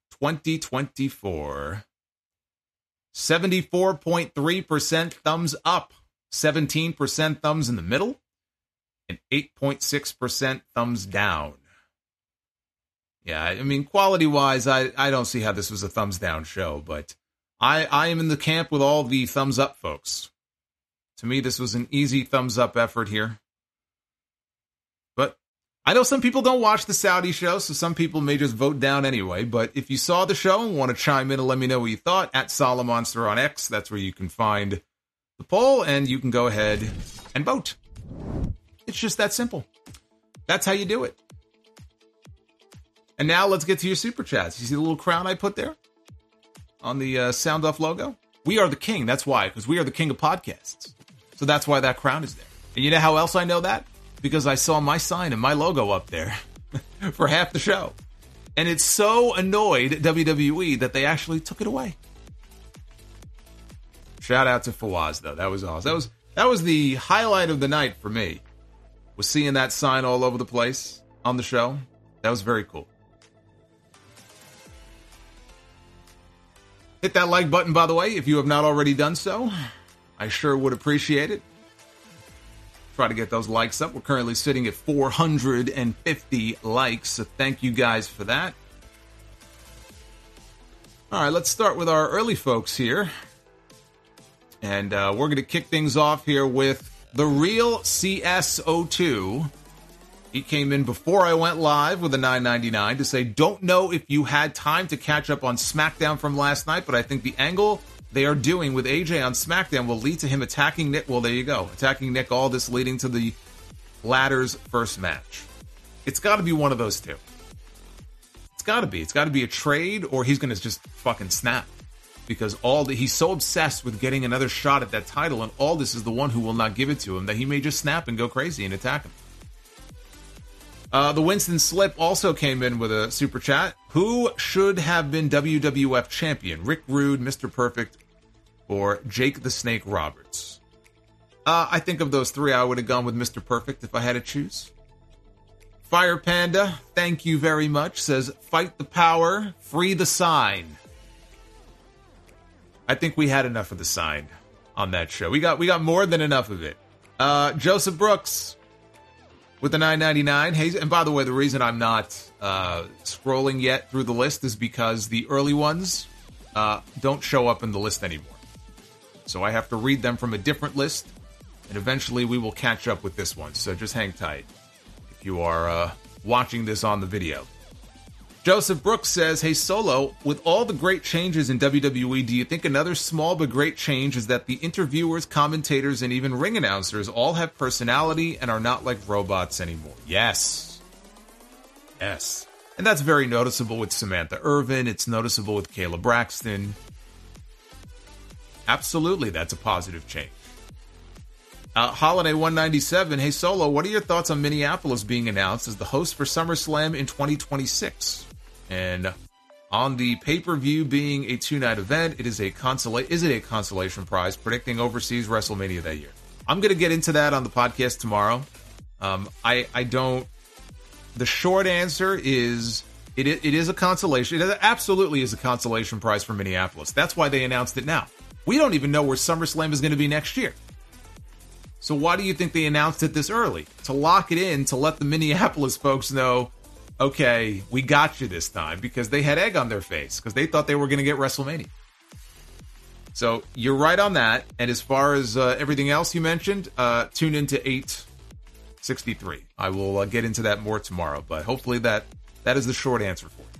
2024? 74.3% thumbs up, 17% thumbs in the middle, and 8.6% thumbs down. Yeah, I mean, quality-wise, I don't see how this was a thumbs-down show, but I am in the camp with all the thumbs-up folks. To me, this was an easy thumbs-up effort here. But I know some people don't watch the Saudi show, so some people may just vote down anyway, but if you saw the show and want to chime in and let me know what you thought, at Solomonster on X, that's where you can find the poll, and you can go ahead and vote. It's just that simple. That's how you do it. And now let's get to your super chats. You see the little crown I put there on the Sound Off logo? We are the king. That's why, because we are the king of podcasts. So that's why that crown is there. And you know how else I know that? Because I saw my sign and my logo up there for half the show. And it so annoyed WWE that they actually took it away. Shout out to Fawaz, though. That was awesome. That was the highlight of the night for me, was seeing that sign all over the place on the show. That was very cool. Hit that like button, by the way, if you have not already done so. I sure would appreciate it. Try to get those likes up. We're currently sitting at 450 likes, so thank you guys for that. All right, let's start with our early folks here. And we're going to kick things off here with The Real CS02. He came in before I went live with a $9.99 to say, don't know if you had time to catch up on SmackDown from last night, but I think the angle they are doing with AJ on SmackDown will lead to him attacking Nick. Well, there you go. Attacking Nick, all this leading to the ladder's first match. It's got to be one of those two. It's got to be. It's got to be a trade, or he's going to just fucking snap. Because he's so obsessed with getting another shot at that title, and Aldis is the one who will not give it to him, that he may just snap and go crazy and attack him. The Winston Slip also came in with a super chat. Who should have been WWF champion? Rick Rude, Mr. Perfect, or Jake the Snake Roberts? I think of those three, I would have gone with Mr. Perfect if I had to choose. Fire Panda, thank you very much, says, fight the power, free the sign. I think we had enough of the sign on that show. We got more than enough of it. Joseph Brooks with the $9.99. Hey, and by the way, the reason I'm not scrolling yet through the list is because the early ones don't show up in the list anymore. So I have to read them from a different list, and eventually we will catch up with this one. So just hang tight if you are watching this on the video. Joseph Brooks says, hey, Solo, with all the great changes in WWE, do you think another small but great change is that the interviewers, commentators, and even ring announcers all have personality and are not like robots anymore? Yes. Yes. And that's very noticeable with Samantha Irvin. It's noticeable with Kayla Braxton. Absolutely, that's a positive change. Holiday 197, hey, Solo, what are your thoughts on Minneapolis being announced as the host for SummerSlam in 2026? And on the pay-per-view being a 2-night event, is it a consolation prize predicting overseas WrestleMania that year? I'm going to get into that on the podcast tomorrow. I don't. The short answer is it is a consolation. It absolutely is a consolation prize for Minneapolis. That's why they announced it now. We don't even know where SummerSlam is going to be next year. So why do you think they announced it this early? To lock it in, to let the Minneapolis folks know, okay, we got you this time, because they had egg on their face, because they thought they were going to get WrestleMania. So you're right on that. And as far as everything else you mentioned, tune into 863. I will get into that more tomorrow, but hopefully that is the short answer for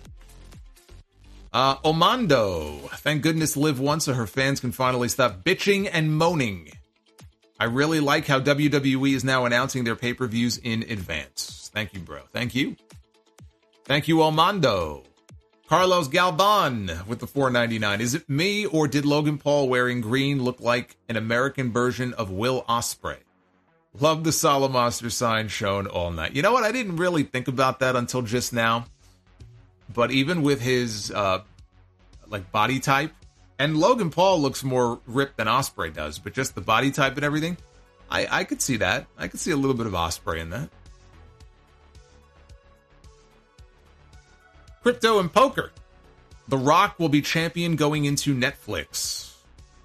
it. Omando, thank goodness Liv won so her fans can finally stop bitching and moaning. I really like how WWE is now announcing their pay-per-views in advance. Thank you, bro. Thank you. Thank you, Armando. Carlos Galban with the $4.99. Is it me, or did Logan Paul wearing green look like an American version of Will Ospreay? Love the Solomonster sign shown all night. You know what? I didn't really think about that until just now. But even with his body type, and Logan Paul looks more ripped than Ospreay does, but just the body type and everything, I could see that. I could see a little bit of Ospreay in that. Crypto and poker. The Rock will be champion going into Netflix.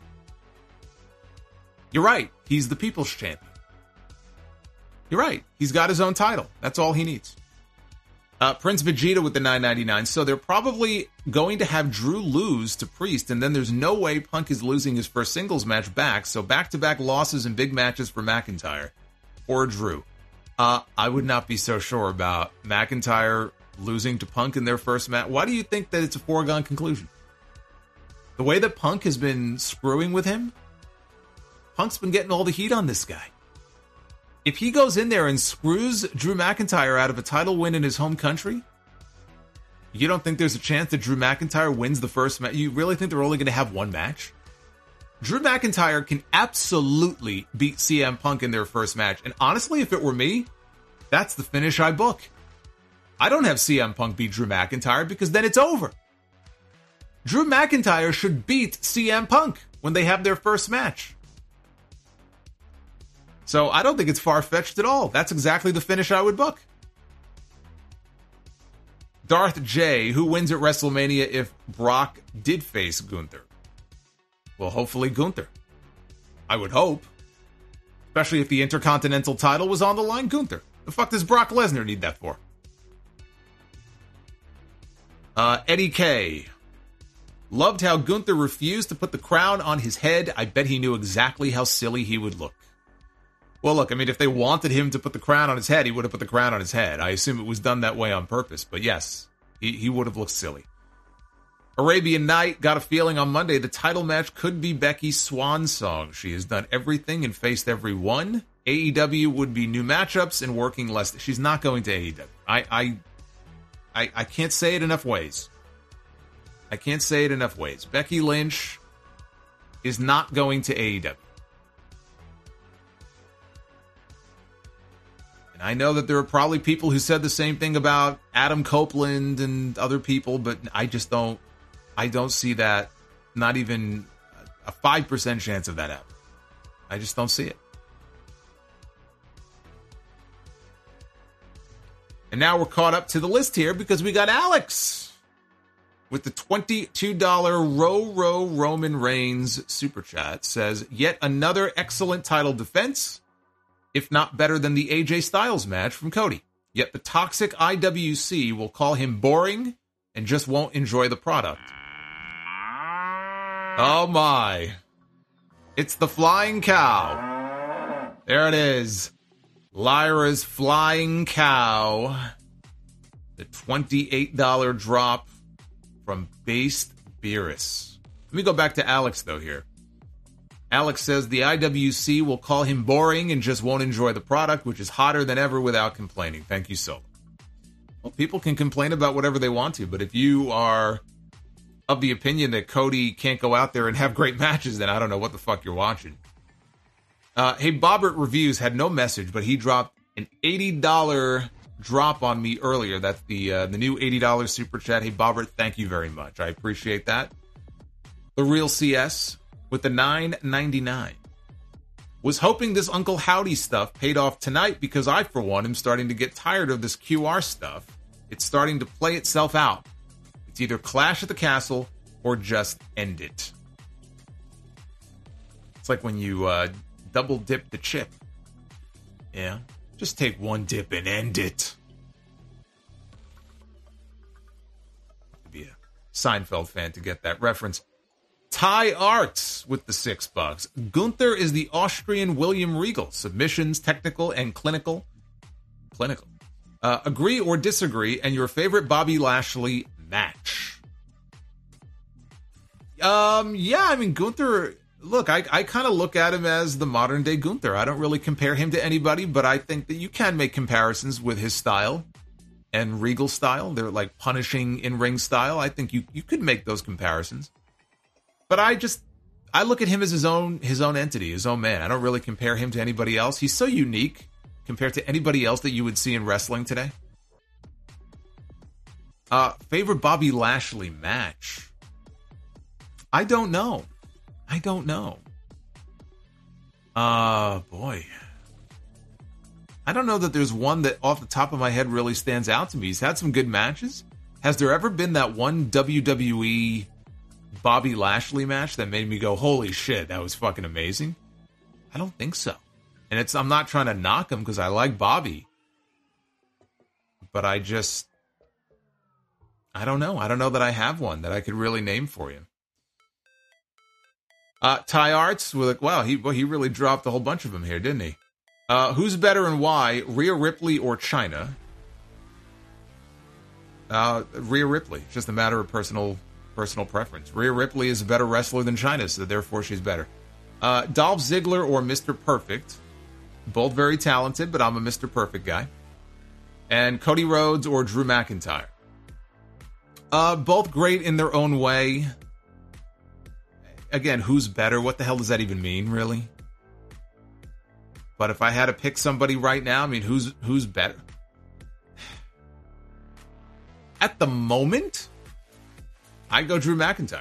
You're right. He's the people's champion. You're right. He's got his own title. That's all he needs. Prince Vegeta with the $9.99. So they're probably going to have Drew lose to Priest, and then there's no way Punk is losing his first singles match back. So back-to-back losses and big matches for McIntyre or Drew. I would not be so sure about McIntyre losing to Punk in their first match. Why do you think that it's a foregone conclusion? The way that Punk has been screwing with him, Punk's been getting all the heat on this guy. If he goes in there and screws Drew McIntyre out of a title win in his home country, you don't think there's a chance that Drew McIntyre wins the first match? You really think they're only going to have one match? Drew McIntyre can absolutely beat CM Punk in their first match. And honestly, if it were me, that's the finish I book. I don't have CM Punk beat Drew McIntyre because then it's over. Drew McIntyre should beat CM Punk when they have their first match. So I don't think it's far-fetched at all. That's exactly the finish I would book. Darth J, who wins at WrestleMania if Brock did face Gunther? Well, hopefully Gunther. I would hope. Especially if the Intercontinental title was on the line, Gunther. The fuck does Brock Lesnar need that for? Eddie K. Loved how Gunther refused to put the crown on his head. I bet he knew exactly how silly he would look. Well, look, I mean, if they wanted him to put the crown on his head, he would have put the crown on his head. I assume it was done that way on purpose. But yes, he would have looked silly. Arabian Night got a feeling on Monday the title match could be Becky's swan song. She has done everything and faced everyone. AEW would be new matchups and working less. She's not going to AEW. I can't say it enough ways. I can't say it enough ways. Becky Lynch is not going to AEW. And I know that there are probably people who said the same thing about Adam Copeland and other people, but I don't see that, not even a 5% chance of that happening. I just don't see it. And now we're caught up to the list here because we got Alex with the $22 Row Roman Reigns super chat. Says, yet another excellent title defense, if not better than the AJ Styles match from Cody. Yet the toxic IWC will call him boring and just won't enjoy the product. Oh my. It's the flying cow. There it is. Lyra's flying cow. The $28 drop from Based Beerus. Let me go back to Alex, though, here. Alex says the IWC will call him boring and just won't enjoy the product, which is hotter than ever without complaining. Thank you, Solo. Well, people can complain about whatever they want to, but if you are of the opinion that Cody can't go out there and have great matches, then I don't know what the fuck you're watching. Hey, Bobbert Reviews had no message, but he dropped an $80 drop on me earlier. That's the new $80 super chat. Hey, Bobbert, thank you very much. I appreciate that. The Real CS with the $9.99. Was hoping this Uncle Howdy stuff paid off tonight because I, for one, am starting to get tired of this QR stuff. It's starting to play itself out. It's either Clash at the Castle or just end it. It's like when you double dip the chip. Yeah, just take one dip and end it. Be a Seinfeld fan to get that reference. Ty Arts with the $6. Gunther is the Austrian William Regal. Submissions, technical and clinical. Agree or disagree, and your favorite Bobby Lashley match. Yeah, I mean, Gunther, look, I kind of look at him as the modern day Gunther. I don't really compare him to anybody, but I think that you can make comparisons with his style and Regal style. They're like punishing in-ring style. I think you could make those comparisons. But I I look at him as his own entity, his own man. I don't really compare him to anybody else. He's so unique compared to anybody else that you would see in wrestling today. Favorite Bobby Lashley match? I don't know. Boy. I don't know that there's one that off the top of my head really stands out to me. He's had some good matches. Has there ever been that one WWE Bobby Lashley match that made me go, holy shit, that was fucking amazing? I don't think so. And I'm not trying to knock him because I like Bobby. But I don't know. I don't know that I have one that I could really name for you. Ty Arts, we're like, wow, he really dropped a whole bunch of them here, didn't he? Who's better and why, Rhea Ripley or Chyna? Rhea Ripley. Just a matter of personal preference. Rhea Ripley is a better wrestler than Chyna, so therefore she's better. Dolph Ziggler or Mr. Perfect. Both very talented, but I'm a Mr. Perfect guy. And Cody Rhodes or Drew McIntyre. Both great in their own way. Again, who's better? What the hell does that even mean, really? But if I had to pick somebody right now, I mean, who's better? At the moment, I'd go Drew McIntyre.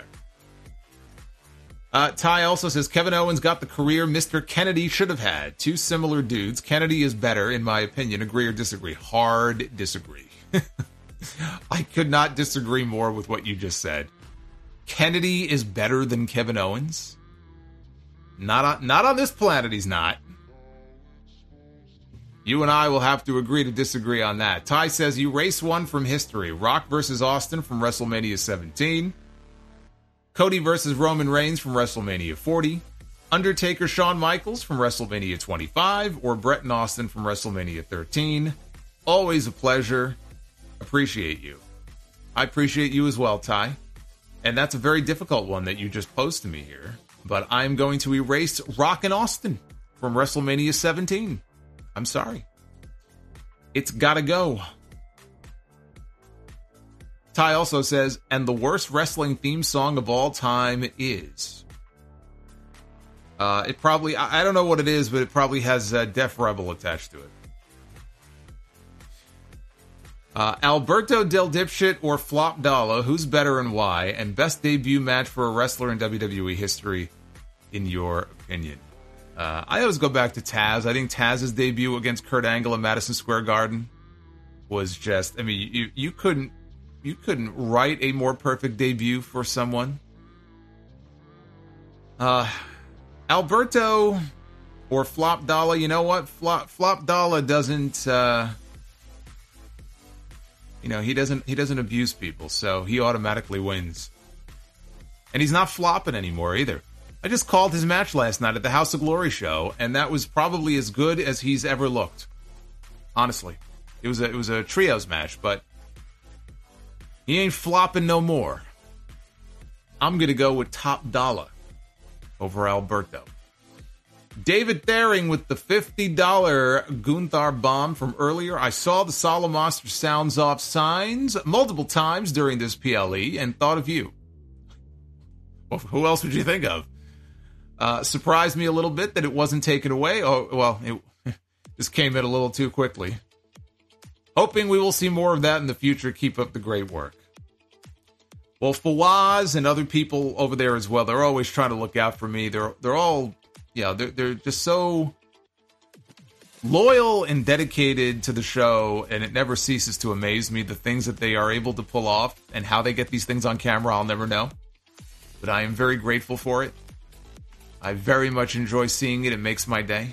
Ty also says, Kevin Owens got the career Mr. Kennedy should have had. Two similar dudes. Kennedy is better, in my opinion. Agree or disagree? Hard disagree. I could not disagree more with what you just said. Kennedy is better than Kevin Owens? Not on this planet, he's not. You and I will have to agree to disagree on that. Ty says, you race one from history. Rock versus Austin from WrestleMania 17. Cody versus Roman Reigns from WrestleMania 40. Undertaker Shawn Michaels from WrestleMania 25. Or Bret and Austin from WrestleMania 13. Always a pleasure. Appreciate you. I appreciate you as well, Ty. And that's a very difficult one that you just posed to me here. But I'm going to erase Rock and Austin from WrestleMania 17. I'm sorry. It's gotta go. Ty also says, and the worst wrestling theme song of all time is... it probably... I don't know what it is, but it probably has Def Rebel attached to it. Alberto Del Dipshit or Flop Dollar, who's better and why? And best debut match for a wrestler in WWE history, in your opinion? I always go back to Taz. I think Taz's debut against Kurt Angle in Madison Square Garden was just... I mean, you couldn't write a more perfect debut for someone. Alberto or Flop Dollar, you know what? Flop Dollar doesn't... he doesn't abuse people, so he automatically wins. And he's not flopping anymore either. I just called his match last night at the House of Glory show, and that was probably as good as he's ever looked. Honestly. It was a trios match, but he ain't flopping no more. I'm going to go with Top Dollar over Alberto. David Thering with the $50 Gunther bomb from earlier. I saw the Solomonster Sounds Off signs multiple times during this PLE and thought of you. Well, who else would you think of? Surprised me a little bit that it wasn't taken away. Oh, well, it just came in a little too quickly. Hoping we will see more of that in the future. Keep up the great work. Well, Fawaz and other people over there as well, they're always trying to look out for me. They're all, they're just so loyal and dedicated to the show, and it never ceases to amaze me, the things that they are able to pull off and how they get these things on camera. I'll never know. But I am very grateful for it. I very much enjoy seeing it. It makes my day.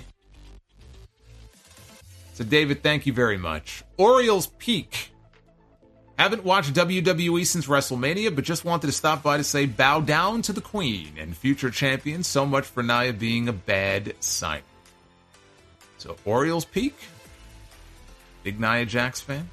So, David, thank you very much. Orioles Peak. Haven't watched WWE since WrestleMania, but just wanted to stop by to say bow down to the Queen and future champion. So much for Nia being a bad sign. So, Orioles Peak. Big Nia Jax fan.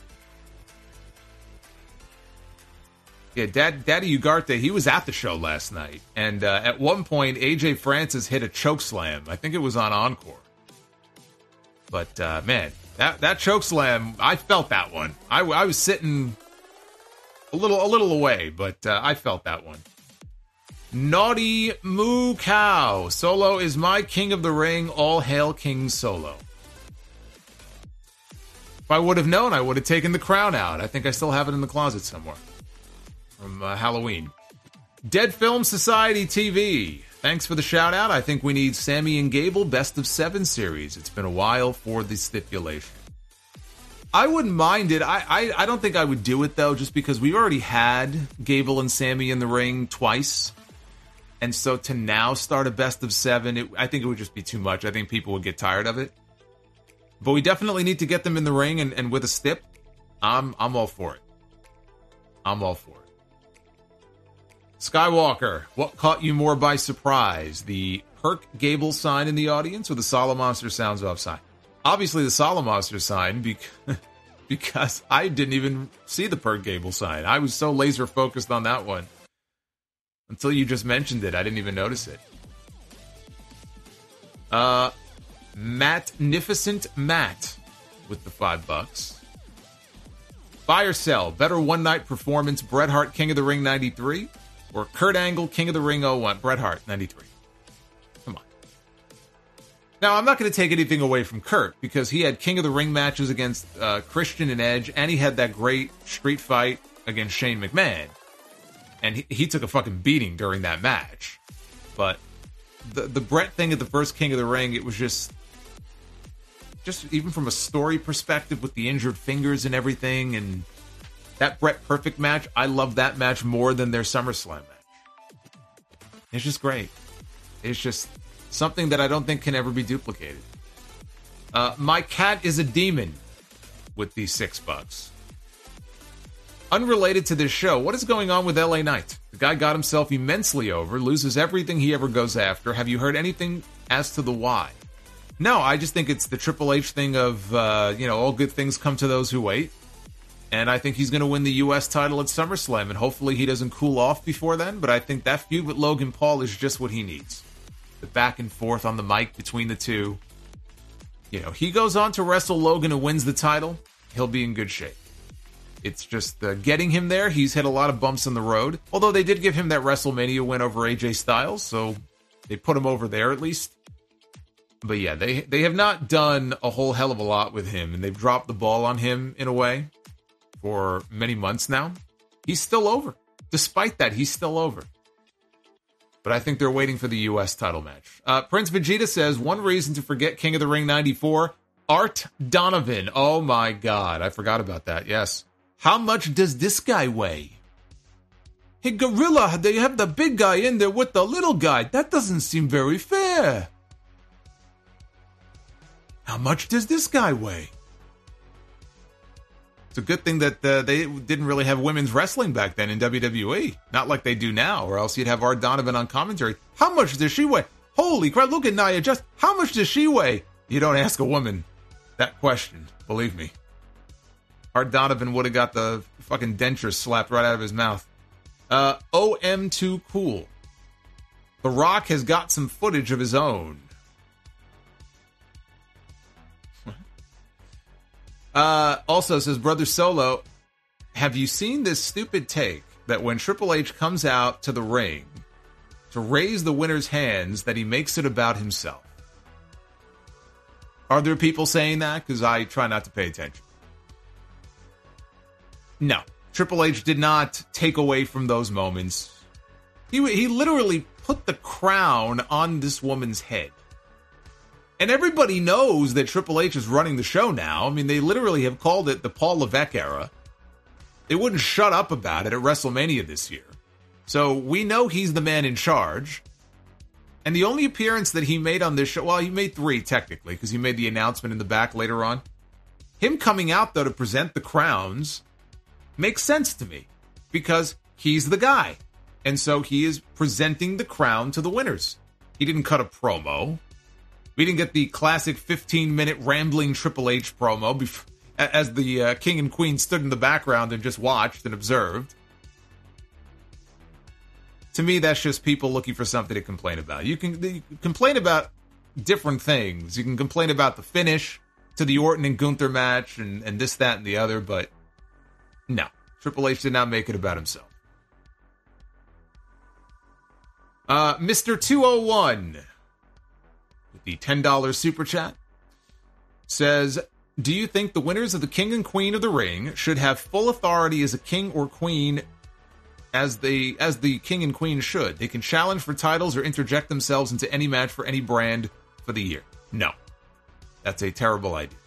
Yeah, Daddy Ugarte, he was at the show last night. And at one point, AJ Francis hit a choke slam. I think it was on Encore. But, man, that choke slam, I felt that one. I was sitting a little away, but I felt that one. Naughty Moo Cow. Solo is my King of the Ring. All hail King Solo. If I would have known, I would have taken the crown out. I think I still have it in the closet somewhere from Halloween. Dead Film Society TV. Thanks for the shout out. I think we need Sammy and Gable Best of 7 series. It's been a while for the stipulation. I wouldn't mind it. I don't think I would do it, though, just because we already had Gable and Sammy in the ring twice. And so to now start a best of 7, I think it would just be too much. I think people would get tired of it. But we definitely need to get them in the ring and with a stip. I'm all for it. I'm all for it. Skywalker, what caught you more by surprise? The Perk Gable sign in the audience or the Solomonster Sounds Off sign? Obviously the Solomonster sign because I didn't even see the Perk Gable sign. I was so laser focused on that one. Until you just mentioned it, I didn't even notice it. Magnificent Matt with the $5. Fire Cell, better one-night performance, Bret Hart, King of the Ring 93, or Kurt Angle, King of the Ring 01, Bret Hart 93. Come on. Now, I'm not going to take anything away from Kurt, because he had King of the Ring matches against Christian and Edge, and he had that great street fight against Shane McMahon. And he took a fucking beating during that match. But the Bret thing at the first King of the Ring, it was just even from a story perspective with the injured fingers and everything, and that Bret Perfect match, I love that match more than their SummerSlam match. It's just great. It's just something that I don't think can ever be duplicated. My cat is a demon with these $6. Unrelated to this show, what is going on with LA Knight? The guy got himself immensely over, loses everything he ever goes after. Have you heard anything as to the why? No, I just think it's the Triple H thing of, all good things come to those who wait. And I think he's going to win the U.S. title at SummerSlam, and hopefully he doesn't cool off before then. But I think that feud with Logan Paul is just what he needs. The back and forth on the mic between the two. He goes on to wrestle Logan and wins the title, he'll be in good shape. It's just getting him there. He's hit a lot of bumps in the road. Although they did give him that WrestleMania win over AJ Styles, so they put him over there at least. But yeah, they have not done a whole hell of a lot with him, and they've dropped the ball on him in a way for many months now. He's still over. Despite that, he's still over. But I think they're waiting for the U.S. title match. Prince Vegeta says, one reason to forget King of the Ring 94, Art Donovan. Oh my God, I forgot about that, yes. How much does this guy weigh? Hey, Gorilla, they have the big guy in there with the little guy. That doesn't seem very fair. How much does this guy weigh? It's a good thing that they didn't really have women's wrestling back then in WWE. Not like they do now, or else you'd have Art Donovan on commentary. How much does she weigh? Holy crap, look at Nia Jax. How much does she weigh? You don't ask a woman that question, believe me. Art Donovan would have got the fucking denture slapped right out of his mouth. OM2 Cool. The Rock has got some footage of his own. Also says, Brother Solo, have you seen this stupid take that when Triple H comes out to the ring to raise the winner's hands, that he makes it about himself? Are there people saying that? Because I try not to pay attention. No, Triple H did not take away from those moments. He literally put the crown on this woman's head. And everybody knows that Triple H is running the show now. I mean, they literally have called it the Paul Levesque era. They wouldn't shut up about it at WrestleMania this year. So we know he's the man in charge. And the only appearance that he made on this show, well, he made 3 technically, because he made the announcement in the back later on. Him coming out, though, to present the crowns makes sense to me, because he's the guy. And so he is presenting the crown to the winners. He didn't cut a promo. We didn't get the classic 15-minute rambling Triple H promo as the king and queen stood in the background and just watched and observed. To me, that's just people looking for something to complain about. You can complain about different things. You can complain about the finish to the Orton and Gunther match and this, that, and the other, but no. Triple H did not make it about himself. Mr. 201, with the $10 super chat, says, do you think the winners of the King and Queen of the Ring should have full authority as a king or queen as the king and queen should? They can challenge for titles or interject themselves into any match for any brand for the year. No. That's a terrible idea.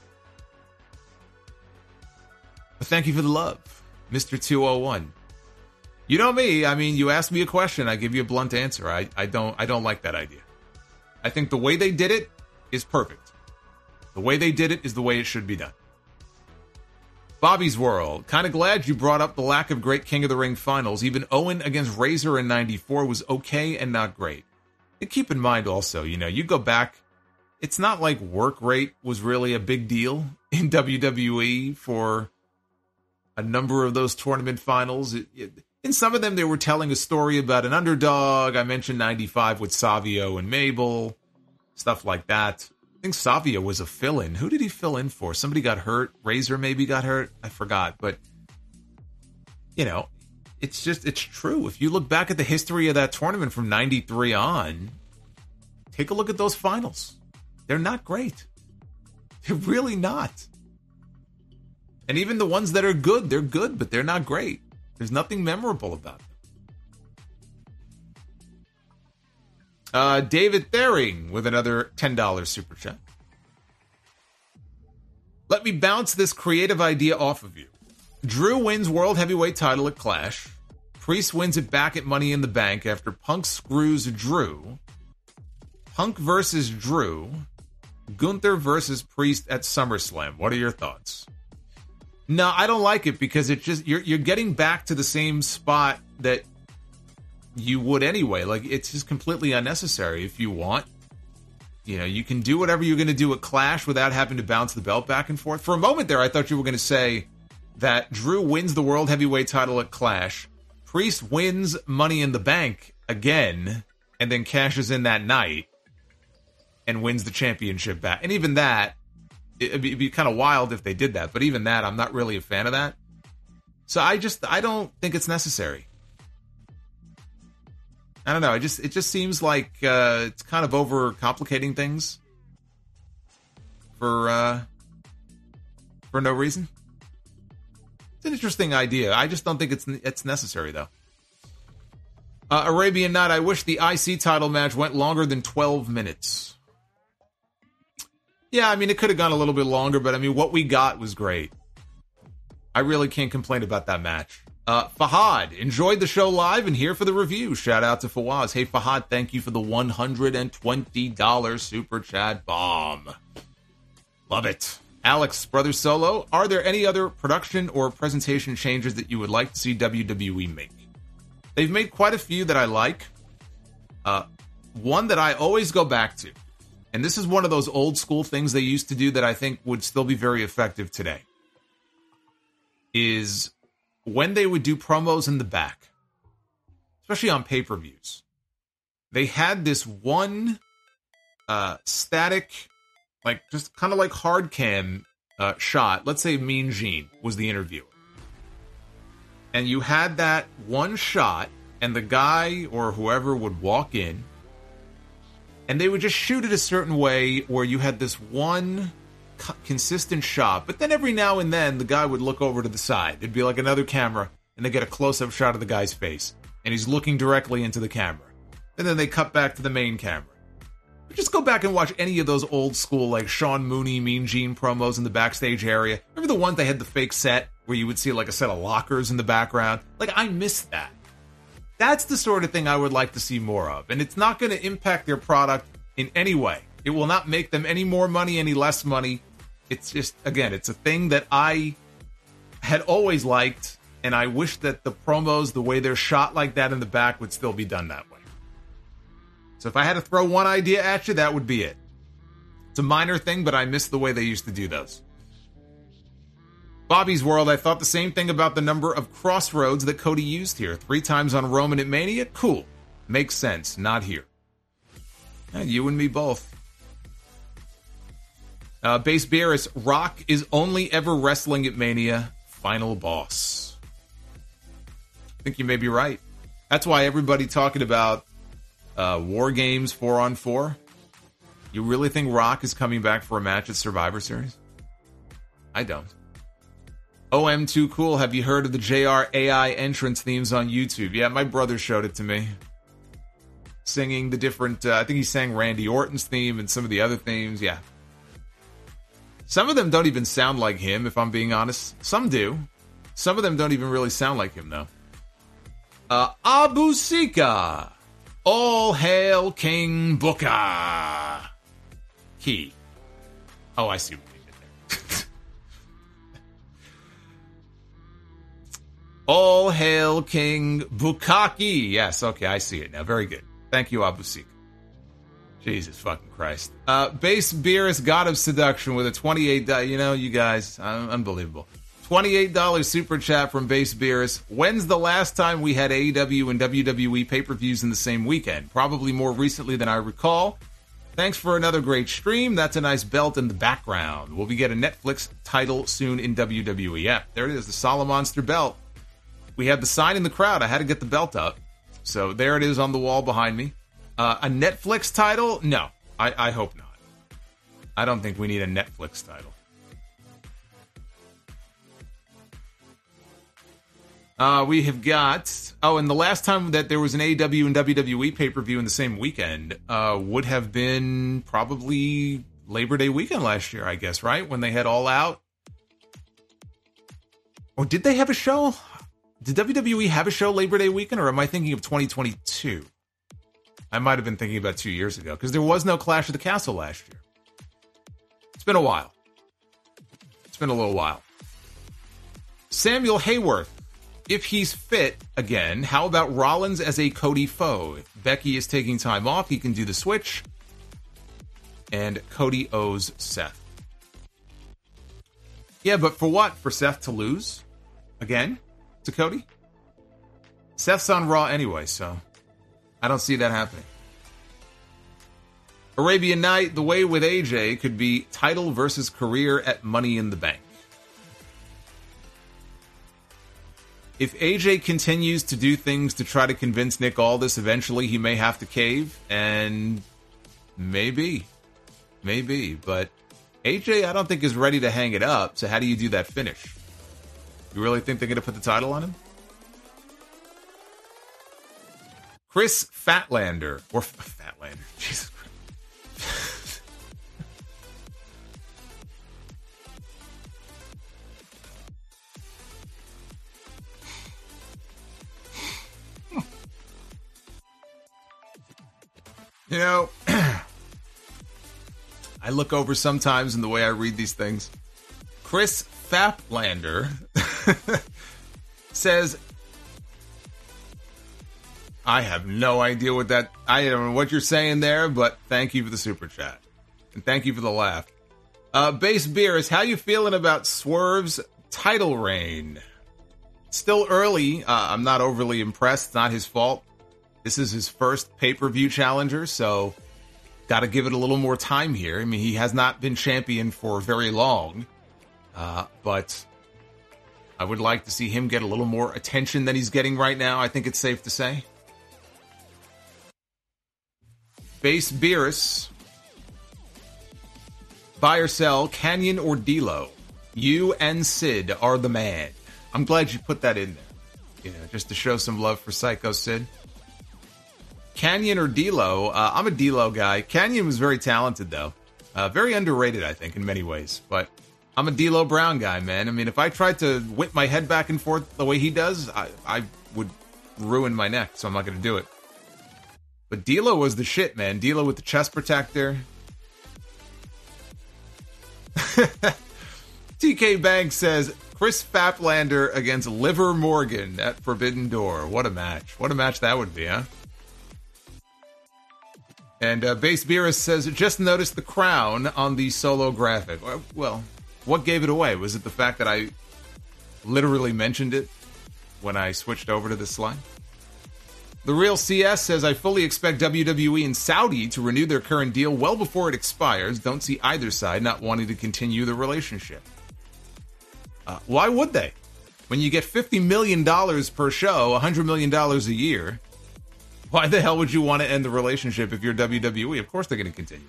But thank you for the love, Mr. 201. You know me, I mean, you ask me a question, I give you a blunt answer. I don't like that idea. I think the way they did it is perfect. The way they did it is the way it should be done. Bobby's World. Kind of glad you brought up the lack of great King of the Ring finals. Even Owen against Razor in 94 was okay and not great. And keep in mind also, you go back, it's not like work rate was really a big deal in WWE for a number of those tournament finals. In some of them, they were telling a story about an underdog. I mentioned 95 with Savio and Mabel, stuff like that. I think Savio was a fill-in. Who did he fill in for? Somebody got hurt. Razor maybe got hurt. I forgot. But, it's true. If you look back at the history of that tournament from 93 on, take a look at those finals. They're not great. They're really not. And even the ones that are good, they're good, but they're not great. There's nothing memorable about them. David Thering with another $10 super chat. Let me bounce this creative idea off of you. Drew wins World Heavyweight title at Clash. Priest wins it back at Money in the Bank after Punk screws Drew. Punk versus Drew. Gunther versus Priest at SummerSlam. What are your thoughts? No, I don't like it because it just you're getting back to the same spot that you would anyway. Like, it's just completely unnecessary. If you want, you can do whatever you're going to do at Clash without having to bounce the belt back and forth. For a moment there, I thought you were going to say that Drew wins the World Heavyweight title at Clash, Priest wins Money in the Bank again, and then cashes in that night and wins the championship back. And even that, it'd be kind of wild if they did that. But even that, I'm not really a fan of that. So I don't think it's necessary. I don't know. It just seems like it's kind of over complicating things for no reason. It's an interesting idea. I just don't think it's necessary though. Arabian Night. I wish the IC title match went longer than 12 minutes. Yeah, I mean, it could have gone a little bit longer, but I mean, what we got was great. I really can't complain about that match. Fahad, enjoyed the show live and here for the review. Shout out to Fawaz. Hey, Fahad, thank you for the $120 super chat bomb. Love it. Alex, Brother Solo, are there any other production or presentation changes that you would like to see WWE make? They've made quite a few that I like. One that I always go back to, and this is one of those old school things they used to do that I think would still be very effective today, is when they would do promos in the back, especially on pay-per-views, they had this one static, like just kind of like hard cam shot. Let's say Mean Gene was the interviewer. And you had that one shot, and the guy or whoever would walk in, and they would just shoot it a certain way where you had this one consistent shot, but then every now and then the guy would look over to the side. It'd be like another camera, and they get a close-up shot of the guy's face, and he's looking directly into the camera. And then they cut back to the main camera. But just go back and watch any of those old school, like Sean Mooney, Mean Gene promos in the backstage area. Remember the ones they had the fake set where you would see like a set of lockers in the background? Like, I miss that. That's the sort of thing I would like to see more of, and it's not going to impact their product in any way. It will not make them any more money, any less money. It's just, again, it's a thing that I had always liked, and I wish that the promos, the way they're shot like that in the back, would still be done that way. So if I had to throw one idea at you, that would be it. It's a minor thing, but I miss the way they used to do those. Bobby's World, I thought the same thing about the number of crossroads that Cody used here. 3 times on Roman at Mania? Cool. Makes sense. Not here. You and me both. Base Beerus, Rock is only ever wrestling at Mania. Final boss. I think you may be right. That's why everybody talking about War Games 4-on-4. You really think Rock is coming back for a match at Survivor Series? I don't. OM Too Cool, have you heard of the JR AI entrance themes on YouTube? Yeah, my brother showed it to me. Singing the different, I think he sang Randy Orton's theme and some of the other themes, yeah. Some of them don't even sound like him, if I'm being honest. Some do. Some of them don't even really sound like him, though. Abu Sika. All hail King Booker. Key. Oh, I see what they did there. All hail King Bukaki. Yes, okay, I see it now. Very good. Thank you, Abu Sika. Jesus fucking Christ. Base Beerus, God of Seduction with a $28, you know, you guys, unbelievable. $28 super chat from Base Beerus. When's the last time we had AEW and WWE pay-per-views in the same weekend? Probably more recently than I recall. Thanks for another great stream. That's a nice belt in the background. Will we get a Netflix title soon in WWE? Yeah, there it is, the Solomonster belt. We had the sign in the crowd. I had to get the belt up. So there it is on the wall behind me. A Netflix title? No, I hope not. I don't think we need a Netflix title. We have got... Oh, and the last time that there was an AEW and WWE pay-per-view in the same weekend would have been probably Labor Day weekend last year, I guess, right? When they had All Out. Or did they have a show? Did WWE have a show Labor Day weekend, or am I thinking of 2022? I might have been thinking about 2 years ago, because there was no Clash of the Castle last year. It's been a while. It's been a little while. Samuel Hayworth. If he's fit again, how about Rollins as a Cody foe? If Becky is taking time off, he can do the switch. And Cody owes Seth. Yeah, but for what? For Seth to lose? Again? To Cody? Seth's on Raw anyway, so I don't see that happening. Arabian Night, the way with AJ could be title versus career at Money in the Bank. If AJ continues to do things to try to convince Nick Aldis, eventually he may have to cave, and maybe, but AJ I don't think is ready to hang it up, so how do you do that finish? You really think they're going to put the title on him? Chris Fatlander, or Fatlander, Jesus Christ. You know, I look over sometimes in the way I read these things. Chris Fatlander says, I have no idea what that... I don't know what you're saying there, but thank you for the super chat. And thank you for the laugh. Base Beerus, how you feeling about Swerve's title reign? Still early. I'm not overly impressed. It's not his fault. This is his first pay-per-view challenger, so got to give it a little more time here. I mean, he has not been champion for very long, but I would like to see him get a little more attention than he's getting right now. I think it's safe to say. Base Beerus. Buy or sell, Canyon or D'Lo? You and Sid are the man. I'm glad you put that in there. You know, just to show some love for Psycho Sid. Canyon or D'Lo? I'm a D'Lo guy. Canyon was very talented, though. Very underrated, I think, in many ways. But I'm a D'Lo Brown guy, man. I mean, if I tried to whip my head back and forth the way he does, I would ruin my neck, so I'm not going to do it. But D'Lo was the shit, man. D'Lo with the chest protector. TK Banks says, Chris Fatlander against Liver Morgan at Forbidden Door. What a match. What a match that would be, huh? And Base Beerus says, just noticed the crown on the solo graphic. Well, what gave it away? Was it the fact that I literally mentioned it when I switched over to this slide? The Real CS says, I fully expect WWE and Saudi to renew their current deal well before it expires. Don't see either side not wanting to continue the relationship. Why would they? When you get $50 million per show, $100 million a year, Why the hell would you want to end the relationship if you're WWE? Of course they're going to continue.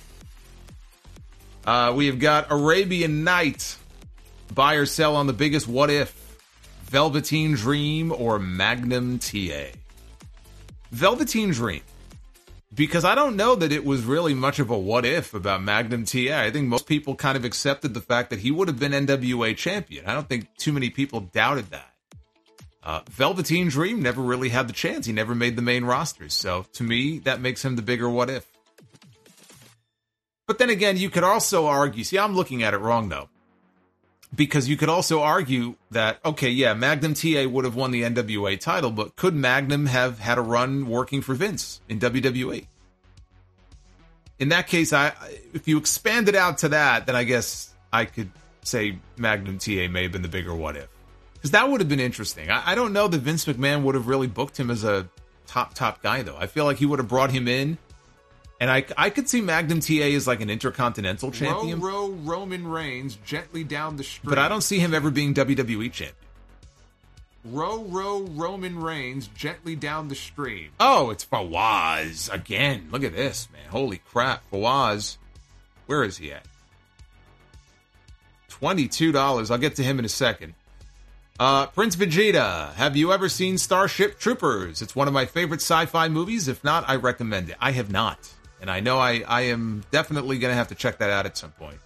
We have got Arabian Night. Buy or sell on the biggest what if. Velveteen Dream or Magnum TA? Velveteen Dream. Because I don't know that it was really much of a what if about Magnum TA. I think most people kind of accepted the fact that he would have been NWA champion. I don't think too many people doubted that. Velveteen Dream never really had the chance. He never made the main rosters. So to me, that makes him the bigger what if. But then again, you could also argue, see, I'm looking at it wrong though. Because you could also argue that, okay, yeah, Magnum TA would have won the NWA title, but could Magnum have had a run working for Vince in WWE? In that case, if you expand it out to that, then I guess I could say Magnum TA may have been the bigger what if. Because that would have been interesting. I don't know that Vince McMahon would have really booked him as a top guy, though. I feel like he would have brought him in. And I could see Magnum TA as like an intercontinental champion. Row Roman Reigns gently down the street. But I don't see him ever being WWE champion. Row Roman Reigns gently down the stream. Oh, it's Fawaz again. Look at this, man. Holy crap. Fawaz. Where is he at? $22. I'll get to him in a second. Prince Vegeta, have you ever seen Starship Troopers? It's one of my favorite sci-fi movies. If not, I recommend it. I have not. And I know I am definitely going to have to check that out at some point.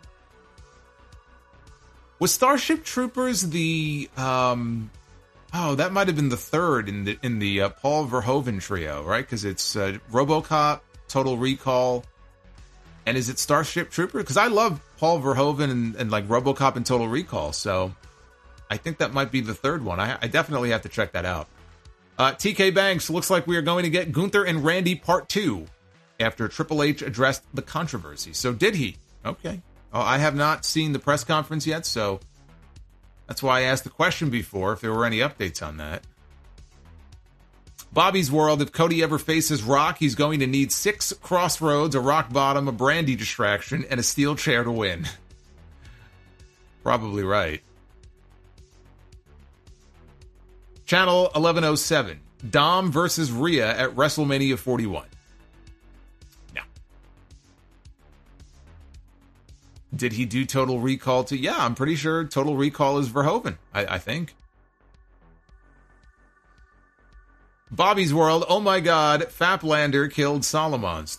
Was Starship Troopers the... that might have been the third in the Paul Verhoeven trio, right? Because it's RoboCop, Total Recall, and is it Starship Troopers? Because I love Paul Verhoeven and like RoboCop and Total Recall, so... I think that might be the third one. I definitely have to check that out. TK Banks, looks like we are going to get Gunther and Randy Part 2 after Triple H addressed the controversy. So did he? Okay. I have not seen the press conference yet, so that's why I asked the question before, if there were any updates on that. Bobby's World, if Cody ever faces Rock, he's going to need 6 Crossroads, a Rock Bottom, a Brandy distraction, and a steel chair to win. Probably right. Channel 1107, Dom versus Rhea at WrestleMania 41. No. Did he do Total Recall too? Yeah, I'm pretty sure Total Recall is Verhoeven, I think. Bobby's World, oh my god, Faplander killed Solomonster.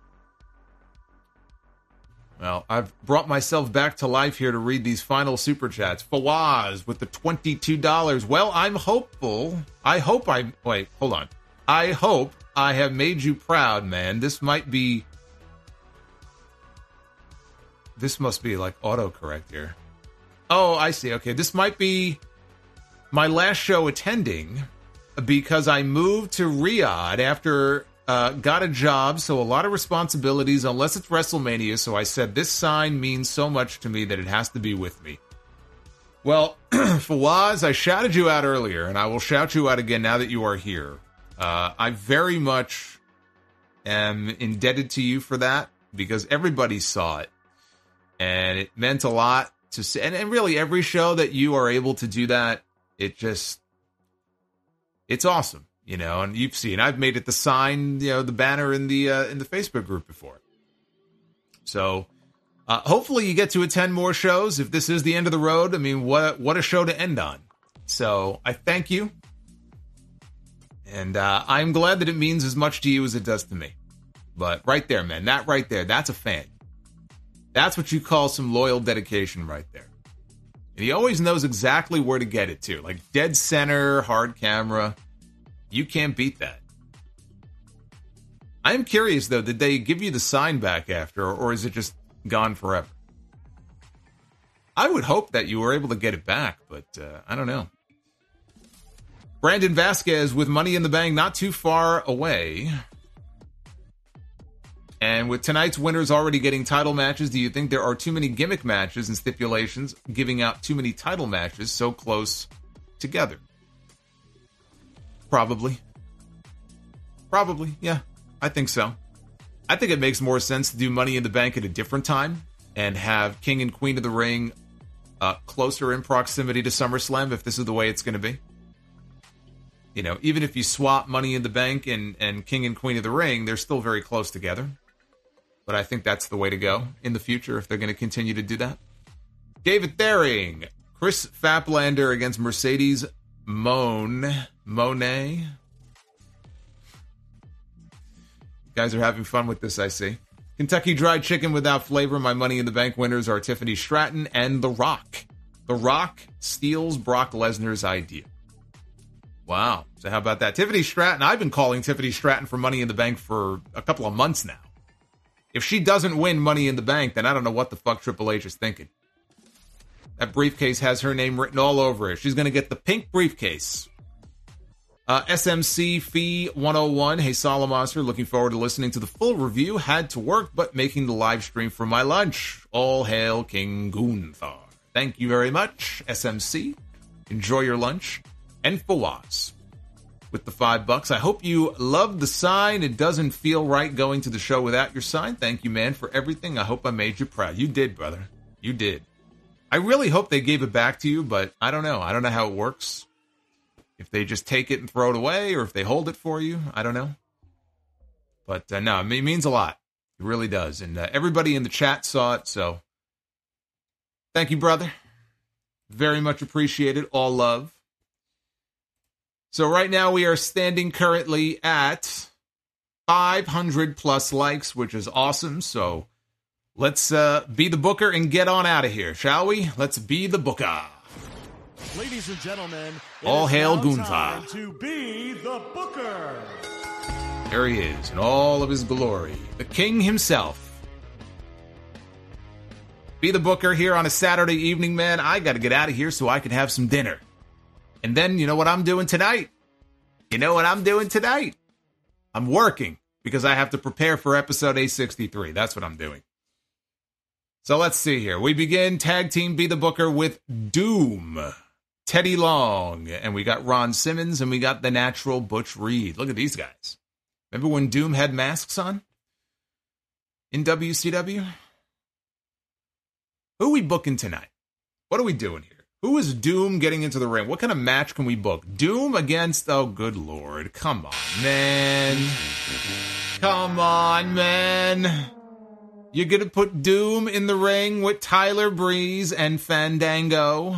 Well, I've brought myself back to life here to read these final super chats. Fawaz with the $22. Well, I'm hopeful. I hope I have made you proud, man. This must be like autocorrect here. Oh, I see. Okay, this might be my last show attending because I moved to Riyadh after... got a job, so a lot of responsibilities, unless it's WrestleMania, so I said this sign means so much to me that it has to be with me. Well, Fawaz, I shouted you out earlier, and I will shout you out again now that you are here. I very much am indebted to you for that, because everybody saw it, and it meant a lot to see, and really every show that you are able to do that, it's awesome. You know, and you've seen, I've made it the sign, the banner in the Facebook group before. So, hopefully you get to attend more shows. If this is the end of the road, I mean, what a show to end on. So, I thank you. And I'm glad that it means as much to you as it does to me. But right there, man, that right there, that's a fan. That's what you call some loyal dedication right there. And he always knows exactly where to get it to. Like dead center, hard camera. You can't beat that. I am curious, though, did they give you the sign back after, or is it just gone forever? I would hope that you were able to get it back, but I don't know. Brandon Vasquez with Money in the Bank not too far away. And with tonight's winners already getting title matches, do you think there are too many gimmick matches and stipulations giving out too many title matches so close together? Probably, yeah, I think so. I think it makes more sense to do Money in the Bank at a different time and have King and Queen of the Ring closer in proximity to SummerSlam if this is the way it's going to be. You know, even if you swap Money in the Bank and King and Queen of the Ring, they're still very close together. But I think that's the way to go in the future if they're going to continue to do that. David Thering, Chris Faplander against Mercedes Monet. You guys are having fun with this, I see. Kentucky Fried Chicken without flavor. My Money in the Bank winners are Tiffany Stratton and The Rock. The Rock steals Brock Lesnar's idea. Wow. So how about that? Tiffany Stratton, I've been calling Tiffany Stratton for Money in the Bank for a couple of months now. If she doesn't win Money in the Bank, then I don't know what the fuck Triple H is thinking. That briefcase has her name written all over it. She's going to get the pink briefcase. SMC Fee 101. Hey, Solomonster, looking forward to listening to the full review. Had to work, but making the live stream for my lunch. All hail King Gunther. Thank you very much, SMC. Enjoy your lunch. And Fawaz with the $5. I hope you love the sign. It doesn't feel right going to the show without your sign. Thank you, man, for everything. I hope I made you proud. You did, brother. You did. I really hope they gave it back to you, but I don't know. I don't know how it works. If they just take it and throw it away, or if they hold it for you, I don't know. But no, it means a lot. It really does. And everybody in the chat saw it, so thank you, brother. Very much appreciated. All love. So right now we are standing currently at 500 plus likes, which is awesome. So let's be the booker and get on out of here, shall we? Let's be the booker. Ladies and gentlemen, all hail Gunther. To be the booker. There he is in all of his glory, the king himself. Be the booker here on a Saturday evening, man. I got to get out of here so I can have some dinner. And then, you know what I'm doing tonight? I'm working because I have to prepare for episode 863. That's what I'm doing. So let's see here. We begin Tag Team Be the Booker with Doom, Teddy Long, and we got Ron Simmons, and we got the Natural Butch Reed. Look at these guys. Remember when Doom had masks on in WCW? Who are we booking tonight? What are we doing here? Who is Doom getting into the ring? What kind of match can we book? Doom against... Oh, good Lord. Come on, man. Come on, man. You're going to put Doom in the ring with Tyler Breeze and Fandango?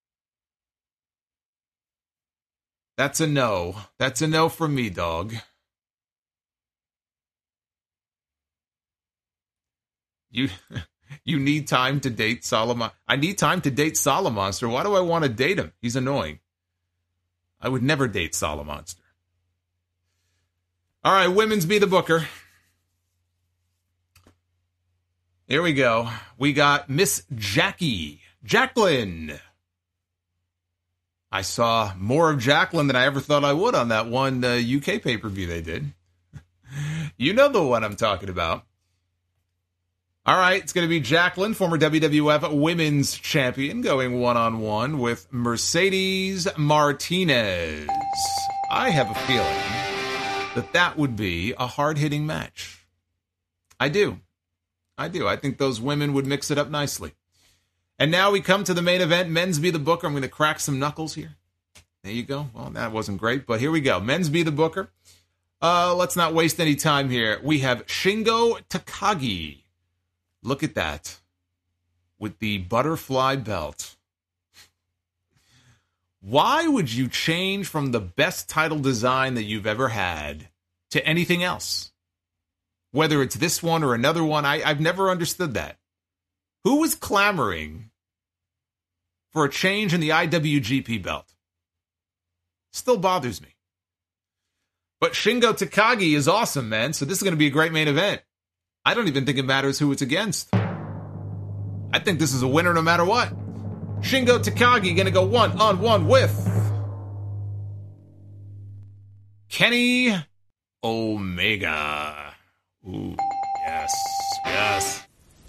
That's a no. That's a no from me, dog. You need time to date Solomon. I need time to date Solomonster. Why do I want to date him? He's annoying. I would never date Solomonster. All right, women's Be the Booker. Here we go. We got Miss Jacqueline. I saw more of Jacqueline than I ever thought I would on that one UK pay-per-view they did. You know the one I'm talking about. All right, it's going to be Jacqueline, former WWF Women's Champion, going one-on-one with Mercedes Martinez. I have a feeling that would be a hard-hitting match. I do. I think those women would mix it up nicely. And now we come to the main event, Men's Be the Booker. I'm going to crack some knuckles here. There you go. Well, that wasn't great, but here we go. Men's Be the Booker. Let's not waste any time here. We have Shingo Takagi. Look at that. With the butterfly belt. Why would you change from the best title design that you've ever had to anything else? Whether it's this one or another one, I've never understood that. Who was clamoring for a change in the IWGP belt? Still bothers me. But Shingo Takagi is awesome, man. So this is going to be a great main event. I don't even think it matters who it's against. I think this is a winner no matter what. Shingo Takagi going to go one-on-one with Kenny Omega. Ooh, yes.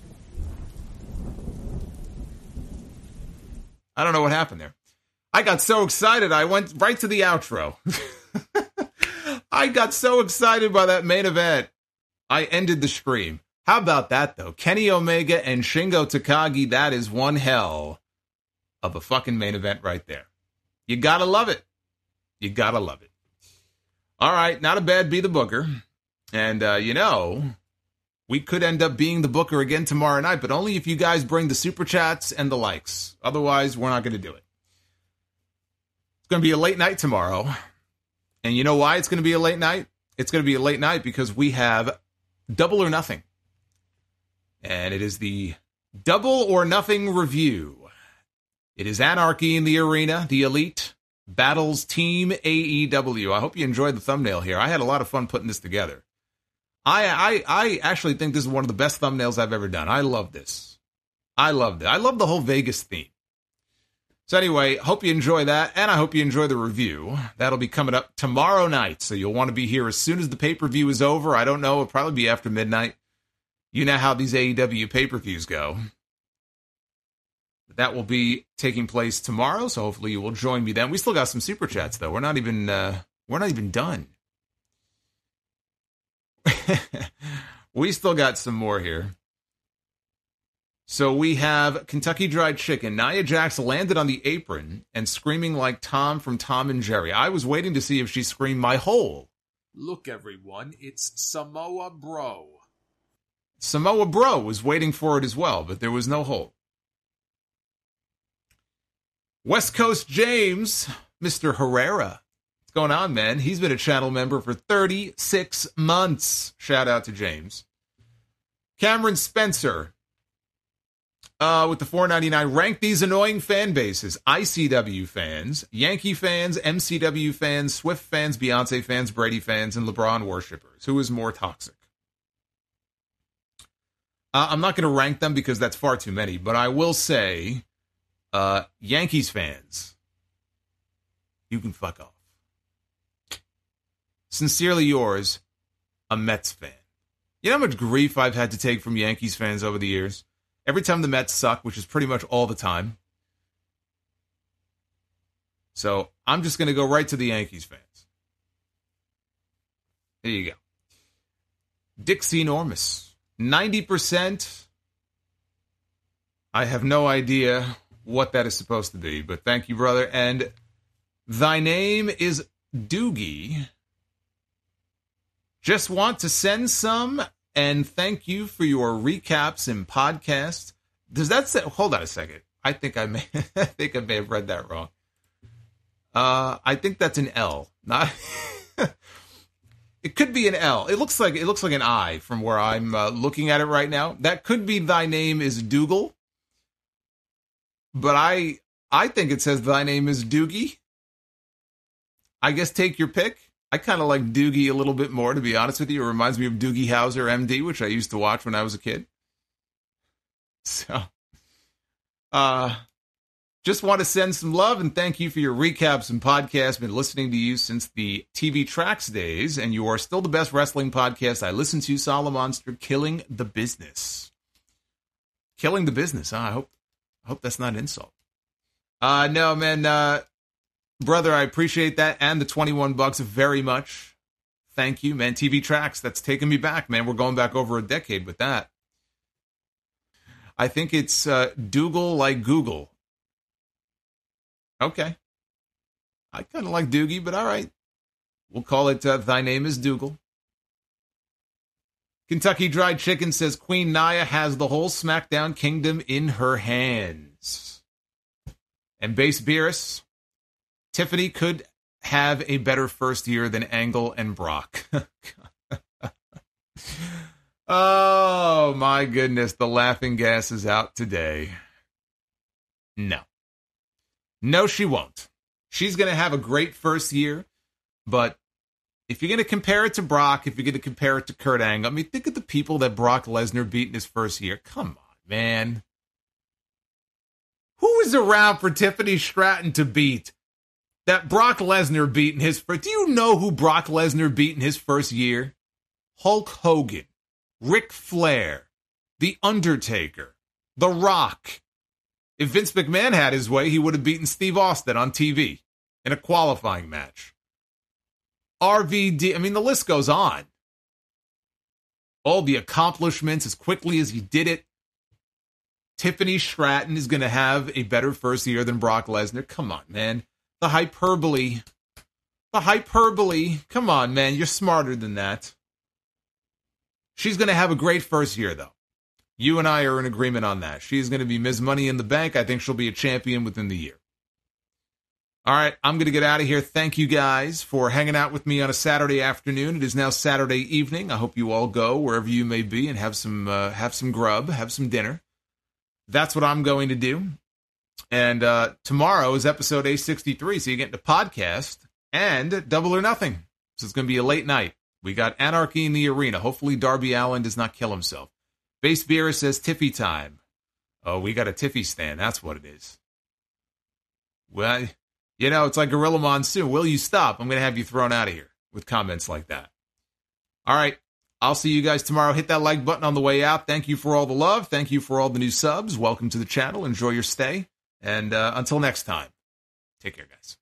I don't know what happened there. I got so excited, I went right to the outro. I got so excited by that main event, I ended the stream. How about that, though? Kenny Omega and Shingo Takagi, that is one hell of a fucking main event right there. You gotta love it. You gotta love it. All right, not a bad Be the Booker. And, we could end up being the Booker again tomorrow night, but only if you guys bring the super chats and the likes. Otherwise, we're not going to do it. It's going to be a late night tomorrow. And you know why it's going to be a late night? It's going to be a late night because we have Double or Nothing. And it is the Double or Nothing review. It is Anarchy in the Arena, the Elite Battles Team AEW. I hope you enjoyed the thumbnail here. I had a lot of fun putting this together. I actually think this is one of the best thumbnails I've ever done. I love this. I loved it. I love the whole Vegas theme. So anyway, hope you enjoy that, and I hope you enjoy the review. That'll be coming up tomorrow night, so you'll want to be here as soon as the pay-per-view is over. I don't know, it'll probably be after midnight. You know how these AEW pay-per-views go. That will be taking place tomorrow, so hopefully you will join me then. We still got some super chats, though. We're not even done. We still got some more here. So we have Kentucky Fried Chicken. Nia Jax landed on the apron and screaming like Tom from Tom and Jerry. I was waiting to see if she screamed my hole. Look, everyone, it's Samoa Bro. Samoa Bro was waiting for it as well, but there was no hole. West Coast James, Mr. Herrera. What's going on, man? He's been a channel member for 36 months. Shout out to James. Cameron Spencer. With the $4.99, rank these annoying fan bases: ICW fans, Yankee fans, MCW fans, Swift fans, Beyonce fans, Brady fans, and LeBron worshippers. Who is more toxic? I'm not going to rank them because that's far too many, but I will say Yankees fans, you can fuck off. Sincerely yours, a Mets fan. You know how much grief I've had to take from Yankees fans over the years? Every time the Mets suck, which is pretty much all the time. So I'm just going to go right to the Yankees fans. There you go. Dixie Enormous. 90%. I have no idea what that is supposed to be, but thank you, brother. And thy name is Doogie. Just want to send some and thank you for your recaps and podcasts. Does that say? Hold on a second. I think I may have read that wrong. I think that's an L. Not. It could be an L. It looks like an I from where I'm looking at it right now. That could be thy name is Dougal. But I think it says thy name is Doogie. I guess take your pick. I kind of like Doogie a little bit more, to be honest with you. It reminds me of Doogie Howser, MD, which I used to watch when I was a kid. So, just want to send some love and thank you for your recaps and podcasts. Been listening to you since the TV Tracks days, and you are still the best wrestling podcast I listen to, Solomonster, killing the business. Killing the business, huh? I hope that's not an insult. No, man, brother, I appreciate that, and the $21 very much. Thank you, man. TV Tracks, that's taking me back, man. We're going back over a decade with that. I think it's Dougal like Google. Okay. I kind of like Doogie, but all right. We'll call it Thy Name is Dougal. Kentucky Fried Chicken says Queen Nia has the whole SmackDown kingdom in her hands. And Base Beerus, Tiffany could have a better first year than Angle and Brock. Oh, my goodness. The laughing gas is out today. No. No, she won't. She's going to have a great first year, but if you're going to compare it to Brock, if you're going to compare it to Kurt Angle, I mean, think of the people that Brock Lesnar beat in his first year. Come on, man. Who was around for Tiffany Stratton to beat that Brock Lesnar beat in his first? Do you know who Brock Lesnar beat in his first year? Hulk Hogan, Ric Flair, The Undertaker, The Rock. If Vince McMahon had his way, he would have beaten Steve Austin on TV in a qualifying match. RVD, I mean, the list goes on. All the accomplishments as quickly as he did it. Tiffany Stratton is going to have a better first year than Brock Lesnar. Come on, man. The hyperbole The hyperbole. Come on, man. You're smarter than that. She's going to have a great first year, though. You and I are in agreement on that. She's going to be Ms. Money in the Bank. I think she'll be a champion within the year. All right, I'm going to get out of here. Thank you guys for hanging out with me on a Saturday afternoon. It is now Saturday evening. I hope you all go wherever you may be and have some grub, have some dinner. That's what I'm going to do. And tomorrow is episode A63, so you get the podcast and Double or Nothing. So it's going to be a late night. We got Anarchy in the Arena. Hopefully Darby Allin does not kill himself. Base Beer says Tiffy time. Oh, we got a Tiffy stand. That's what it is. Well, you know, it's like Gorilla Monsoon. Will you stop? I'm going to have you thrown out of here with comments like that. All right. I'll see you guys tomorrow. Hit that like button on the way out. Thank you for all the love. Thank you for all the new subs. Welcome to the channel. Enjoy your stay. And until next time, take care, guys.